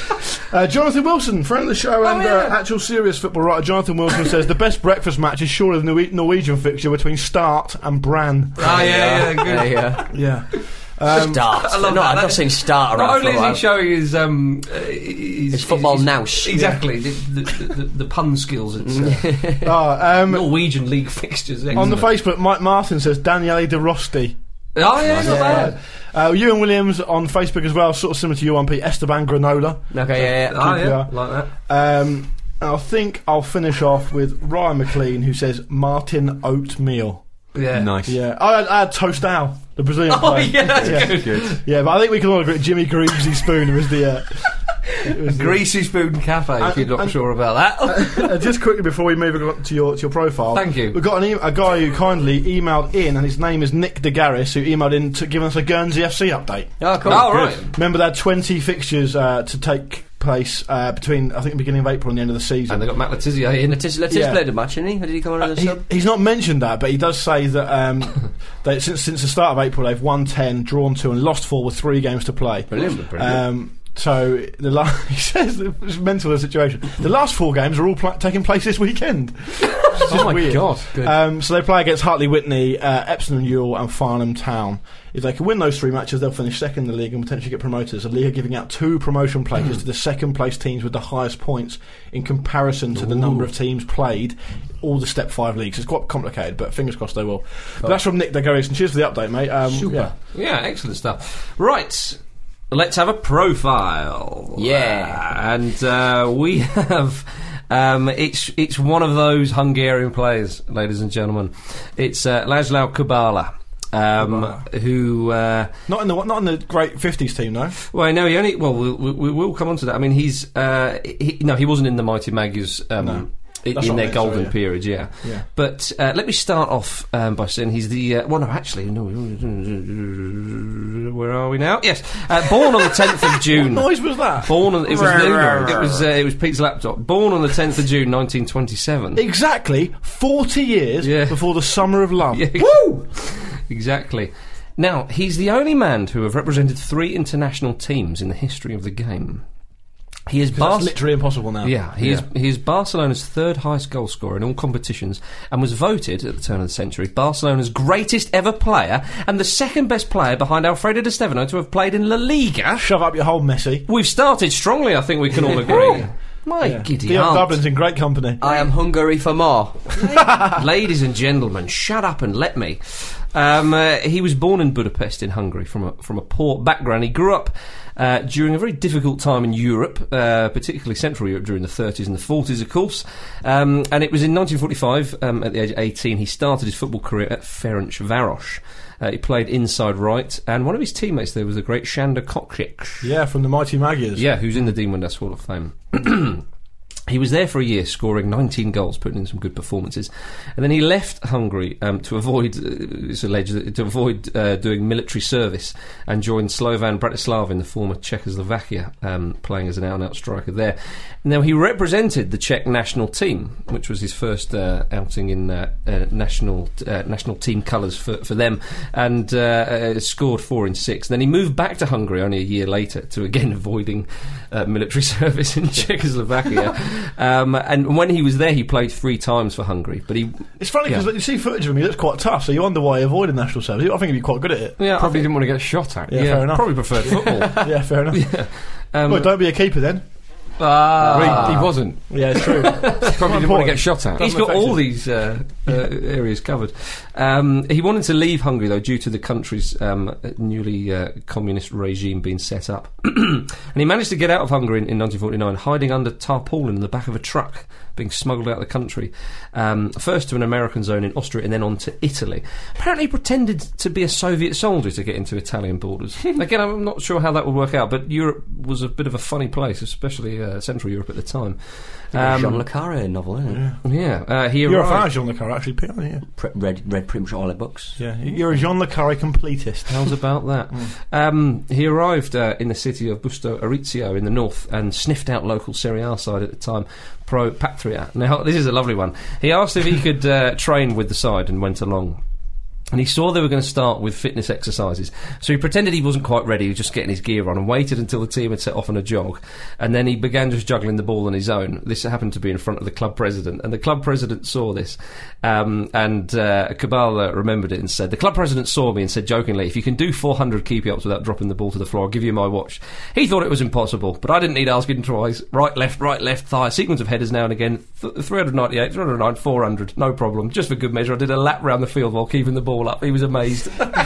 Speaker 6: Uh, Jonathan Wilson, friend of the show and
Speaker 3: Oh, yeah.
Speaker 6: uh, actual serious football writer, Jonathan Wilson says the best breakfast match is surely the Nor- Norwegian fixture between Start and Bran.
Speaker 3: Oh, yeah, yeah, good.
Speaker 4: Yeah, yeah.
Speaker 6: Yeah. Um,
Speaker 4: Start.
Speaker 3: I love
Speaker 4: no,
Speaker 3: that.
Speaker 4: I'm not
Speaker 3: That-
Speaker 4: saying start
Speaker 3: Not
Speaker 4: around
Speaker 3: only
Speaker 4: for a
Speaker 3: is
Speaker 4: while.
Speaker 3: he showing his um, uh, his,
Speaker 4: His football
Speaker 3: his-
Speaker 4: nous.
Speaker 3: exactly the, the, the, the pun skills. It's uh,
Speaker 6: oh, um,
Speaker 3: Norwegian league fixtures.
Speaker 6: on the
Speaker 3: excellent.
Speaker 6: Facebook, Mike Martin says Daniele De Rosti.
Speaker 3: Oh yeah, not bad.
Speaker 6: Uh, Ewan Williams on Facebook as well, sort of similar to you on Pete. Esteban Granola.
Speaker 4: Okay, yeah, yeah.
Speaker 3: Oh yeah,
Speaker 6: Yeah.
Speaker 3: like that.
Speaker 6: Um, and I think I'll finish off with Ryan McLean, who says Martin Oatmeal.
Speaker 3: Yeah,
Speaker 5: Nice.
Speaker 6: Yeah, I had, I had Tostao, the Brazilian
Speaker 3: Oh
Speaker 6: player.
Speaker 3: yeah, that's
Speaker 6: Yeah.
Speaker 3: good.
Speaker 5: Good.
Speaker 6: Yeah, but I think we can all agree Jimmy Greavesy Spoon was the. Uh, it was the-
Speaker 3: Greasy Spoon Cafe. If
Speaker 6: And-
Speaker 3: you're not
Speaker 6: and-
Speaker 3: sure about that.
Speaker 6: Uh, just quickly before we move on to your to your profile,
Speaker 3: Thank you.
Speaker 6: We've got an e- a guy who kindly emailed in, and his name is Nick DeGarris, who emailed in to give us a Guernsey F C update.
Speaker 4: Oh, cool.
Speaker 3: Oh,
Speaker 4: Good.
Speaker 3: right.
Speaker 6: Remember, they had twenty fixtures uh, to take place uh, between I think the beginning of April and the end of the season.
Speaker 3: And they got Matt Letizia in.
Speaker 4: Let's, let's
Speaker 6: Yeah.
Speaker 4: played a match, didn't he? Or did he come on as a
Speaker 6: He,
Speaker 4: sub?
Speaker 6: he's not mentioned that, but he does say that um, they, since since the start of April they've won ten, drawn two, and lost four with three games to play.
Speaker 4: Brilliant, brilliant.
Speaker 6: Um, so the la- he says it's mental the situation. The last four games are all pla- taking place this weekend.
Speaker 5: Oh my
Speaker 6: weird.
Speaker 5: god. Good.
Speaker 6: Um, so they play against Hartley Whitney, uh, Epsom and Ewell, and Farnham Town. If they can win those three matches, they'll finish second in the league and potentially get promoted. The league are giving out two promotion places to the second place teams with the highest points in comparison to the number of teams played. All the Step Five leagues. It's quite complicated, but fingers crossed they will. But that's from Nick DeGarris, and cheers for the update, mate. Um,
Speaker 3: Super.
Speaker 6: yeah.
Speaker 3: Yeah, excellent stuff. Right, let's have a profile.
Speaker 4: Yeah.
Speaker 3: Uh, and uh, we have. Um, it's it's one of those Hungarian players, ladies and gentlemen. It's uh, Laszlo Kubala. Um, who uh,
Speaker 6: Not in the not in the great fifties team, though.
Speaker 3: well, no, he only well, we'll we will come on to that. I mean, he's uh, he, no, he wasn't in the Mighty Magyars um,
Speaker 6: No.
Speaker 3: i-
Speaker 6: That's
Speaker 3: in
Speaker 6: what I
Speaker 3: their
Speaker 6: meant,
Speaker 3: golden
Speaker 6: sorry, yeah.
Speaker 3: period, yeah.
Speaker 6: Yeah.
Speaker 3: But uh, let me start off um, by saying he's the uh, well, no, actually, no. Where are we now? Yes, uh, born on the tenth of June.
Speaker 6: What noise was that?
Speaker 3: Born on it was it was uh, it was Pete's laptop. Born on the tenth of June, nineteen twenty-seven.
Speaker 6: Exactly forty years
Speaker 3: Yeah.
Speaker 6: before the Summer of Love.
Speaker 3: Yeah.
Speaker 6: Woo!
Speaker 3: Exactly. Now, he's the only man to have represented three international teams in the history of the game. He is
Speaker 6: 'Cause
Speaker 3: Bar-
Speaker 6: that's literally impossible now.
Speaker 3: yeah, he
Speaker 6: Yeah.
Speaker 3: is he is Barcelona's third highest goal scorer in all competitions, and was voted at the turn of the century Barcelona's greatest ever player and the second best player behind Alfredo Di Stefano to have played in La Liga.
Speaker 6: Shove up your hole, Messi.
Speaker 3: We've started strongly, I think we can all agree. My
Speaker 6: Yeah.
Speaker 3: giddy
Speaker 6: Dion
Speaker 3: aunt.
Speaker 6: Dublin's in great company.
Speaker 4: I am hungry for more.
Speaker 3: Ladies and gentlemen, shut up and let me. Um, uh, he was born in Budapest in Hungary from a, from a poor background. He grew up uh, during a very difficult time in Europe, uh, particularly Central Europe during the thirties and the forties, of course. Um, and it was in nineteen forty-five, um, at the age of eighteen, he started his football career at Ferencváros. Uh, he played inside right, and one of his teammates there was the great Sándor Kocsis.
Speaker 6: Yeah, from the Mighty Magyars.
Speaker 3: Yeah, who's in the Dean Windass Hall of Fame. He was there for a year, scoring nineteen goals, putting in some good performances, and then he left Hungary um, to avoid, uh, it's alleged, to avoid uh, doing military service, and joined Slovan Bratislava in the former Czechoslovakia, um, playing as an out-and-out striker there. Now he represented the Czech national team, which was his first uh, outing in uh, uh, national uh, national team colours for, for them, and uh, uh, scored four in six. Then he moved back to Hungary only a year later to again avoiding uh, military service in Czechoslovakia. Um, and when he was there, he played three times for Hungary. But he,
Speaker 6: It's funny because
Speaker 3: Yeah.
Speaker 6: you see footage of him, he looks quite tough, so you wonder why he avoided national service. I think he'd be quite good at it.
Speaker 3: yeah,
Speaker 5: Probably didn't want to get shot at.
Speaker 6: Yeah, fair enough.
Speaker 3: probably preferred football.
Speaker 6: Yeah, fair enough.
Speaker 3: Um,
Speaker 6: Well, don't be a keeper then.
Speaker 3: ah,
Speaker 5: Well, he, he wasn't.
Speaker 6: Yeah, it's true.
Speaker 5: Probably didn't want to
Speaker 6: important.
Speaker 5: get shot at.
Speaker 3: He's
Speaker 6: Doesn't
Speaker 3: got
Speaker 6: affect
Speaker 3: all
Speaker 6: it.
Speaker 3: these uh, uh, areas covered. Um, he wanted to leave Hungary, though, due to the country's um, newly uh, communist regime being set up. And he managed to get out of Hungary in, in nineteen forty-nine, hiding under tarpaulin in the back of a truck, being smuggled out of the country. Um, first to an American zone in Austria and then on to Italy. Apparently he pretended to be a Soviet soldier to get into Italian borders. Again, I'm not sure how that would work out, but Europe was a bit of a funny place, especially uh, Central Europe at the time. Um,
Speaker 4: Jean Le Carre novel, isn't it?
Speaker 3: yeah, uh, he
Speaker 6: You're a fan of
Speaker 3: arrived.
Speaker 6: Jean Le Carre, actually, Pete, aren't you?
Speaker 4: Pre- read, read pretty much all their books.
Speaker 6: Yeah, you're a Jean Le Carre completist.
Speaker 3: How's about that? Um, he arrived uh, in the city of Busto Arizio in the north and sniffed out local Serie A side at the time, Pro Patria. Now, this is a lovely one. He asked if he could uh, train with the side and went along. And he saw they were going to start with fitness exercises. So he pretended he wasn't quite ready, he was just getting his gear on, and waited until the team had set off on a jog. And then he began just juggling the ball on his own. This happened to be in front of the club president. And the club president saw this. Um, and uh, Cabal remembered it and said, the club president saw me and said jokingly, if you can do four hundred keepy-ups without dropping the ball to the floor, I'll give you my watch. He thought it was impossible, but I didn't need asking twice. Right, left, right, left, thigh, a sequence of headers now and again. Th- three ninety-eight, three oh nine, four hundred, no problem. Just for good measure, I did a lap round the field while keeping the ball up. He was amazed.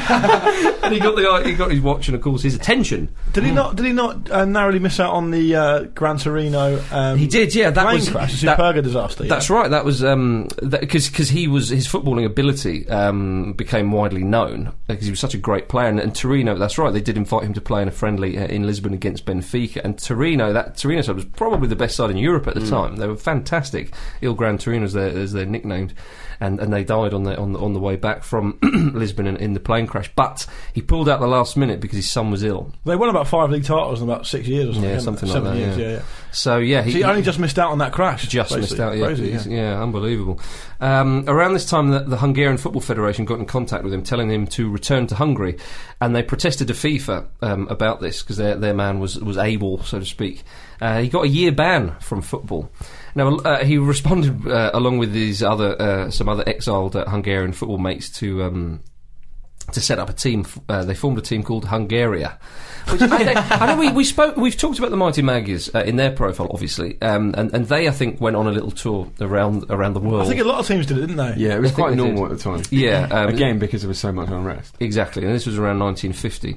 Speaker 3: And he got the guy, he got his watch and of course his attention.
Speaker 6: Did he not? Did he not uh, narrowly miss out on the uh, Gran Torino? Um,
Speaker 3: he did, yeah. That
Speaker 6: plane
Speaker 3: was
Speaker 6: crash, the
Speaker 3: that,
Speaker 6: Superga disaster.
Speaker 3: That's
Speaker 6: yeah.
Speaker 3: right. That was because um, because he was his footballing ability um, became widely known because he was such a great player. And, and Torino, that's right. They did invite him to play in a friendly uh, in Lisbon against Benfica. And Torino, that Torino side was probably the best side in Europe at the mm. time. They were fantastic. Il Gran Torino, as they're, as they're nicknamed. And, and they died on the on the on the way back from Lisbon in, in the plane crash. But he pulled out the last minute because his son was ill.
Speaker 6: They won about five league titles in about six years or something.
Speaker 3: Yeah, something like
Speaker 6: Seven
Speaker 3: that.
Speaker 6: Years,
Speaker 3: yeah.
Speaker 6: yeah, yeah.
Speaker 3: So yeah, he,
Speaker 6: so he only just missed out on that crash.
Speaker 3: Just
Speaker 6: basically.
Speaker 3: missed out. Yeah,
Speaker 6: Crazy, yeah.
Speaker 3: yeah, unbelievable. Um, around this time, the, the Hungarian Football Federation got in contact with him, telling him to return to Hungary, and they protested to FIFA um, about this because their their man was was able, so to speak. Uh, he got a year ban from football. Now uh, he responded uh, along with these other uh, some other exiled uh, Hungarian football mates to um, to set up a team. Uh, they formed a team called Hungaria. Which I, they, I know we, we spoke. We've talked about the Mighty Magyars uh, in their profile, obviously, um, and and they I think went on a little tour around around the world.
Speaker 6: I think a lot of teams did it, didn't they?
Speaker 5: Yeah, it was
Speaker 3: I think
Speaker 5: quite
Speaker 3: they
Speaker 5: normal
Speaker 3: did.
Speaker 5: at the time.
Speaker 3: Yeah, um,
Speaker 5: again because there was so much unrest.
Speaker 3: Exactly, and this was around nineteen fifty.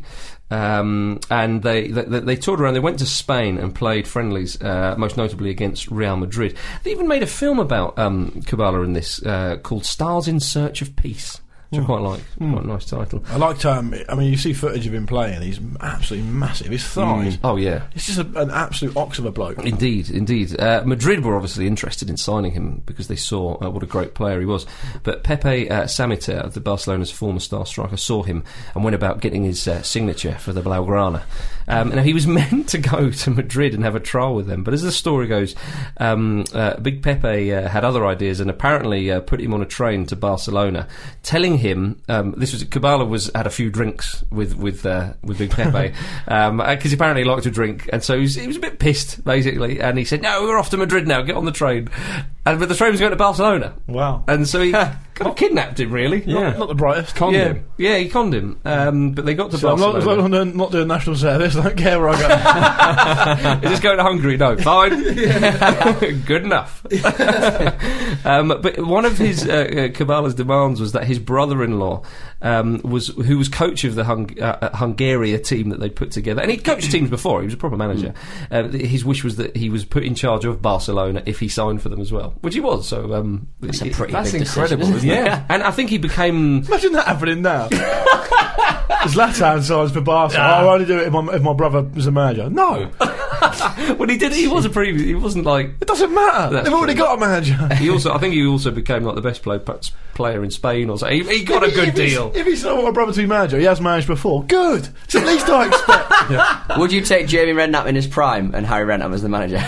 Speaker 3: Um, and they, they they toured around. They went to Spain and played friendlies, uh, most notably against Real Madrid. They even made a film about um, Kubala in this uh, called "Stars in Search of Peace," which mm. I quite like. Mm. Quite a nice title.
Speaker 6: I liked. Um, I mean, you see footage of him playing. He's absolutely massive. His thighs.
Speaker 3: Mm. Oh yeah,
Speaker 6: he's just a, an absolute ox of a bloke.
Speaker 3: Indeed, indeed. Uh, Madrid were obviously interested in signing him because they saw uh, what a great player he was. But Pepe uh, Samiter, the Barcelona's former star striker, saw him and went about getting his uh, signature for the Blaugrana. Um, now he was meant to go to Madrid and have a trial with them, but as the story goes, um, uh, Big Pepe uh, had other ideas and apparently uh, put him on a train to Barcelona, telling him um, this was Kubala was had a few drinks with with uh, with Big Pepe because um, he apparently liked to drink, and so he was, he was a bit pissed basically, and he said, "No, we're off to Madrid now. Get on the train." And but the train was going to Barcelona.
Speaker 6: Wow!
Speaker 3: And so he kind of kidnapped him, really.
Speaker 6: Yeah, not, not the brightest.
Speaker 5: Conned
Speaker 3: yeah.
Speaker 5: him.
Speaker 3: Yeah, he conned him. Um, but they got to
Speaker 6: so
Speaker 3: Barcelona.
Speaker 6: I'm not, I'm not, not doing national service. I don't care where I
Speaker 3: go. Is this going to Hungary? No, fine. Good enough. um, but one of his uh, uh, Kubala's demands was that his brother-in-law um, was who was coach of the Hung- uh, Hungaria team that they put together, and he'd coached teams before. He was a proper manager. Mm. Uh, his wish was that he was put in charge of Barcelona if he signed for them as well, which he was. So um,
Speaker 4: that's
Speaker 3: it,
Speaker 4: a pretty
Speaker 5: that's
Speaker 4: big
Speaker 5: incredible,
Speaker 4: decision,
Speaker 5: isn't it?
Speaker 3: Yeah, and I think he became.
Speaker 6: Imagine that happening now. Zlatan signs for Barca.
Speaker 3: Ah.
Speaker 6: Oh, I'll only do it if my, if my brother was a manager. No.
Speaker 3: Well, he did. He was a previous. He wasn't like.
Speaker 6: It doesn't matter.
Speaker 3: That's
Speaker 6: They've already
Speaker 3: true.
Speaker 6: got a manager.
Speaker 3: He also, I think, he also became like the best play, player in Spain, or so. He, he got a good
Speaker 6: if
Speaker 3: deal.
Speaker 6: If he's not my brother to be manager, he has managed before. Good. It's the least I expect. Yeah.
Speaker 4: Would you take Jamie Redknapp in his prime and Harry Redknapp as the manager?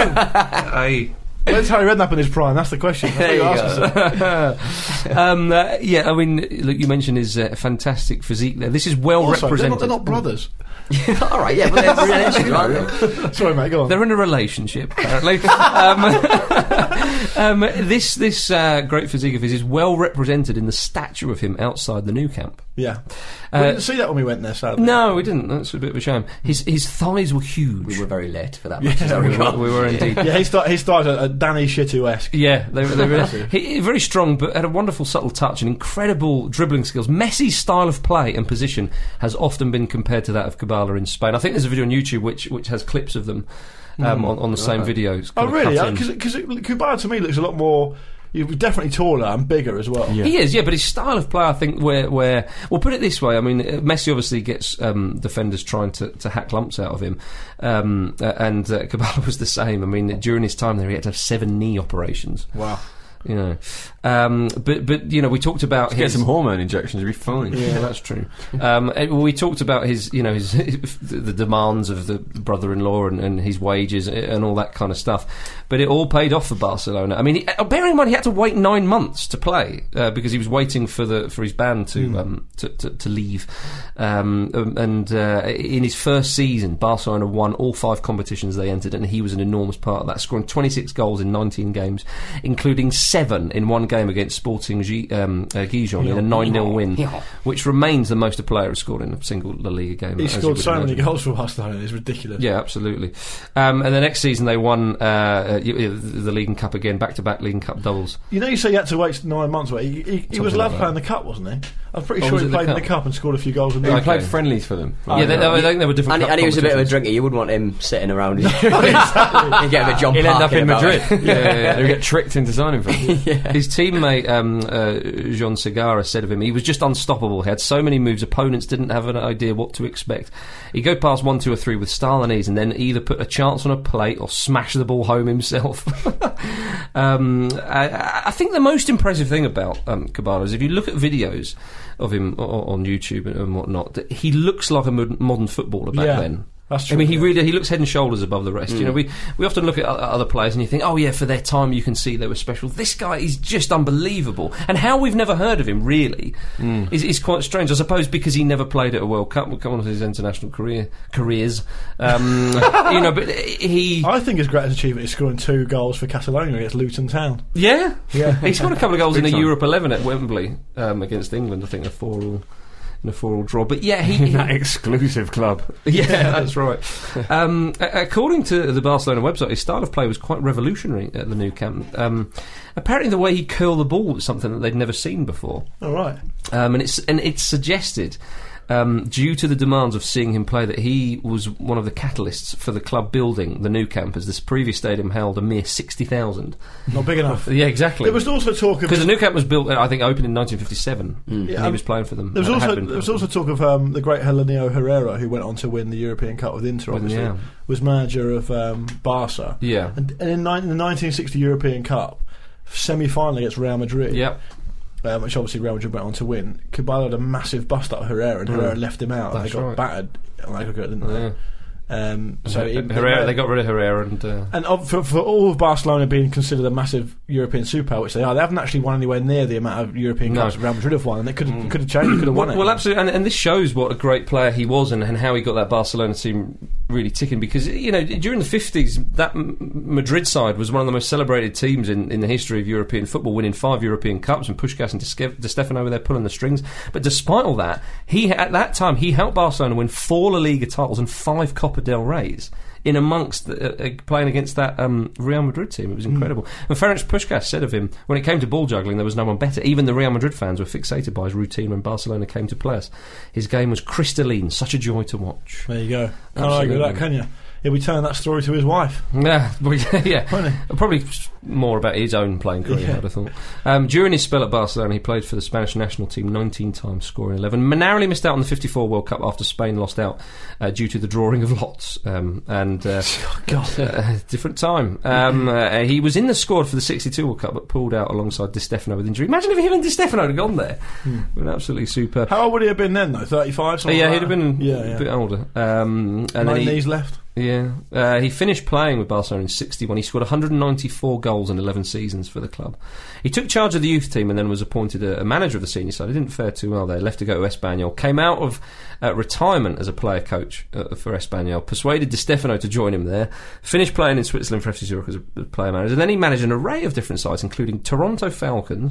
Speaker 3: I.
Speaker 6: When's Harry Redknapp in his prime? That's the question. That's
Speaker 4: There you
Speaker 6: go.
Speaker 3: um, uh, yeah, I mean, look, you mentioned his uh, fantastic physique there. This is well
Speaker 6: Also, they're not,
Speaker 3: represented.
Speaker 6: they're not brothers.
Speaker 4: All right, yeah, but they're relationships, aren't they?
Speaker 6: Sorry, mate, go on.
Speaker 3: They're in a relationship, apparently. um, um, this this uh, great physique of his is well represented in the statue of him outside the Nou Camp.
Speaker 6: Yeah.
Speaker 3: Uh,
Speaker 6: we didn't see that when we went there, sadly.
Speaker 3: No, we didn't. That's a bit of a shame. His his thighs were huge.
Speaker 4: We were very late for that
Speaker 6: Yeah,
Speaker 4: match. Is that
Speaker 3: we,
Speaker 4: we
Speaker 3: were, we were indeed.
Speaker 6: Yeah, he, start, he started a, a Danny Shitu-esque.
Speaker 3: Yeah, they, they were he, very strong, but had a wonderful subtle touch and incredible dribbling skills. Messi's style of play and position has often been compared to that of Kubala in Spain. I think there's a video on YouTube which which has clips of them um, mm. on, on the same
Speaker 5: right.
Speaker 3: videos.
Speaker 6: Oh, really? Because Kubala to me looks a lot more. You're definitely taller and bigger as well.
Speaker 5: Yeah.
Speaker 3: He is, yeah, but his style of play, I think, where, where well, put it this way, I mean, Messi obviously gets um, defenders trying to, to hack lumps out of him, um, uh, and uh, Kubala was the same. I mean, during his time there, he had to have seven knee operations.
Speaker 6: Wow.
Speaker 3: You know, um, but but you know, we talked about
Speaker 5: Just
Speaker 3: his,
Speaker 5: get some hormone injections, you'll be fine.
Speaker 3: Yeah, that's true. Um, eh, we talked about his, you know, his the demands of the brother-in-law and, and his wages and all that kind of stuff. But it all paid off for Barcelona. I mean, he, bearing in mind he had to wait nine months to play uh, because he was waiting for the for his band to mm. um, to, to, to leave. Um, and uh, in his first season, Barcelona won all five competitions they entered, and he was an enormous part of that, scoring twenty-six goals in nineteen games, including seven in one game against Sporting G- um, uh, Gijon in a nine nil win, which remains the most a player has scored in a single La Liga game.
Speaker 6: He scored so imagine. many goals for Barcelona, it's ridiculous.
Speaker 3: Yeah, absolutely. Um, and the next season they won uh, uh, the League and Cup again, back-to-back League and Cup doubles.
Speaker 6: You know, you say you had to wait nine months. Wait, he, he, he was allowed to play in the Cup, wasn't he? I'm pretty oh, sure he played the in the Cup and scored a few goals. In the
Speaker 5: he
Speaker 6: okay.
Speaker 5: played friendlies for them.
Speaker 3: Oh, yeah, they, they, I think they were different.
Speaker 4: And, and he was a bit of a drinker. You wouldn't want him sitting around. You get a bit John
Speaker 5: He'll end up in Madrid.
Speaker 3: yeah, yeah, yeah.
Speaker 5: He'll get tricked into signing for him.
Speaker 3: yeah. His teammate um, uh, Jean Segara said of him, he was just unstoppable. He had so many moves, opponents didn't have an idea what to expect. He'd go past one, two, or three with style and ease, and then either put a chance on a plate or smash the ball home himself. um, I, I think the most impressive thing about um, Caballero is if you look at videos of him on YouTube and whatnot, that he looks like a modern footballer back
Speaker 6: yeah.
Speaker 3: then.
Speaker 6: That's true.
Speaker 3: I mean, he really he looks head and shoulders above the rest.
Speaker 6: Mm.
Speaker 3: You know, we we often look at other players and you think, oh yeah, for their time you can see they were special. This guy is just unbelievable, and how we've never heard of him really mm. is, is quite strange. I suppose because he never played at a World Cup. We'll come on to his international career careers, um, you know. But he,
Speaker 6: I think his greatest achievement is scoring two goals for Catalonia against Luton Town.
Speaker 3: Yeah,
Speaker 6: yeah.
Speaker 3: He scored a couple of goals in a
Speaker 5: time.
Speaker 3: Europe eleven at Wembley um, against England. I think a four all. A four-all draw, but yeah, he,
Speaker 5: that exclusive club.
Speaker 3: Yeah, that's right. Um, a- according to the Barcelona website, his style of play was quite revolutionary at the Nou Camp. Um, apparently, the way he curled the ball was something that they'd never seen before.
Speaker 6: All right,
Speaker 3: um, and it's and it's suggested. Um, due to the demands of seeing him play, that he was one of the catalysts for the club building the Nou Camp, as this previous stadium held a mere sixty thousand.
Speaker 6: Not big enough.
Speaker 3: Yeah, exactly.
Speaker 6: There was also talk of...
Speaker 3: Because the Nou Camp was built, I think, opened in nineteen fifty-seven, mm. and
Speaker 6: yeah,
Speaker 3: he was playing for them.
Speaker 6: There was
Speaker 3: uh,
Speaker 6: also there was also talk of um, the great Helenio Herrera, who went on to win the European Cup with Inter, obviously,
Speaker 3: yeah.
Speaker 6: was manager of um, Barca.
Speaker 3: Yeah.
Speaker 6: And, and in, ni- in the nineteen sixty European Cup, semi-final against Real Madrid...
Speaker 3: Yep.
Speaker 6: Um, which obviously Real Madrid went on to win. Caballero had a massive bust up of Herrera, and mm. Herrera left him out.
Speaker 3: That's
Speaker 6: they got
Speaker 3: right.
Speaker 6: battered on aggregate, didn't
Speaker 3: yeah.
Speaker 6: they? Um, so
Speaker 3: Her-
Speaker 6: it,
Speaker 3: Herrera,
Speaker 6: it,
Speaker 3: they got rid of Herrera, and uh,
Speaker 6: and of, for, for all of Barcelona being considered a massive European superpower, which they are, they haven't actually won anywhere near the amount of European
Speaker 3: No.
Speaker 6: cups Real Madrid have won, and they could have mm. could have changed, could have won
Speaker 3: well,
Speaker 6: it.
Speaker 3: well, absolutely, and, and this shows what a great player he was, and, and how he got that Barcelona team really ticking. Because you know, during the fifties, that M- Madrid side was one of the most celebrated teams in, in the history of European football, winning five European Cups, and Puskás and De, De Stefano were there pulling the strings. But despite all that, he at that time he helped Barcelona win four La Liga titles and five Copa del Reys. In amongst the, uh, playing against that um, Real Madrid team. It was incredible. Mm. And Ferenc Puskás said of him, when it came to ball juggling, there was no one better. Even the Real Madrid fans were fixated by his routine when Barcelona came to play us. His game was crystalline, such a joy to watch.
Speaker 6: There you go. Can't argue with that, can you? He'll be telling that story to his wife.
Speaker 3: Yeah, well, yeah. Probably more about his own playing career, yeah. I'd have thought. Um, during his spell at Barcelona, he played for the Spanish national team nineteen times, scoring eleven. Narrowly missed out on the fifty-four World Cup after Spain lost out uh, due to the drawing of lots. Um, and uh,
Speaker 6: oh, God.
Speaker 3: Uh, different time. Um, uh, he was in the squad for the sixty-two World Cup, but pulled out alongside Di Stefano with injury. Imagine if him and Di Stefano had gone there. Hmm. Been absolutely superb.
Speaker 6: How old would he have been then, though? thirty-five?
Speaker 3: Uh, yeah,
Speaker 6: like
Speaker 3: he'd have been
Speaker 6: yeah,
Speaker 3: a
Speaker 6: yeah.
Speaker 3: bit older. Um, and
Speaker 6: Nine
Speaker 3: then he,
Speaker 6: knees left.
Speaker 3: Yeah, uh, he finished playing with Barcelona in sixty-one. He scored one hundred ninety-four goals in eleven seasons for the club. He took charge of the youth team and then was appointed a, a manager of the senior side. He didn't fare too well there. Left to go to Espanyol. Came out of uh, retirement as a player coach uh, for Espanyol. Persuaded Di Stefano to join him there. Finished playing in Switzerland for F C Zurich as a player manager. And then he managed an array of different sides, including Toronto Falcons,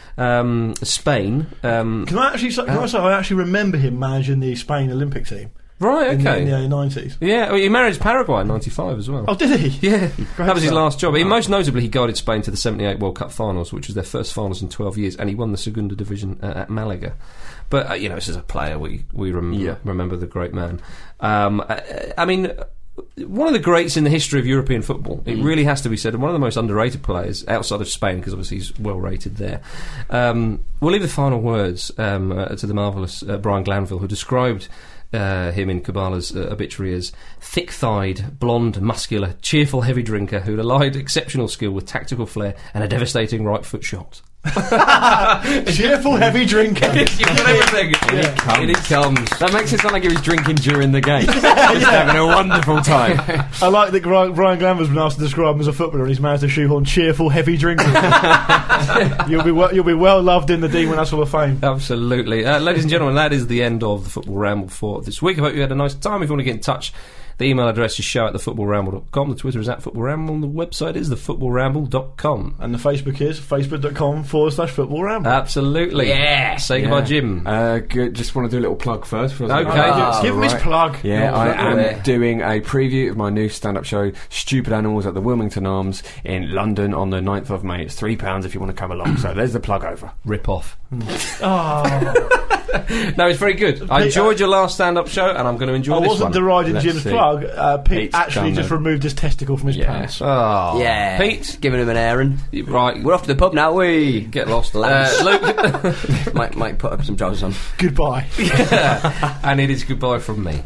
Speaker 3: um, Spain. Um,
Speaker 6: Can I actually say, can I say I actually remember him managing the Spain Olympic team?
Speaker 3: Right, okay.
Speaker 6: In the, in the early nineties.
Speaker 3: Yeah, well, he married Paraguay in ninety-five as well.
Speaker 6: Oh, did he?
Speaker 3: Yeah,
Speaker 6: Great
Speaker 3: that was his
Speaker 6: stuff.
Speaker 3: last job. He,
Speaker 6: Wow.
Speaker 3: most notably, he guided Spain to the seventy-eight World Cup finals, which was their first finals in twelve years, and he won the Segunda Division uh, at Malaga. But, uh, you know, this is a player, we, we rem-
Speaker 5: Yeah.
Speaker 3: remember the great man. Um, I, I mean, one of the greats in the history of European football, it mm. really has to be said, and one of the most underrated players outside of Spain, because obviously he's well rated there. Um, we'll leave the final words um, uh, to the marvellous uh, Brian Glanville, who described uh, him in Kabbalah's uh, obituary as thick-thighed, blonde, muscular, cheerful heavy drinker who'd allied exceptional skill with tactical flair and a devastating right foot shot.
Speaker 6: Cheerful heavy drinker.
Speaker 3: You've got everything.
Speaker 5: In it comes.
Speaker 3: In it comes.
Speaker 5: That makes it sound like he was drinking during the game. Just having a wonderful time.
Speaker 6: I like that Ryan Ryan Glanville's been asked to describe him as a footballer, and he's managed to shoehorn cheerful heavy drinker. you'll be well, you'll be well loved in the Dean Winners Hall of Fame.
Speaker 3: Absolutely. Uh, ladies and gentlemen, that is the end of the Football Ramble for this week. I hope you had a nice time. If you want to get in touch, the email address is show at the football ramble dot com. The Twitter is at football ramble, and the website is the football ramble dot com.
Speaker 6: And the Facebook is facebook.com forward slash football ramble.
Speaker 3: Absolutely.
Speaker 4: Yeah.
Speaker 3: Say goodbye,
Speaker 5: Yeah.
Speaker 3: Jim.
Speaker 5: Uh, good. Just want to do a little plug first. For
Speaker 3: Okay.
Speaker 6: Ah,
Speaker 3: Oh,
Speaker 6: give him his
Speaker 5: right.
Speaker 6: plug.
Speaker 5: Yeah,
Speaker 4: Oh,
Speaker 5: I
Speaker 4: plug
Speaker 5: am
Speaker 4: away.
Speaker 5: doing a preview of my new stand-up show, Stupid Animals, at the Wilmington Arms in London on the ninth of May. It's three pounds if you want to come along. So there's the plug over.
Speaker 3: Rip off.
Speaker 6: Oh.
Speaker 3: No, it's very good. I enjoyed your last stand-up show, and I'm going to enjoy
Speaker 6: I
Speaker 3: this
Speaker 6: wasn't
Speaker 3: one.
Speaker 6: deriding
Speaker 5: Let's
Speaker 6: Jim's
Speaker 5: see.
Speaker 6: plug. Uh, Pete
Speaker 5: Pete's
Speaker 6: actually
Speaker 5: done
Speaker 6: just
Speaker 5: the-
Speaker 6: removed his testicle from his
Speaker 5: Yeah.
Speaker 6: pants.
Speaker 3: Oh,
Speaker 4: Yeah.
Speaker 3: Pete,
Speaker 4: Giving him an airing.
Speaker 3: right,
Speaker 4: We're off to the pub now, we.
Speaker 3: get lost.
Speaker 4: Lads.
Speaker 3: Uh, Luke,
Speaker 4: might, might put up some trousers on.
Speaker 6: Goodbye.
Speaker 3: and it is goodbye from me.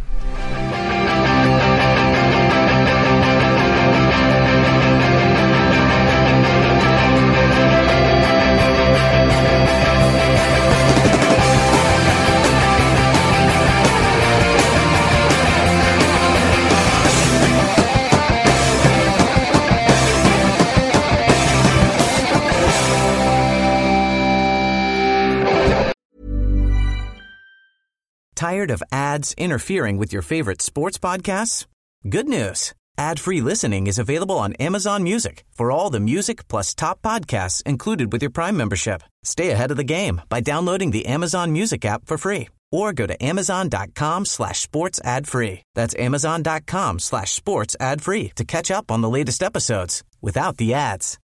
Speaker 1: Tired of ads interfering with your favorite sports podcasts? Good news. Ad-free listening is available on Amazon Music for all the music plus top podcasts included with your Prime membership. Stay ahead of the game by downloading the Amazon Music app for free or go to amazon.com slash sports ad free. That's amazon.com slash sports ad free to catch up on the latest episodes without the ads.